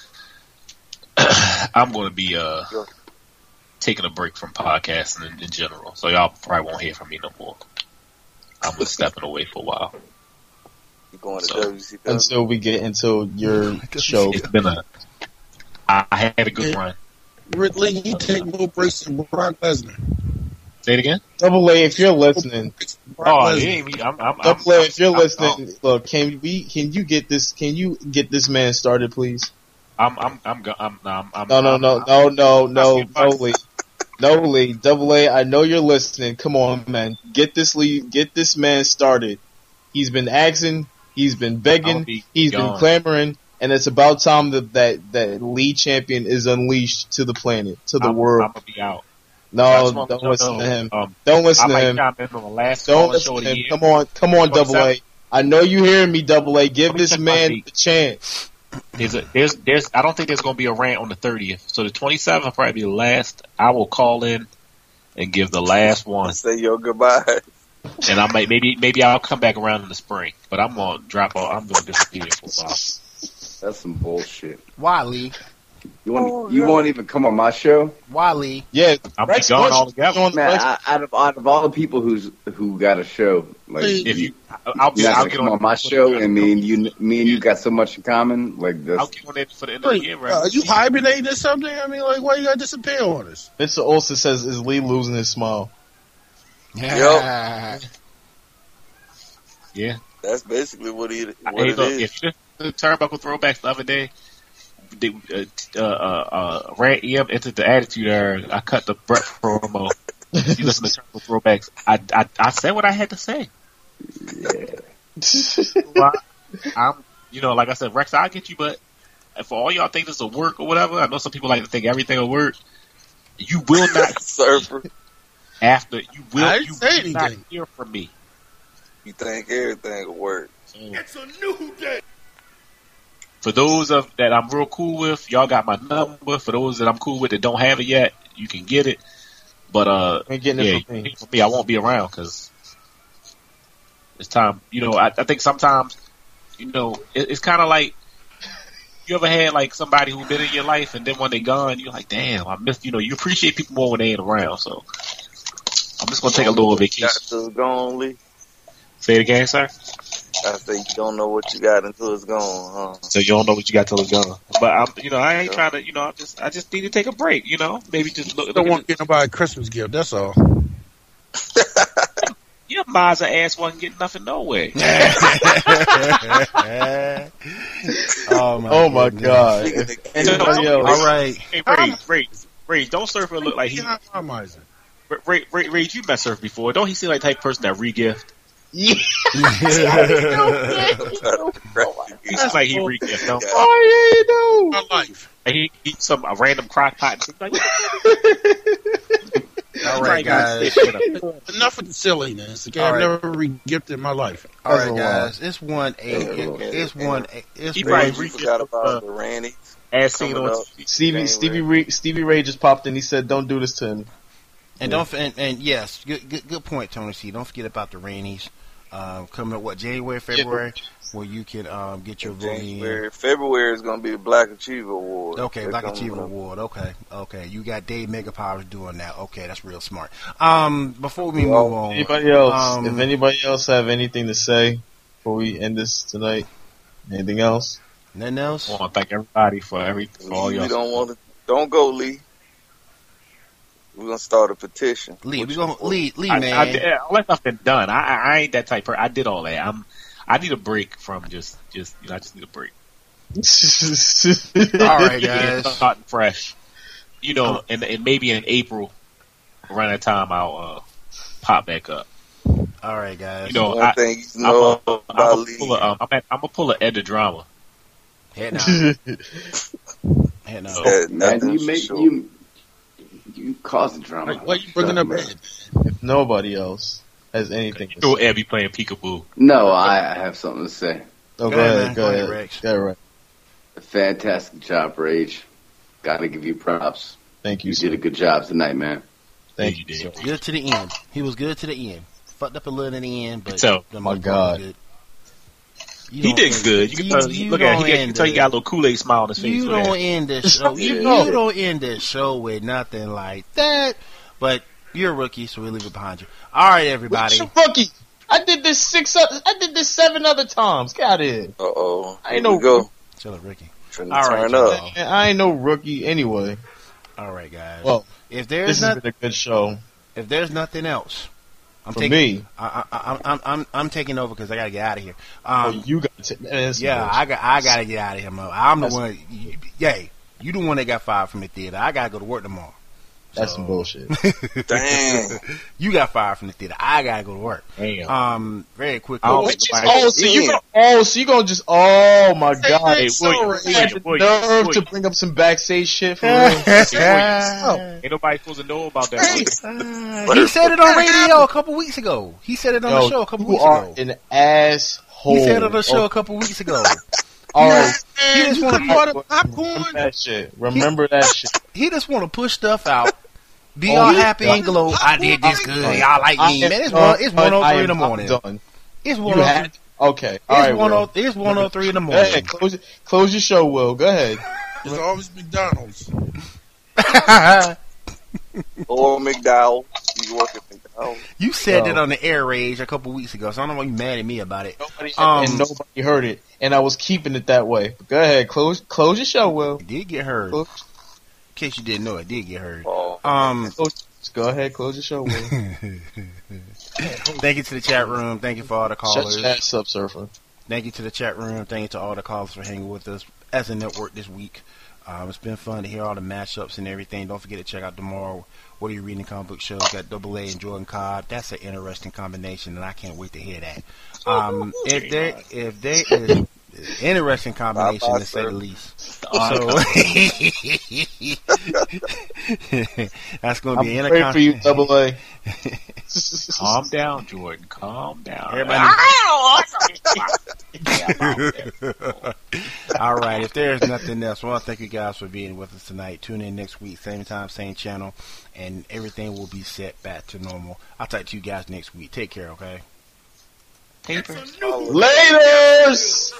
I'm going to be uh Sure. taking a break from podcasting in, in general, so y'all probably won't hear from me no more. I'm just stepping away for a while. You going to So- W C W? until we get into your show. It's been a. I I had a good run. Ridley, he take more breaks than Brock Lesnar. Say it again. Double A, if you're listening, Brock Oh, Lesnar. it ain't me. I'm. I'm, I'm Double A, if you're I'm- listening, look, can we, can you get this, can you get this man started, please? I'm. I'm. I'm. go- I'm. I'm, I'm No, no, I'm- no, no, no, no, I'm- no, Lee. No, Lee. Double A, I know you're listening. Come on, man. Get this Lee, get this man started. He's been asking, he's been I'll begging, be he's been gone. clamoring, and it's about time that, that, that Lee champion is unleashed to the planet, to the I'm, world. I'm gonna be out. No, That's what I'm don't gonna listen do. to him. Um, Don't I listen to might him. chime in on the last Don't call listen show of to the him. year. Come on, come on, Double A. I know you hearing me, Double A. Give Let me this check my man date. a chance. There's a, there's, there's, I don't think there's going to be a rant on the thirtieth. So the twenty-seventh will probably be the last. I will call in and give the last one. Say your goodbye. And I might, maybe, maybe I'll come back around in the spring. But I'm going to drop off. I'm going to disappear for a while. That's some bullshit. Why, Lee? You want Oh, you yeah. won't even come on my show, Wally. Yeah, I'm Rex gone Bush- altogether. on man. Rex- I, out of out of all the people who's who got a show, like Please. If you, I'll be, you're not I'll gonna get come on, on my show, and me and you, me and you got so much in common. Like I'll this, get on it for the end of the Wait, year, uh, right? are you hibernating or something? I mean, like, why you gotta disappear on us? Mister Olsen says, "Is Lee losing his smile?" Yeah. Yeah. That's basically what he what Hey, it look, is. if you the turnbuckle throwbacks the other day, they, uh, t- uh, uh, uh, Rand E M entered the Attitude Era. I cut the Brett promo. You listen to turnbuckle throwbacks. I, I, I said what I had to say. Well, I'm, you know, like I said, Rex, I'll get you, but for all y'all think this will work or whatever, I know some people like to think everything will work. You will not Surfer, after you will. I didn't you say will not anything. hear from me. you think everything will work? It's a new day. For those of that I'm real cool with, y'all got my number. For those that I'm cool with that don't have it yet, you can get it. But uh, Ain't getting yeah, it from me. for me, I won't be around because it's time. You know, I, I think sometimes, you know, it, it's kind of like you ever had like somebody who been in your life, and then when they gone, you're like, damn, I missed. You know, you appreciate people more when they ain't around. So I'm just gonna take a little vacation. Got till it's gone, Lee. Say it again, sir. I say you don't know what you got until it's gone, huh? So you don't know what you got till it's gone. But I'm, you know, I ain't trying to, you know, I just, I just need to take a break. You know, maybe just look. I don't look want at to get nobody a Christmas gift. That's all. your Mazda ass wasn't getting nothing no way. Oh my, Oh my goodness. God! Nigga, If anybody All else, right. Hey, Ray, Ray, Ray, don't surf and look like he. Economizer. Ray, Ray, Ray, you met surf before. Don't he seem like the type of person that re-gift? yeah, He seems like he re-gift. Don't oh yeah, you My life. like he eat some a random crock pot. And like, All right, guys. Enough of the silliness. Okay, All I've right. never re-gifted in my life. All That's right, a guys. It's one eight. Yeah, It's yeah. one eight. It's He one. probably You re-gift forgot uh, about the Randy. as seen coming on up. T V. Stevie January. Stevie Ray, Stevie Ray just popped in. He said, "Don't do this to him." And don't f- and, and yes, good, good good point, Tony C. Don't forget about the Rainies. Um, coming up, what, January, February, where you can um, get your vote in. January, February is going to be the Black Achiever Award. Okay, They're Black coming Achiever up. Award. Okay, okay. You got Dave Megapowers doing that. Okay, that's real smart. Um, before we Well, move on, Anybody else? Um, if anybody else have anything to say before we end this tonight, anything else? nothing else. I want to thank everybody for every for all Lee, y'all. we don't want to. Don't go, Lee. We're gonna start a petition. Lee, What we you- gonna Lee, Lee, I, man. I did, all that stuff been done. I, I, I ain't that type. Of, I did all that. I'm. I need a break from just, just. You know, I just need a break. All right, Yeah, guys. starting fresh. You know, and, and maybe in April, around that time, I'll uh, pop back up. All right, guys. You know, One I, thing you I'm know a, about I'm a Lee. pull a, um, I'm, a, I'm a pull a Ed the drama. Head down. Head down. that, man, nothing you for make sure. you you cause the drama. Why you bringing up Ed? If nobody else has anything You to know, say, Ed be playing peekaboo. No, I, I have something to say. oh, Go go ahead, ahead, man. go Go ahead, ahead, Rex. yeah, right. Fantastic job, Rage. Got to give you props. Thank you, You sir. did a good job tonight, man. Thank You you, did. sir. Good to the end. He was good to the end. Fucked up a little in the end, but So, the my most part God. was good. You He don't did think- good. You can tell. you Look at him. don't He got, you end can tell he the- got a little Kool Aid smile on his face. You Look at don't that. end the show. You, Yeah. you don't end the show with nothing like that. But you're a rookie, so we leave it behind you. All right, everybody. What's your rookie? I did this six. Other, I did this seven other times. Get out of here. Uh oh. I Here know- we go. Chill it, Ricky. Finna All right, turn y'all. up. Man, I ain't no rookie anyway. All right, guys. Well, if there's this not, has been a good show if there's nothing else, I'm for taking. me. I, I, I, I'm I'm I'm taking over because I gotta get out of here. Oh, Um, you got to. Man, that's yeah, bullshit. I got I gotta get out of here, man. I'm the That's- one. You, yay, you the one that got fired from the theater. I gotta go to work tomorrow. That's So- some bullshit. Dang. You got fired from the theater. I gotta go to work. Damn. Um, very quickly. I don't Oh, think just- nobody- oh, so you go, oh, so you gonna just? Oh my god! Hey, William, You had William, the William, nerve to William. bring up some backstage shit for real. Ain't nobody supposed to know about that. Uh, he said it on radio a couple weeks ago. He said it on the Yo, show a couple you weeks are ago. an asshole. He said it on the show Oh, a couple weeks ago. all right, He just want Bought to a popcorn. remember that shit. Remember that shit. he just want to push stuff out. Be Oh, all yeah. happy and glow. I did this good. Y'all like I me, am man. It's done. one. It's one I oh three in am the not morning. done. It's You one oh had three. okay. All right, It's one Will. oh. It's one oh three in the Go ahead, morning. close, close your show, Will. Go ahead. It's always McDonald's. Or McDowell. You work at McDowell. You said Oh. that on the air rage a couple weeks ago, so I don't know why you mad at me about it. Nobody, Um, and nobody heard it, and I was keeping it that way. But go ahead, close close your show, Will. It did get heard. Close, In case you didn't know, it did get heard. Oh. Um, close, go ahead, close your show, Will. thank you to the chat room. Thank you for all the Shut callers. your ass up, surfer. Thank you to the chat room. Thank you to all the callers for hanging with us as a network this week. Um, it's been fun to hear all the matchups and everything. Don't forget to check out tomorrow. What Are You Reading? Comic book show. Got Double A and Jordan Cobb. That's an interesting combination, and I can't wait to hear that. Um, if there, if there is an interesting combination, Bye-bye, to say sir. the least. So that's going to be I'm an praying for you, Double A. Calm down, Jordan. Calm down. Everybody. All right. If there's nothing else, I want to thank you guys for being with us tonight. Tune in next week, same time, same channel, and everything will be set back to normal. I'll talk to you guys next week. Take care, okay? Laters!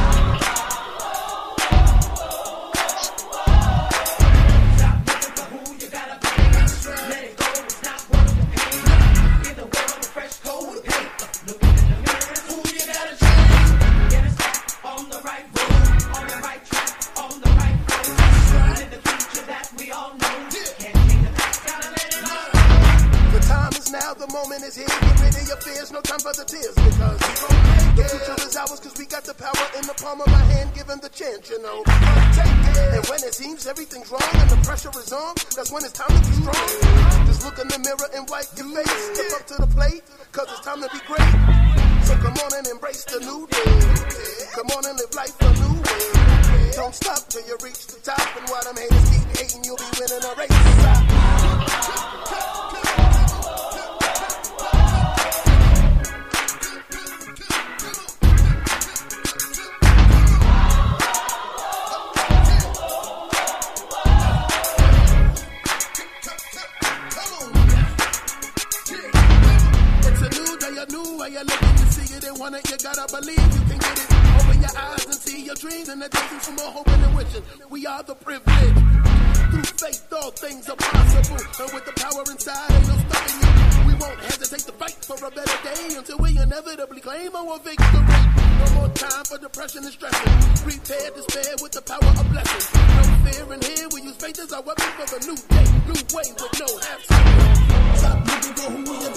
The time is now, the moment is here. Get rid of your fears, no time for the tears. Because we gon' make it. The future is ours, cause we got the power in the palm of our hand, given the chance, you know. Take it. And when it seems everything's wrong and the pressure is on, that's when it's time to be strong. Just look in the mirror and wipe your face. Step up to the plate, cause it's time to be great. So come on and embrace the new day. Come on and live life a new way. Don't stop till you reach the top. And while them haters keep hating, you'll be winning a race. It's a new day, a new way of living. You see it and want it, you gotta believe you can get it. Open your eyes and see your dreams and the days from more hoping and wishing. We are the privileged. Through faith, all things are possible. And with the power inside, ain't no stopping you. We won't hesitate to fight for a better day until we inevitably claim our victory. No more time for depression and stressing. Prepare despair with the power of blessings. No fear in here, we use faith as our weapon for the new day. New way with no half. Stop looking for who we are.